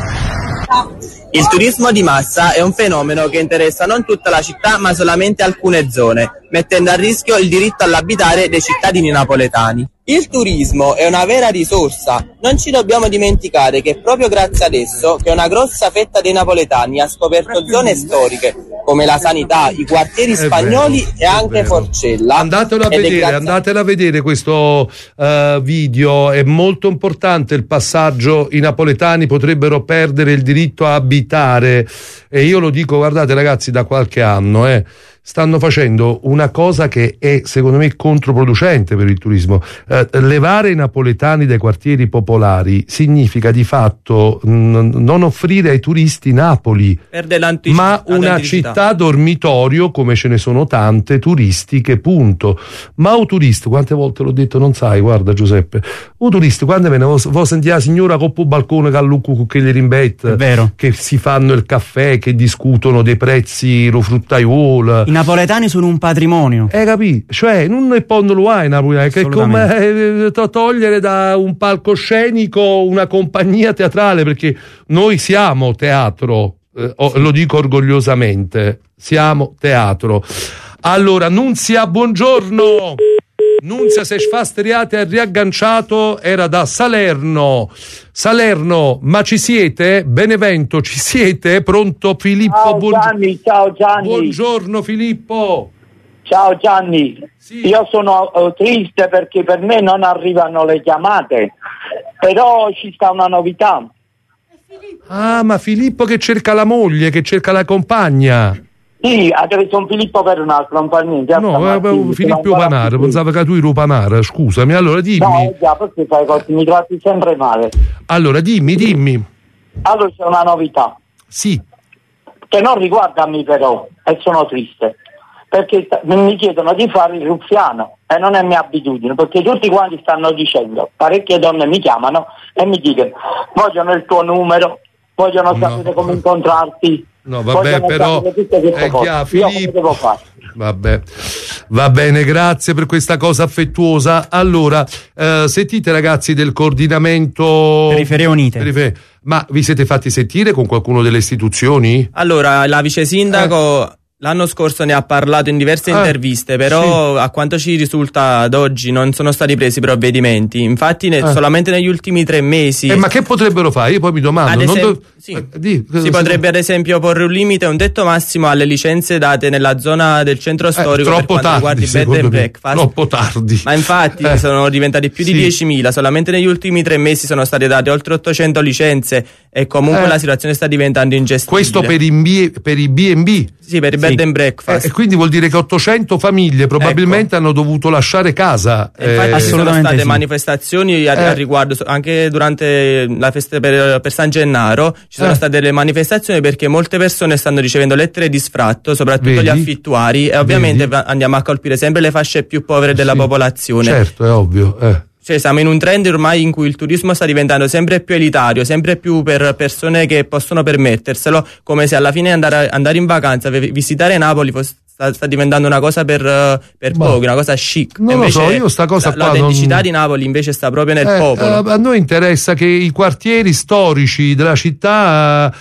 Il turismo di massa è un fenomeno che interessa non tutta la città ma solamente alcune zone, mettendo a rischio il diritto all'abitare dei cittadini napoletani. Il turismo è una vera risorsa, non ci dobbiamo dimenticare che è proprio grazie ad esso che una grossa fetta dei napoletani ha scoperto zone storiche come la sanità, i quartieri spagnoli e anche Forcella. Andatelo a vedere questo video, è molto importante il passaggio. I napoletani potrebbero perdere il diritto a abitare, e io lo dico, guardate ragazzi, da qualche anno stanno facendo una cosa che è secondo me controproducente per il turismo. Levare i napoletani dai quartieri popolari significa di fatto non offrire ai turisti Napoli, ma una città dormitorio, come ce ne sono tante turistiche, punto. Ma un turista, quante volte l'ho detto, non sai, guarda Giuseppe, un turista quando viene vo sentire la signora coppo balcone che lucco con che rimbette, che si fanno il caffè, che discutono dei prezzi, lo fruttaiuolo. I napoletani sono un patrimonio. Capì? Cioè, non è pondo lo hai Napoli, che è come togliere da un palcoscenico una compagnia teatrale, perché noi siamo teatro, lo dico orgogliosamente, siamo teatro. Allora, Nunzia, buongiorno. Nunzia, se sfasteriate è riagganciato, era da Salerno, ma ci siete? Benevento, ci siete? Pronto Filippo? Ciao Gianni. Buongiorno Filippo. Ciao Gianni, sì. Io sono triste perché per me non arrivano le chiamate, però ci sta una novità. Ma Filippo che cerca la moglie, che cerca la compagna. Sì, adesso un Filippo per un altro, non fa niente. No, Filippo Panara, pensavo che tu eri Panara, scusami, allora dimmi. No, già, perché fai così, mi tratti sempre male. Allora, dimmi. Allora c'è una novità. Sì. Che non riguarda me però, e sono triste, perché mi chiedono di fare il ruffiano, e non è mia abitudine, perché tutti quanti stanno dicendo, parecchie donne mi chiamano e mi dicono, vogliono il tuo numero, vogliono sapere come incontrarti. No, vabbè, però è chiaro, Filippo. Vabbè, va bene, grazie per questa cosa affettuosa. Allora, sentite ragazzi del coordinamento Periferie Unite. Ma vi siete fatti sentire con qualcuno delle istituzioni? Allora, la vice sindaco l'anno scorso ne ha parlato in diverse interviste, però a quanto ci risulta ad oggi non sono stati presi provvedimenti. Infatti solamente negli ultimi 3 mesi. Ma che potrebbero fare? Io poi mi domando. Si potrebbe ad esempio porre un limite, un tetto massimo alle licenze date nella zona del centro storico troppo per quanto tardi, riguarda i bed and breakfast. Troppo tardi. Ma infatti sono diventati più di 10.000, solamente negli ultimi 3 mesi sono state date oltre 800 licenze e comunque la situazione sta diventando ingestibile. Questo per i B&B? Sì, per i bed and breakfast. E quindi vuol dire che 800 famiglie probabilmente hanno dovuto lasciare casa. Infatti ci sono state manifestazioni al riguardo, anche durante la festa per San Gennaro ci sono state delle manifestazioni perché molte persone stanno ricevendo lettere di sfratto, soprattutto gli affittuari, e ovviamente andiamo a colpire sempre le fasce più povere della popolazione. Certo, è ovvio. Cioè, siamo in un trend ormai in cui il turismo sta diventando sempre più elitario, sempre più per persone che possono permetterselo, come se alla fine andare in vacanza, visitare Napoli sta diventando una cosa per pochi, una cosa chic. Non lo so, io sta cosa qua l'autenticità di Napoli invece sta proprio nel popolo. A noi interessa che i quartieri storici della città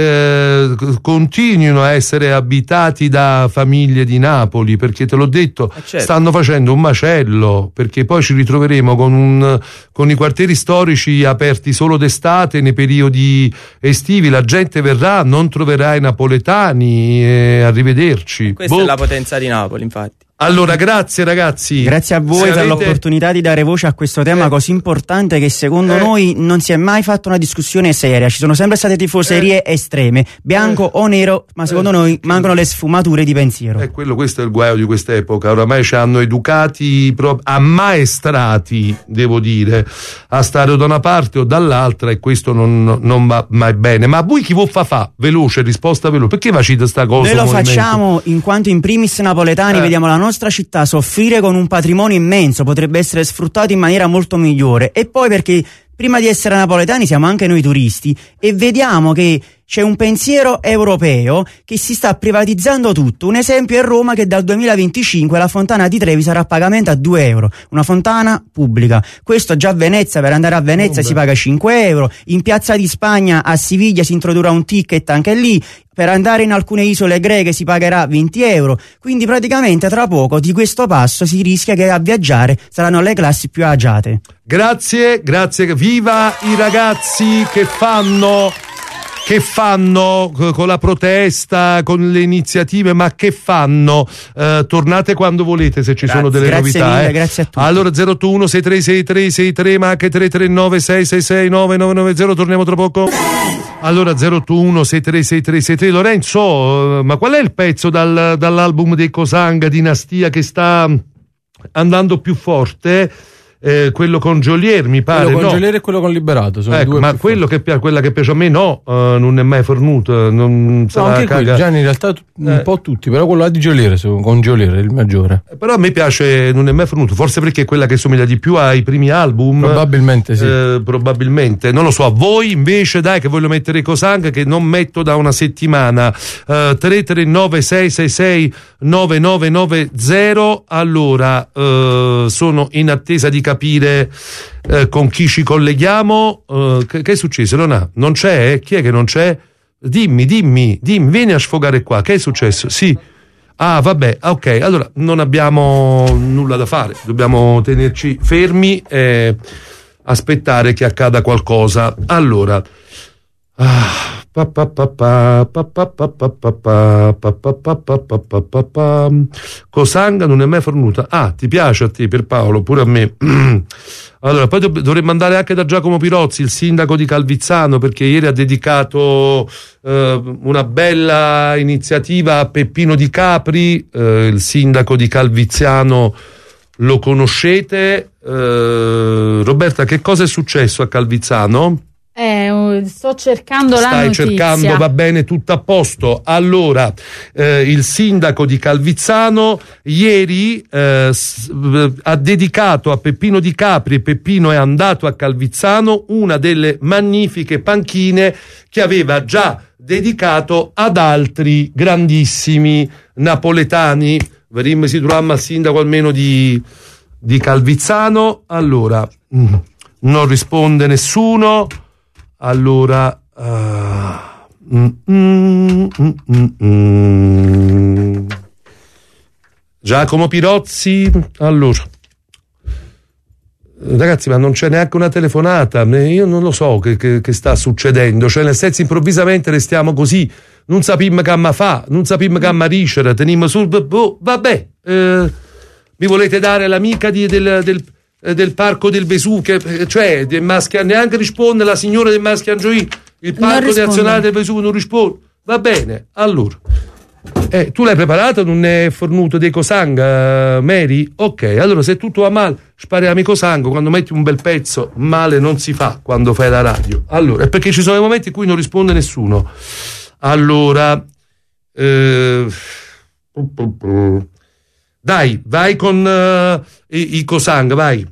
continuino a essere abitati da famiglie di Napoli, perché te l'ho detto, stanno facendo un macello, perché poi ci ritroveremo con i quartieri storici aperti solo d'estate, nei periodi estivi la gente verrà, non troverà i napoletani, arrivederci. Questa è la potenza di Napoli, infatti. Allora, grazie ragazzi. Grazie a voi per l'opportunità di dare voce a questo tema così importante, che secondo noi non si è mai fatta una discussione seria. Ci sono sempre state tifoserie estreme, bianco o nero, ma secondo noi mancano le sfumature di pensiero. Questo è il guaio di quest'epoca. Oramai ci hanno educati, ammaestrati, devo dire, a stare da una parte o dall'altra, e questo non va mai bene. Ma voi chi vuol fa? Veloce, risposta veloce. Perché facite sta cosa? Noi lo facciamo in quanto in primis napoletani vediamo la nostra città soffrire con un patrimonio immenso, potrebbe essere sfruttato in maniera molto migliore, e poi perché prima di essere napoletani siamo anche noi turisti e vediamo che c'è un pensiero europeo che si sta privatizzando tutto. Un esempio è Roma, che dal 2025 la fontana di Trevi sarà a pagamento a 2 euro, una fontana pubblica. Questo già a Venezia, per andare a Venezia si paga 5 euro, in Piazza di Spagna a Siviglia si introdurrà un ticket anche lì, per andare in alcune isole greche si pagherà 20 euro, quindi praticamente tra poco di questo passo si rischia che a viaggiare saranno le classi più agiate. Grazie, viva i ragazzi che fanno con la protesta, con le iniziative, ma che fanno? Tornate quando volete se ci sono delle novità. Mille, grazie a tutti. Allora 081 636363, ma anche 339 666 9990, torniamo tra poco. Allora 081 636363. Lorenzo, ma qual è il pezzo dall'album dei Cosanga, Dinastia, che sta andando più forte? Quello con Geolier, mi pare. Quello con Geolier e quello con Liberato sono due, ma quello quella che piace a me non è mai fornuto, non anche quello, già in realtà un po' tutti, però quello là di Geolier, con Geolier è il maggiore. Però a me piace Non è mai fornuto, forse perché è quella che somiglia di più ai primi album. Probabilmente sì. Probabilmente, non lo so. A voi invece, dai, che voglio mettere Cosang, che non metto da una settimana. 339 666 9990. Allora sono in attesa di capire con chi ci colleghiamo. Che è successo? Non c'è? Chi è che non c'è? Dimmi, vieni a sfogare qua. Che è successo? Sì. Vabbè, ok, allora non abbiamo nulla da fare, dobbiamo tenerci fermi e aspettare che accada qualcosa. Allora Cosanga non è mai fornuta. Ti piace a te, per Paolo? Pure a me. Allora, poi dovremmo andare anche da Giacomo Pirozzi, il sindaco di Calvizzano, perché ieri ha dedicato una bella iniziativa a Peppino Di Capri, il sindaco di Calvizzano. Lo conoscete? Roberta, che cosa è successo a Calvizzano? Sto cercando la notizia. Stai cercando, va bene, tutto a posto. Allora, il sindaco di Calvizzano ieri ha dedicato a Peppino Di Capri, e Peppino è andato a Calvizzano, una delle magnifiche panchine che aveva già dedicato ad altri grandissimi napoletani. Vedremo se troviamo al sindaco almeno di Calvizzano. Allora, non risponde nessuno. Allora Giacomo Pirozzi, allora. Ragazzi, ma non c'è neanche una telefonata, io non lo so che sta succedendo, cioè nel senso improvvisamente restiamo così, non sappiamo che amma fa, non sappiamo che amma ricere, teniamo sul vabbè, mi volete dare l'amica del parco del Vesuvio, cioè del Maschia, neanche risponde la signora del Maschiangioì, il parco nazionale del Vesuvio non risponde, va bene, allora. Tu l'hai preparato? Non è fornuto dei cosang, Mary? Ok, allora se tutto va male, spariamo i cosang, quando metti un bel pezzo, male non si fa quando fai la radio. Allora, è perché ci sono dei momenti in cui non risponde nessuno. Allora, dai, vai con i cosang, vai.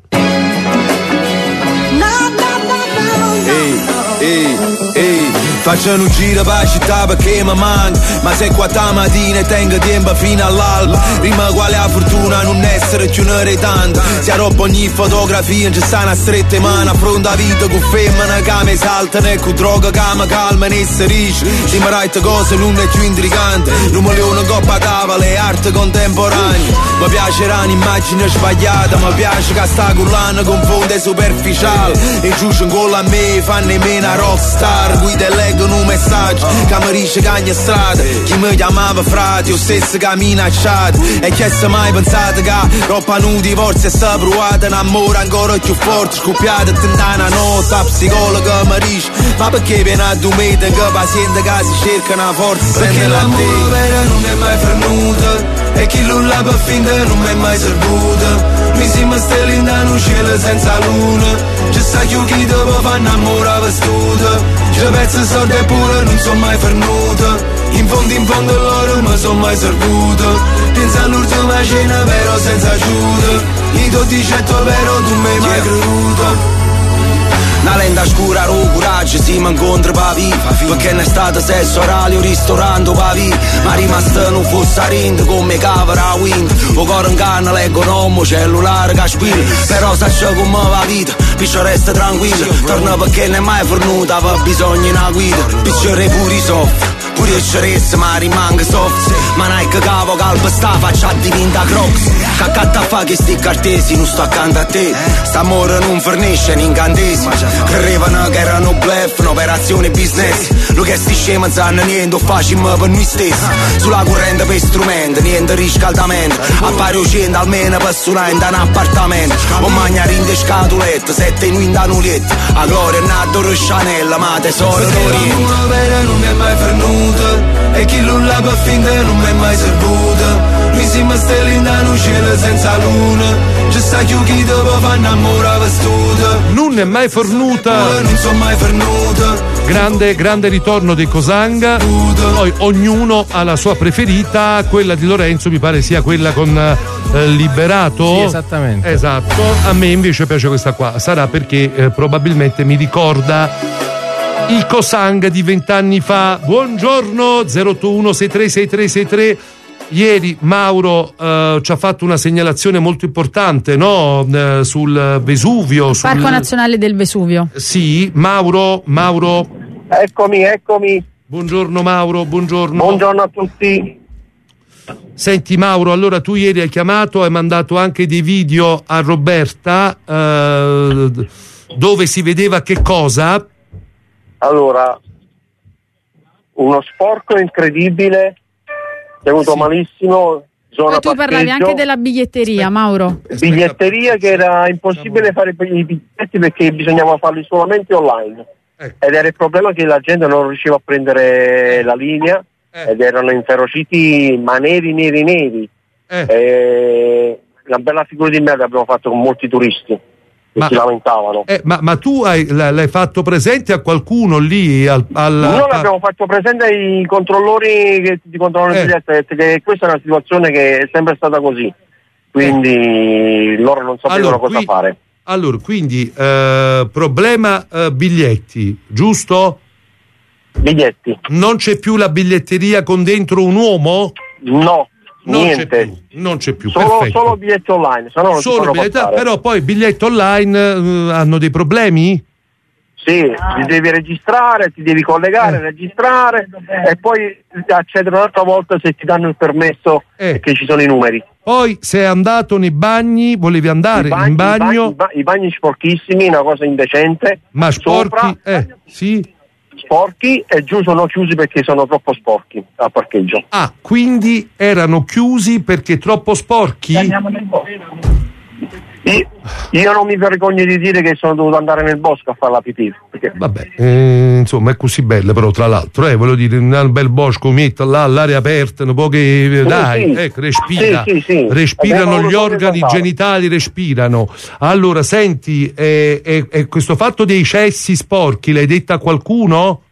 Faccio un giro per la città perché mi manca, ma se qua stamattina tengo tempo fino all'alba, prima quale la fortuna non essere più un retante, se roba ogni fotografia ci sta una stretta mano, affronta vita con femmine che mi saltano e con droga che mi calma e se ricci, se mi right cose non è più intrigante, non mi leone coppa tavola e arte contemporanea, mi piacerà un'immagine sbagliata, mi piace che sta cullando confonde superficiale, e giusto con a me fanno meno a rockstar, guida e leggono un messaggio che mi dice che ogni strada chi mi chiamava frate, io stesso che mi minacciato e chi è mai pensato che troppa un divorzio e sta provata un amore ancora più forte scoppiata tentana notte a psicologa mi dice ma perché viene a domenica che paziente che si cerca una forza perché l'amore vero non è mai fernuto e chi l'ulla per finta non è mai servuto noi siamo stelle in un cielo senza luna ci sta chi dopo fa innamorare vestuto ci pezzo soldi e pure non sono mai fernuto in fondo loro mi sono mai servuto pensa all'ultima cena però senza aiuto i 12 però tu mi hai mai creduto. Una lenta scura, lo coraggio, si mi incontra per vivere perché non è stato sesso orario, ristorante per vivere ma rimasto non fosse a rinde come cavera a wind o cuore in canna, leggo nomo, cellulare che spilla però saccio come va vita, piccio resta tranquillo torna perché non è mai fornuta, aveva bisogno di una guida picciore pure i soffre pure io ceresse ma rimanga soft ma non è che cavo calpa sta faccia diventa crocs caccatta fa che sti cartesi non sto accanto a te st'amore non fornisce un incantesimo credevano che erano bluff un'operazione business lo che sti scema non sanno niente facciamo per noi stessi sulla corrente per strumenti niente riscaldamento appare uscendo almeno per suonare in un appartamento o mangiare in scatolette 7 in un danulette a gloria è nato Chanel ma tesoro d'Oriente non mi è mai fernuto e chi l'ulla per finta non mi è mai servuto noi siamo stelle in un cielo senza luna ci sta chi dopo fa innamorare vestuto non è mai fornuta non sono mai fernuto grande ritorno dei Cosanga poi ognuno ha la sua preferita quella di Lorenzo mi pare sia quella con Liberato sì esattamente esatto a me invece piace questa qua sarà perché probabilmente mi ricorda il Cosang di 20 anni fa. Buongiorno 081 636363. Ieri Mauro ci ha fatto una segnalazione molto importante, no? Sul Vesuvio. Parco Nazionale del Vesuvio. Sì, Mauro. Eccomi. Buongiorno Mauro, buongiorno. Buongiorno a tutti. Senti Mauro, allora tu ieri hai chiamato, hai mandato anche dei video a Roberta dove si vedeva che cosa? Allora, uno sporco incredibile, tenuto malissimo, zona poi tu parlavi anche della biglietteria, Mauro. Biglietteria che era impossibile fare i biglietti perché bisognava farli solamente online. Ed era il problema che la gente non riusciva a prendere la linea ed erano inferociti ma neri. Una bella figura di merda abbiamo fatto con molti turisti. Si lamentavano. Ma tu l'hai fatto presente a qualcuno lì? Noi l'abbiamo fatto presente ai controllori che ti controllano il biglietto, che questa è una situazione che è sempre stata così, quindi loro non sapevano cosa fare. Allora, quindi problema biglietti, giusto? Biglietti. Non c'è più la biglietteria con dentro un uomo? No. Non c'è più. Solo biglietti online, solo biglietti, però poi biglietti online hanno dei problemi? Sì, ti devi registrare, ti devi collegare, registrare e poi accedere un'altra volta se ti danno il permesso che ci sono i numeri. Poi sei andato nei bagni, volevi andare in bagno. I bagni sporchissimi, una cosa indecente. Ma sporchi? Sì. Sporchi e giù sono chiusi perché sono troppo sporchi al parcheggio. Ah, quindi erano chiusi perché troppo sporchi? Io non mi vergogno di dire che sono dovuto andare nel bosco a fare la pipì. Perché... Vabbè, insomma è così bella però tra l'altro, voglio dire, un bel bosco, metto là all'aria aperta, un po' che dai, ecco, respira, respirano gli organi genitali, respirano. Allora, senti, questo fatto dei cessi sporchi l'hai detta a qualcuno?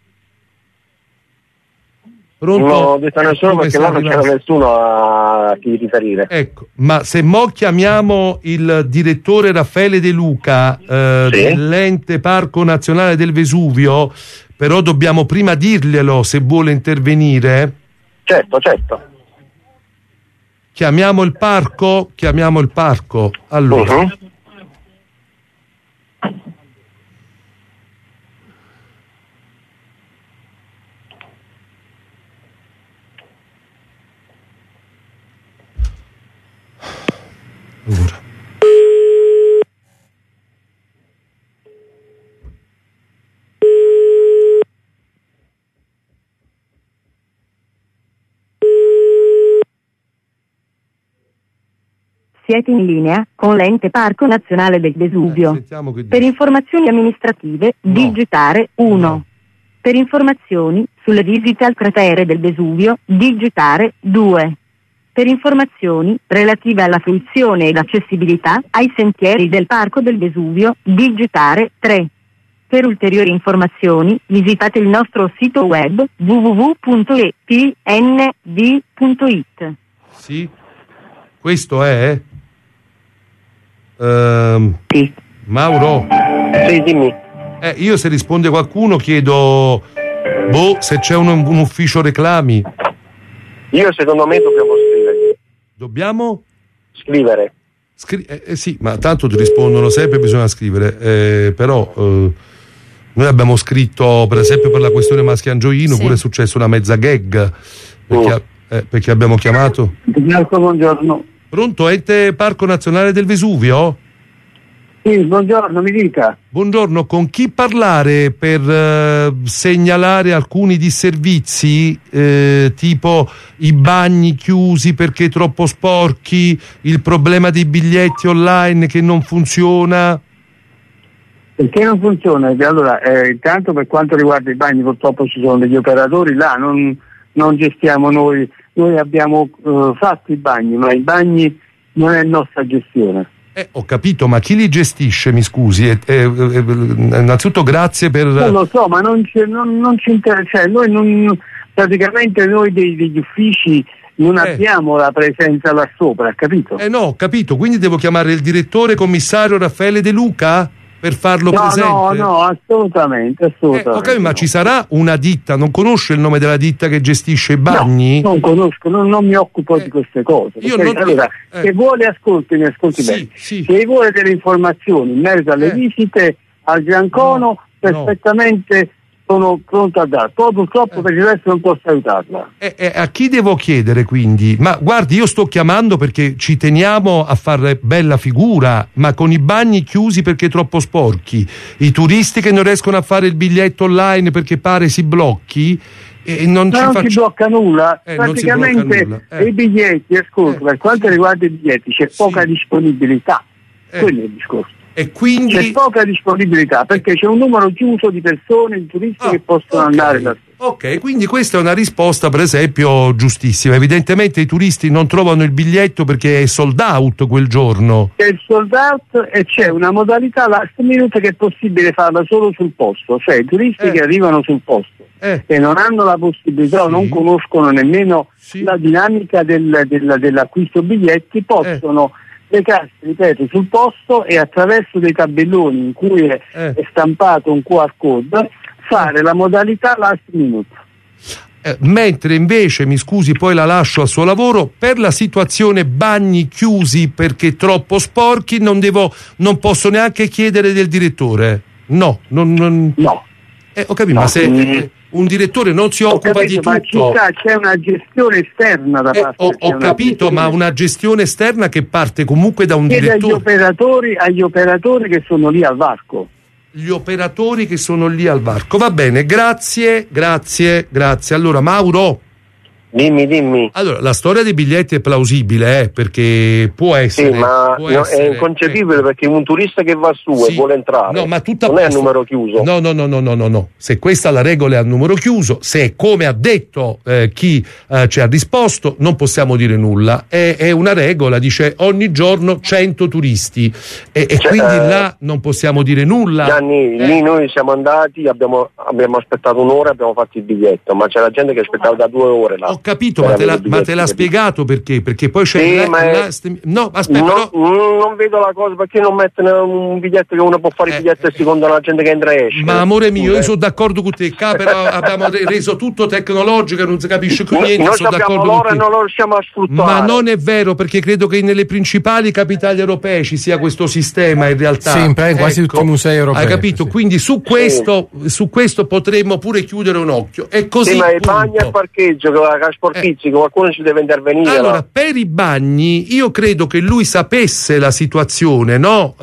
Pronto? Non ho detto a nessuno perché là non c'era nessuno a chi riferire. Ecco, ma se mo chiamiamo il direttore Raffaele De Luca dell'ente Parco Nazionale del Vesuvio, però dobbiamo prima dirglielo se vuole intervenire. Certo. Chiamiamo il parco? Allora. Allora. Siete in linea con l'ente Parco Nazionale del Vesuvio. Per informazioni amministrative digitare 1. No. Per informazioni sulle visite al cratere del Vesuvio digitare 2. Per informazioni relative alla fruizione e l'accessibilità ai sentieri del Parco del Vesuvio digitare 3. Per ulteriori informazioni visitate il nostro sito web www.epnd.it. Sì, questo è? Sì. Mauro? Sì, dimmi. Io se risponde qualcuno chiedo se c'è un ufficio reclami. Io secondo me dobbiamo scrivere. Dobbiamo? Scrivere. Sì, ma tanto ti rispondono sempre, bisogna scrivere. Però noi abbiamo scritto, per esempio, per la questione Maschiangioino, pure è successo una mezza gag. Perché abbiamo chiamato. Buongiorno. Pronto, ente Parco Nazionale del Vesuvio? Sì, buongiorno, mi dica. Buongiorno, con chi parlare per segnalare alcuni disservizi, tipo i bagni chiusi perché troppo sporchi, il problema dei biglietti online che non funziona? Perché non funziona? Allora, intanto per quanto riguarda i bagni purtroppo ci sono degli operatori là, non gestiamo noi abbiamo fatto i bagni, ma i bagni non è nostra gestione. Ho capito, ma chi li gestisce, mi scusi? Innanzitutto grazie per... Non lo so, ma non ci interessa, praticamente noi degli uffici non abbiamo la presenza là sopra, capito? No, ho capito, quindi devo chiamare il direttore commissario Raffaele De Luca per farlo presente? No, assolutamente. Ok, ma ci sarà una ditta, non conosce il nome della ditta che gestisce i bagni? No, non conosco, non mi occupo di queste cose. Se vuole ascolti bene. Sì. Se vuole delle informazioni in merito alle visite al Giancono, perfettamente sono pronto a dare. Poi purtroppo per il resto non posso aiutarla. A chi devo chiedere quindi? Ma guardi, io sto chiamando perché ci teniamo a fare bella figura, ma con i bagni chiusi perché troppo sporchi, i turisti che non riescono a fare il biglietto online perché pare si blocchi, non si blocca nulla. Praticamente i biglietti, per quanto riguarda i biglietti c'è poca disponibilità. Quello è il discorso. E quindi c'è poca disponibilità perché c'è un numero chiuso di persone, di turisti che possono andare da sé. Ok, quindi questa è una risposta per esempio giustissima. Evidentemente i turisti non trovano il biglietto perché è sold out quel giorno. C'è il sold out e c'è una modalità last minute che è possibile farla solo sul posto, cioè i turisti che arrivano sul posto e non hanno la possibilità o non conoscono nemmeno la dinamica dell'acquisto biglietti possono recarsi, ripeto, sul posto e attraverso dei tabelloni in cui è stampato un QR code fare la modalità last minute. Mentre invece, mi scusi, poi la lascio al suo lavoro, per la situazione bagni chiusi perché troppo sporchi non posso neanche chiedere del direttore. No. No. Ho capito, ma se un direttore non si occupa di tutto. Ma c'è una gestione esterna da parte. Ho capito, ma una gestione esterna che parte comunque da un direttore. Agli operatori che sono lì al varco. Gli operatori che sono lì al varco. Va bene, grazie. Allora, Mauro. Dimmi. Allora, la storia dei biglietti è plausibile, perché può essere. Sì, ma è inconcepibile perché un turista che va su e vuole entrare non è a numero chiuso. No. Se questa la regola è a numero chiuso, se come ha detto chi ci ha risposto, non possiamo dire nulla. È una regola, dice ogni giorno 100 turisti e quindi là non possiamo dire nulla. Gianni, lì noi siamo andati, abbiamo aspettato un'ora, abbiamo fatto il biglietto, ma c'è la gente che aspettava da 2 ore là. Ho capito, ma te l'ha spiegato perché? Perché poi c'è no, aspetta, non vedo la cosa, perché non mettono un biglietto che uno può fare i biglietti secondo la gente che entra e esce. Ma amore mio, io sono d'accordo con te, però abbiamo reso tutto tecnologico, non si capisce più niente. Noi abbiamo l'ora e non lo riusciamo a sfruttare. Ma non è vero, perché credo che nelle principali capitali europee ci sia questo sistema in realtà. Sempre, in quasi tutti i musei europei. Hai capito? Sì. Quindi su questo potremmo pure chiudere un occhio. È così. Sì, ma i bagni al parcheggio, Sportizzi, qualcuno ci deve intervenire. Allora, per i bagni io credo che lui sapesse la situazione, no?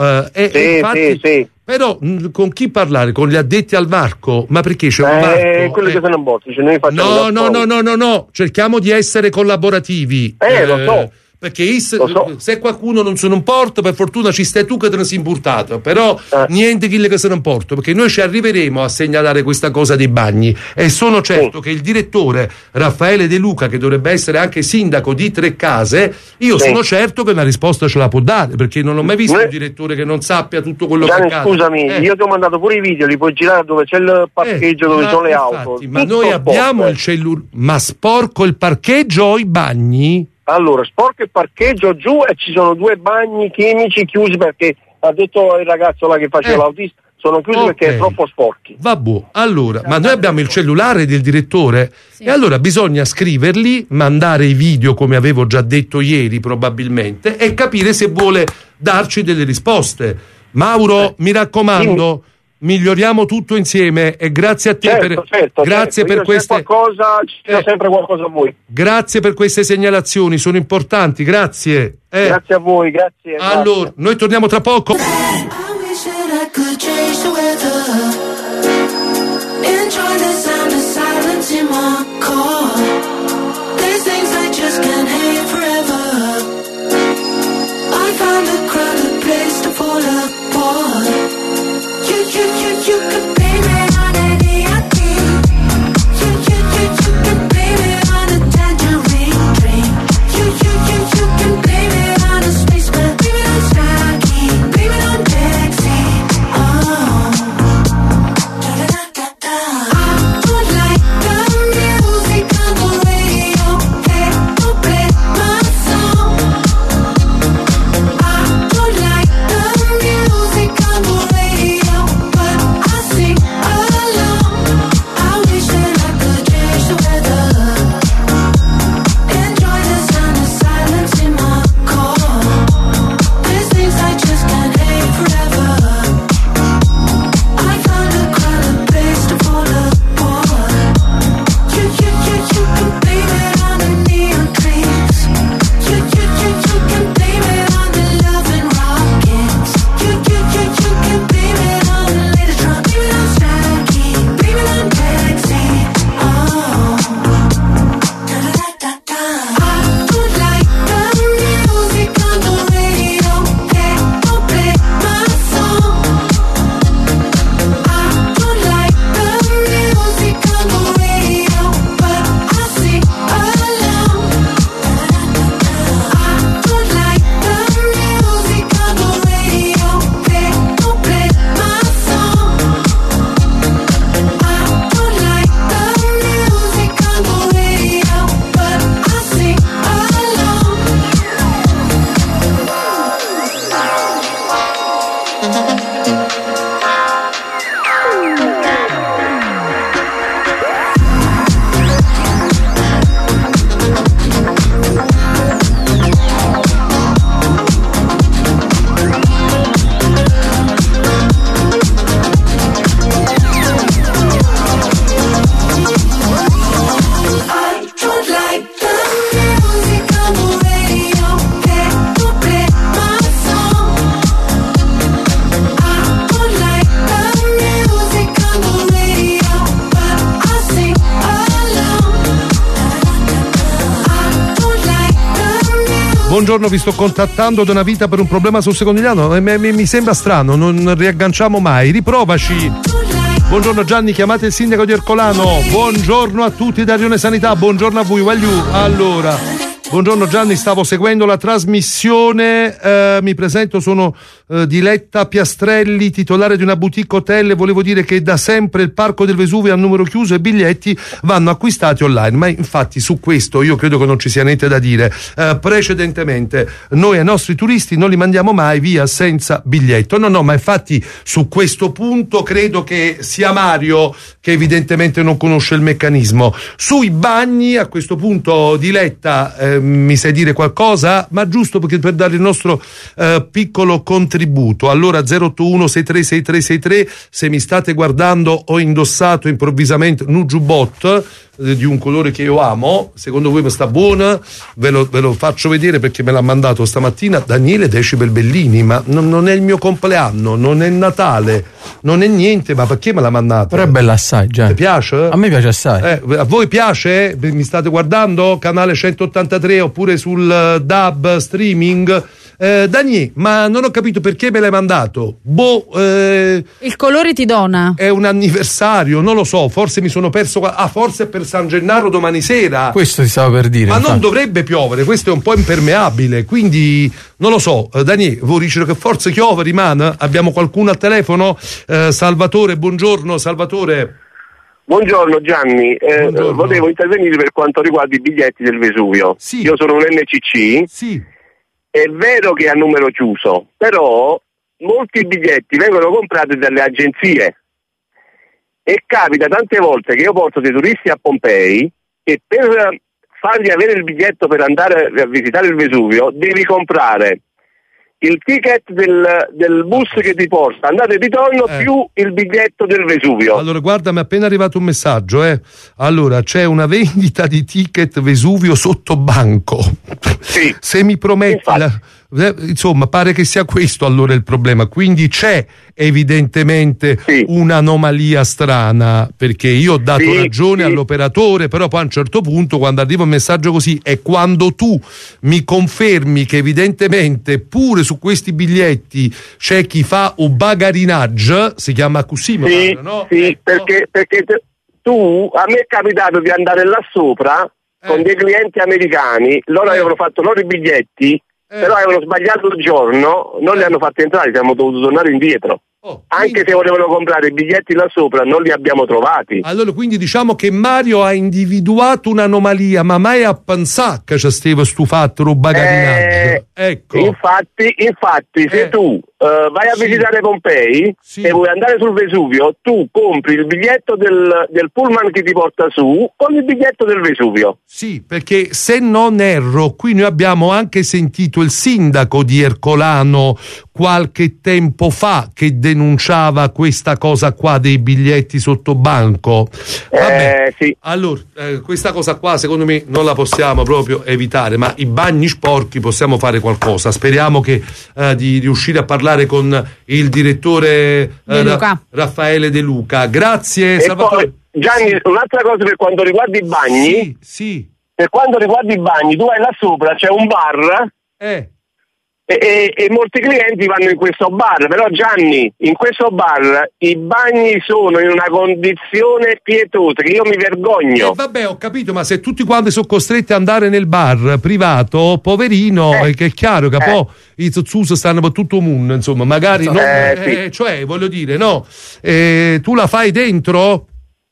Sì. Però con chi parlare? Con gli addetti al varco? Ma perché c'è un varco? Quelli che sono in botte, noi facciamo no, cerchiamo di essere collaborativi. Lo so. Perché se qualcuno non se ne porta, per fortuna ci stai tu che te ne sei importato, però niente chi che se ne porta, perché noi ci arriveremo a segnalare questa cosa dei bagni e sono certo che il direttore Raffaele De Luca, che dovrebbe essere anche sindaco di Trecase, sono certo che una risposta ce la può dare, perché non ho mai visto un direttore che non sappia tutto quello che accade. Scusami, io ti ho mandato pure i video, li puoi girare dove c'è il parcheggio, dove sono le auto. Ma noi abbiamo il cellulare, ma sporco il parcheggio o i bagni? Allora, sporco il parcheggio giù e ci sono 2 bagni chimici chiusi perché ha detto il ragazzo là che faceva l'autista, sono chiusi perché è troppo sporchi. Vabbè, allora, ma noi abbiamo il cellulare del direttore e allora bisogna scriverli, mandare i video come avevo già detto ieri probabilmente e capire se vuole darci delle risposte. Mauro, mi raccomando, miglioriamo tutto insieme e grazie a te grazie per queste sempre qualcosa a voi. Grazie per queste segnalazioni, sono importanti, grazie. Grazie a voi, grazie. Allora, noi torniamo tra poco. You can blame it on any other. You can blame it on a tangerine dream. You can blame it on a spaceman. Blame it on Saki. Blame it on Dexy. Da-da-da-da-da. I don't like the music. Buongiorno, vi sto contattando da una vita per un problema sul secondigliano. Mi sembra strano, non riagganciamo mai. Riprovaci. Buongiorno Gianni, chiamate il sindaco di Ercolano. Buongiorno a tutti da Rione Sanità, buongiorno a voi. Allora, buongiorno Gianni, stavo seguendo la trasmissione, mi presento, sono Diletta Piastrelli, titolare di una boutique hotel, e volevo dire che da sempre il Parco del Vesuvio è a numero chiuso e i biglietti vanno acquistati online, ma infatti su questo io credo che non ci sia niente da dire. Precedentemente noi ai nostri turisti non li mandiamo mai via senza biglietto, no, ma infatti su questo punto credo che sia Mario che evidentemente non conosce il meccanismo. Sui bagni a questo punto, Diletta, mi sai dire qualcosa? Ma giusto perché per dare il nostro piccolo contributo. Allora 081 636363, se mi state guardando, ho indossato improvvisamente un giubbotto di un colore che io amo. Secondo voi mi sta buona? Ve lo faccio vedere perché me l'ha mandato stamattina Daniele Decibel Bellini, ma non è il mio compleanno, non è Natale, non è niente, ma perché me l'ha mandato? Però è bella assai, già. Ti piace? A me piace assai. A voi piace? Mi state guardando? Canale 183 oppure sul DAB streaming? Daniele, ma non ho capito perché me l'hai mandato. Il colore ti dona. È un anniversario, non lo so, forse mi sono perso. Forse è per San Gennaro domani sera. Questo ti stavo per dire. Ma infatti non dovrebbe piovere, questo è un po' impermeabile, quindi non lo so. Daniele, voi dice che forse piove, rimane? Abbiamo qualcuno al telefono? Salvatore, buongiorno Salvatore. Buongiorno Gianni, buongiorno. Volevo intervenire per quanto riguarda i biglietti del Vesuvio. Sì. Io sono un NCC. Sì. È vero che è a numero chiuso, però molti biglietti vengono comprati dalle agenzie e capita tante volte che io porto dei turisti a Pompei e per fargli avere il biglietto per andare a visitare il Vesuvio devi comprare il ticket del bus che ti porta andata e ritorno più il biglietto del Vesuvio. Allora guarda, mi è appena arrivato un messaggio, allora c'è una vendita di ticket Vesuvio sotto banco. Sì. Se mi prometti insomma pare che sia questo allora il problema, quindi c'è evidentemente un'anomalia strana, perché io ho dato ragione all'operatore, però poi a un certo punto quando arriva un messaggio così e quando tu mi confermi che evidentemente pure su questi biglietti c'è chi fa un bagarinaggio, si chiama così, no? Sì, perché tu, a me è capitato di andare là sopra con dei clienti americani, loro avevano fatto loro i biglietti, però avevano sbagliato il giorno, non li hanno fatti entrare, siamo dovuti tornare indietro. Anche se volevano comprare i biglietti là sopra non li abbiamo trovati. Allora quindi diciamo che Mario ha individuato un'anomalia, ma mai a pensare che c'è stato stufato un bagarinaggio. Ecco. Infatti se tu vai a visitare Pompei e vuoi andare sul Vesuvio, tu compri il biglietto del pullman che ti porta su con il biglietto del Vesuvio. Sì, perché se non erro, qui noi abbiamo anche sentito il sindaco di Ercolano qualche tempo fa che denunciava questa cosa qua dei biglietti sotto banco. Vabbè, allora questa cosa qua secondo me non la possiamo proprio evitare, ma i bagni sporchi possiamo fare qualcosa. Speriamo che di riuscire a parlare con il direttore Raffaele De Luca. Grazie Salvatore. Poi, Gianni, un'altra cosa per quanto riguarda i bagni. Sì. Per quanto riguarda i bagni, tu vai là sopra, c'è un bar. E molti clienti vanno in questo bar, però Gianni, in questo bar i bagni sono in una condizione pietosa che io mi vergogno. Vabbè, ho capito, ma se tutti quanti sono costretti ad andare nel bar privato, poverino, che è chiaro che poi i zozzus stanno per tutto il mondo, insomma, magari cioè, voglio dire, no? Tu la fai dentro?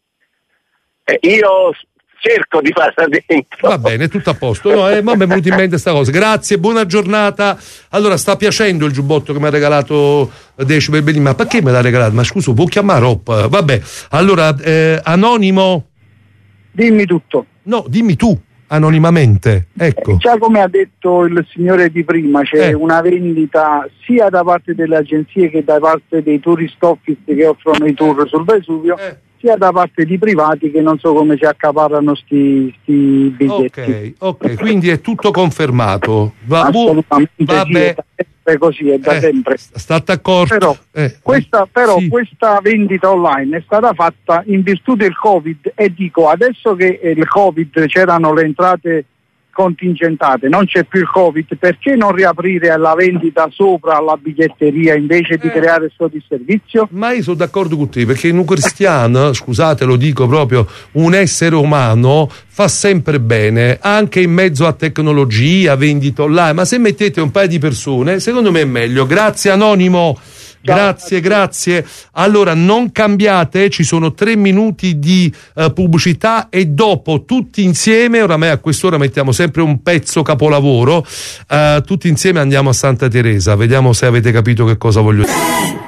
Io cerco di farla dentro. Va bene, tutto a posto. No, mi è venuta in mente sta cosa. Grazie, buona giornata. Allora, sta piacendo il giubbotto che mi ha regalato Decibel Bellini, ma perché me l'ha regalato? Ma scusa, può chiamare Rob? Vabbè, allora, Anonimo, dimmi tutto. No, dimmi tu anonimamente, ecco. Già come ha detto il signore di prima, c'è una vendita sia da parte delle agenzie che da parte dei tourist office che offrono i tour sul Vesuvio, sia da parte di privati che non so come si accaparrano sti biglietti. Ok, quindi è tutto confermato. Assolutamente vabbè. Sì, è così, è da sempre. State accorto? Questa vendita online è stata fatta in virtù del Covid, e dico adesso che il Covid c'erano le entrate contingentate, non c'è più il Covid, perché non riaprire la vendita sopra alla biglietteria invece di creare il suo disservizio? Ma io sono d'accordo con te, perché in un cristiano, scusate lo dico proprio, un essere umano fa sempre bene, anche in mezzo a tecnologia, vendita online, ma se mettete un paio di persone, secondo me è meglio. Grazie Anonimo. Grazie. Allora non cambiate, ci sono 3 minuti di pubblicità e dopo tutti insieme, oramai a quest'ora mettiamo sempre un pezzo capolavoro, tutti insieme andiamo a Santa Teresa, vediamo se avete capito che cosa voglio dire.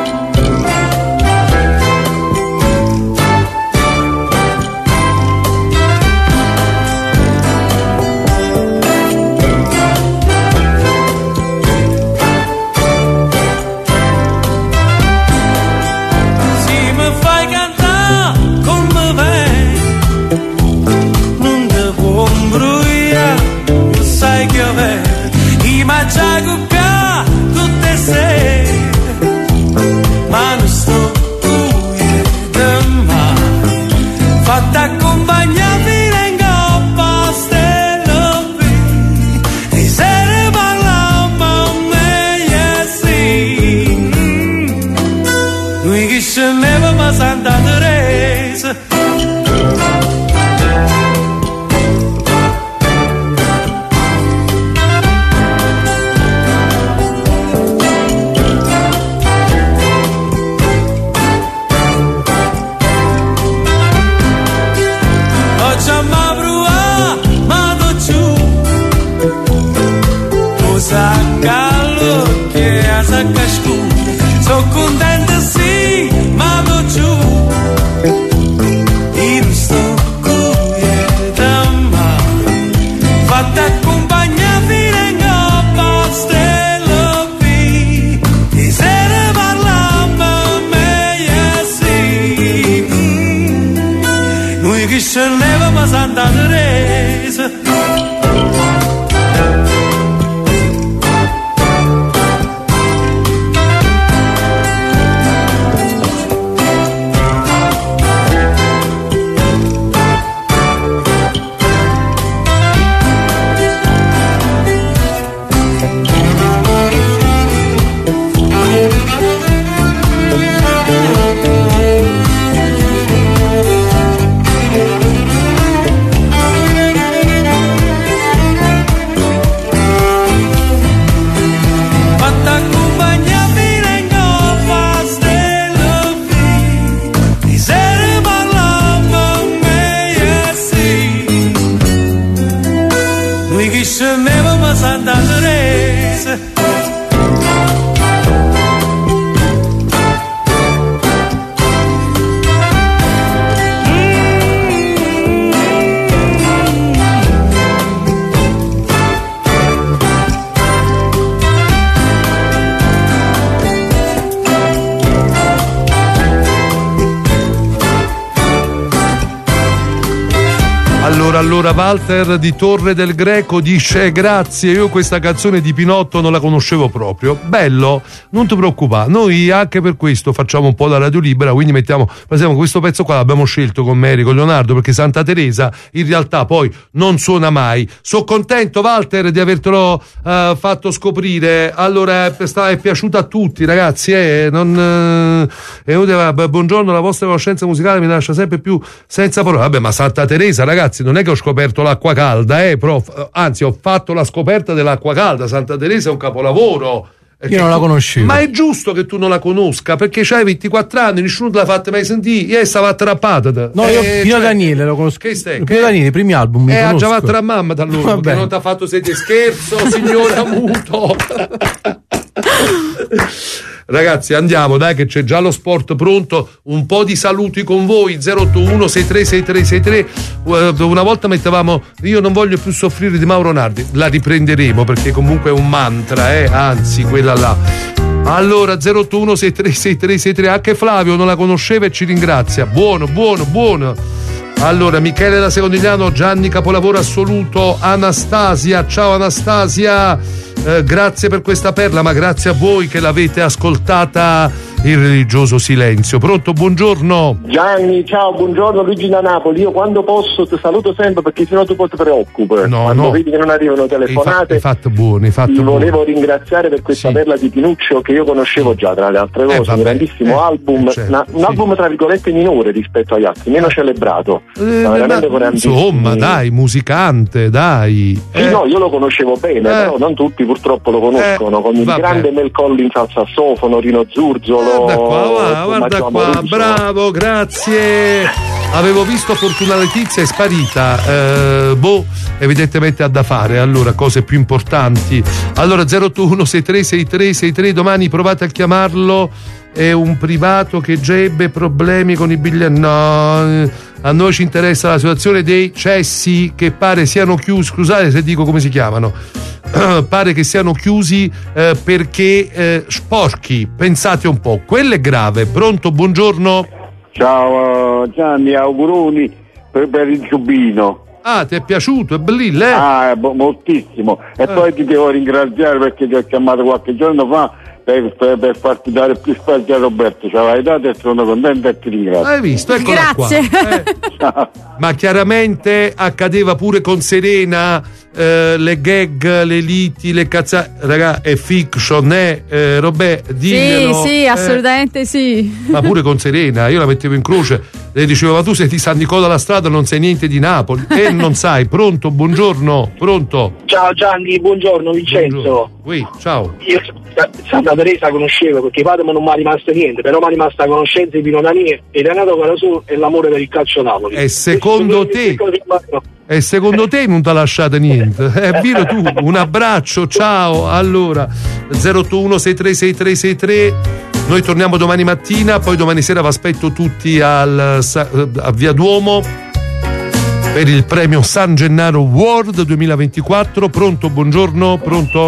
Allora Walter di Torre del Greco dice: grazie, io questa canzone di Pinotto non la conoscevo proprio. Bello, non ti preoccupare, noi anche per questo facciamo un po' la radio libera, quindi mettiamo, per esempio, questo pezzo qua l'abbiamo scelto con Mary, con Leonardo, perché Santa Teresa in realtà poi non suona mai. Sono contento Walter di avertelo fatto scoprire. Allora è piaciuta a tutti ragazzi, buongiorno, la vostra conoscenza musicale mi lascia sempre più senza parole. Vabbè, ma Santa Teresa ragazzi non è che ho scoperto l'acqua calda, anzi ho fatto la scoperta dell'acqua calda. Santa Teresa è un capolavoro. Io non la conoscevo. Ma è giusto che tu non la conosca, perché c'hai 24 anni, nessuno te l'ha fatta mai sentire. Io stava attrappata. No, io Pino Daniele lo conosco. Che stai? Pino Daniele, i primi album. Ha già fatto a mamma da loro, perché non ti ha fatto sedere. Scherzo, signore Amuto. Ragazzi andiamo, dai, che c'è già lo sport pronto. Un po' di saluti con voi. 081 636363. Una volta mettevamo io non voglio più soffrire di Mauro Nardi, la riprenderemo perché comunque è un mantra, anzi quella là. Allora 081 636363. Anche Flavio non la conosceva e ci ringrazia. Buono. Allora Michele da Secondigliano, Gianni capolavoro assoluto, Anastasia, ciao Anastasia, grazie per questa perla, ma grazie a voi che l'avete ascoltata il religioso silenzio. Pronto, buongiorno. Gianni, ciao, buongiorno, Luigi da Napoli. Io quando posso ti saluto sempre perché sennò tu poi ti preoccupi. Quando vedi che non arrivano telefonate. Hai fatto buono. Ti volevo ringraziare per questa perla di Pinuccio che io conoscevo già, tra le altre cose, un grandissimo album, un album tra virgolette minore rispetto agli altri, meno celebrato. Insomma, dai, musicante, dai. Sì, no, io lo conoscevo bene, però non tutti purtroppo lo conoscono, con il grande Mel Collins al sassofono, Rino Zurzolo. Guarda qua, bravo, grazie. Avevo visto Fortuna Letizia, è sparita. Evidentemente ha da fare, allora, cose più importanti. Allora 081 636363, domani provate a chiamarlo. È un privato che già ebbe problemi con i biglietti. No, a noi ci interessa la situazione dei cessi che pare siano chiusi. Scusate se dico come si chiamano. Pare che siano chiusi perché sporchi. Pensate un po', quello è grave. Pronto, buongiorno. Ciao Gianni, auguroni per il giubbino. Ah, ti è piaciuto? È bellino, moltissimo. E poi ti devo ringraziare perché ti ho chiamato qualche giorno fa per farti dare più spazio a Roberto. Ce l'hai dato e sono contento e ti ringrazio. Hai visto? Eccola grazie qua. Ma chiaramente accadeva pure con Serena, le gag, le liti, le cazzate. Raga, è fiction, Robè, diglielo. Sì, assolutamente sì. Ma pure con Serena, io la mettevo in croce, le dicevo: ma tu sei di San Nicola alla strada, non sai niente di Napoli e non sai. Pronto, buongiorno. Pronto. Ciao Gianni, buongiorno Vincenzo. Ciao. Io Santa Teresa conoscevo perché padre non mi è rimasto niente, però mi è rimasta conoscenza di Pino Daniele e Renato Carasù e l'amore per il calcio Napoli. E secondo te non ti ha lasciato niente? È vero, tu, un abbraccio, ciao. Allora 081 636363, noi torniamo domani mattina, poi domani sera vi aspetto tutti a Via Duomo per il premio San Gennaro World 2024. Pronto, buongiorno, pronto?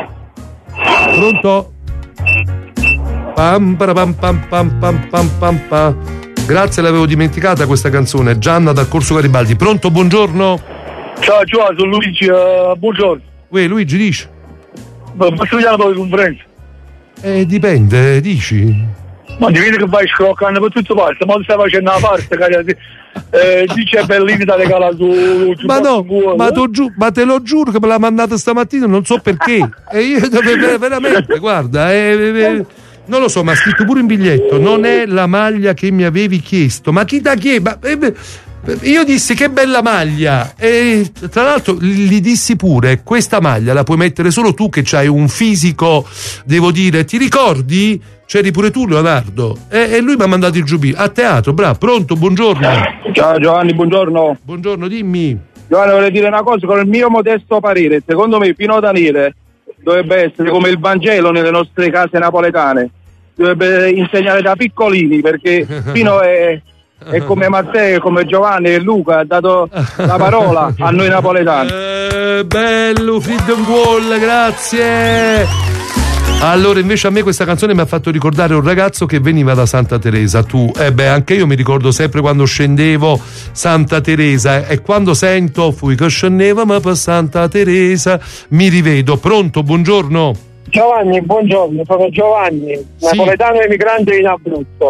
Pam pam pam pam pam pam pam pam. Grazie, l'avevo dimenticata questa canzone. Gianna dal Corso Garibaldi. Pronto, buongiorno. Ciao, sono Luigi, buongiorno. Luigi, dici? Ma posso vedere la tua conferenza? Dipende, dici? Ma ti vedi che vai scroccando per tutte parti, ma tu stai facendo una parte, dice Bellini da regala su ma no, ma te lo giuro che me l'ha mandata stamattina, non so perché. E io veramente, guarda, non lo so, ma ha scritto pure in biglietto: non è la maglia che mi avevi chiesto. Ma chi t'ha chiesto? Io dissi che bella maglia, e tra l'altro gli dissi pure: questa maglia la puoi mettere solo tu che c'hai un fisico, devo dire, ti ricordi? C'eri pure tu, Leonardo, e lui mi ha mandato il giubbino a teatro. Bravo. Pronto, buongiorno. Ciao Giovanni, buongiorno. Buongiorno, dimmi. Giovanni, vorrei dire una cosa con il mio modesto parere. Secondo me Pino Daniele dovrebbe essere come il Vangelo nelle nostre case napoletane, dovrebbe insegnare da piccolini, perché Pino è come Matteo, come Giovanni e Luca, ha dato la parola a noi napoletani. Bello, Freedom Wall, grazie. Allora, invece a me questa canzone mi ha fatto ricordare un ragazzo che veniva da Santa Teresa. Anche io mi ricordo sempre quando scendevo Santa Teresa, e quando sento fui che scendevo ma per Santa Teresa mi rivedo. Pronto, buongiorno. Giovanni, buongiorno, sono Giovanni, napoletano emigrante in Abruzzo.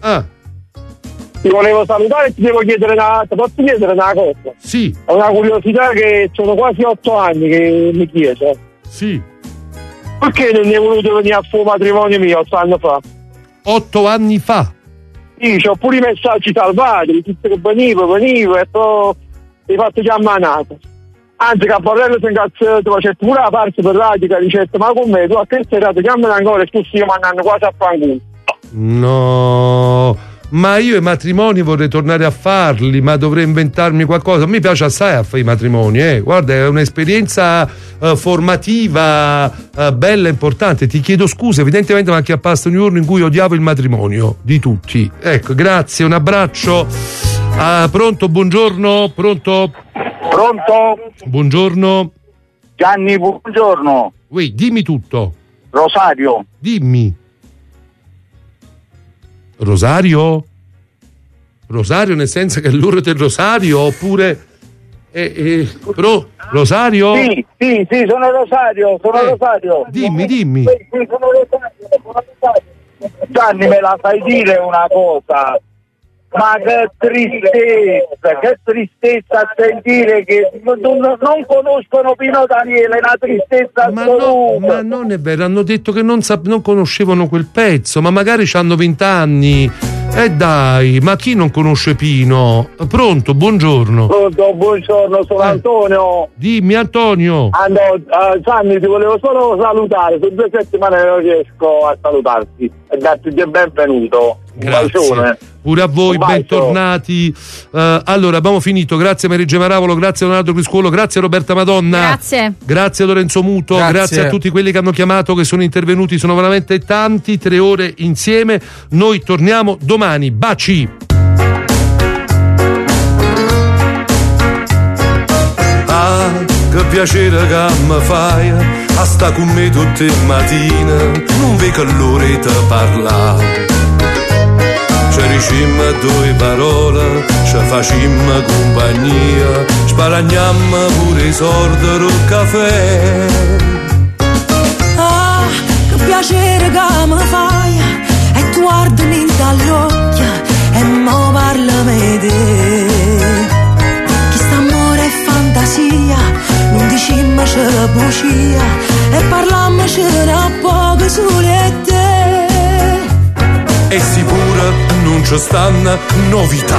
Ti volevo salutare e ti devo chiedere posso chiedere una cosa? Sì. È una curiosità che sono quasi 8 anni che mi chiedo. Sì. Perché non ne è voluto venire a fare matrimonio mio 8 anni fa? 8 anni fa? Sì, c'ho pure i messaggi salvati, tutti che venivo e poi hai fatto chiamata. Anzi, che a Borrello si incazzato, ma c'è pure la parte per radio che dice: ma con me tu a che sei dato, chiamami ancora e tu stai mandando quasi a fanculo. No, ma io i matrimoni vorrei tornare a farli, ma dovrei inventarmi qualcosa. Mi piace assai a fare i matrimoni, guarda, è un'esperienza formativa, bella, importante. Ti chiedo scusa, evidentemente mi ha acchiappato un giorno in cui odiavo il matrimonio di tutti. Ecco, grazie, un abbraccio. Pronto, buongiorno. Pronto? Buongiorno. Gianni, buongiorno. Dimmi tutto. Rosario. Dimmi. Rosario nel senso che è l'ora del rosario, oppure Rosario? Sì, sono Rosario. Dimmi. Sì, sono Rosario. Gianni, me la fai dire una cosa? Ma che tristezza a sentire che non conoscono Pino Daniele, è una tristezza assoluta. Ma non è vero, hanno detto che non conoscevano quel pezzo, ma magari hanno 20 anni. Dai, ma chi non conosce Pino? Pronto, buongiorno. Pronto, buongiorno, sono Antonio. Dimmi Antonio. Gianni, ti volevo solo salutare, su 2 settimane non riesco a salutarti e darti il benvenuto. Grazie. Pure a voi, bentornati. Allora, abbiamo finito. Grazie a Maria Maravolo, grazie a Leonardo Criscuolo, grazie a Roberta Madonna. Grazie a Lorenzo Muto, grazie a tutti quelli che hanno chiamato, che sono intervenuti, sono veramente tanti, 3 ore insieme. Noi torniamo domani. Baci. Che piacere che mi fai a sta con me tutte le mattine, non vedo l'ora di parlare. Ci dicemmo 2 parole, ci facemmo compagnia, sparagnammo pure i soldi del caffè. Ah, che piacere che mi fai, e tu guardami dagli occhi e mo parlami di te. Chi sta amore è fantasia, non dicimmoci bugia e parlammoci da poco solo e te. E sicura non ci stanno novità.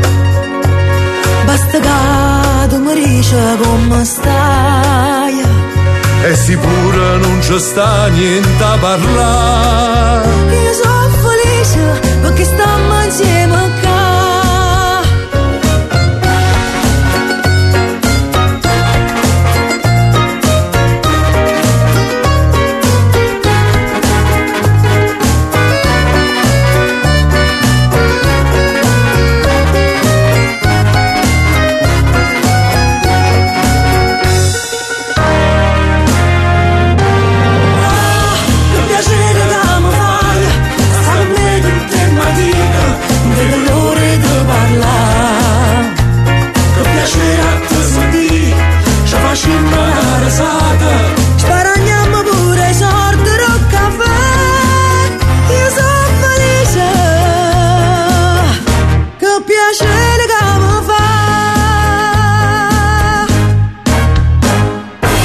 Basta che tu mi dici come stai. E sicura non ci sta niente a parlare. Io sono felice perché stiamo insieme.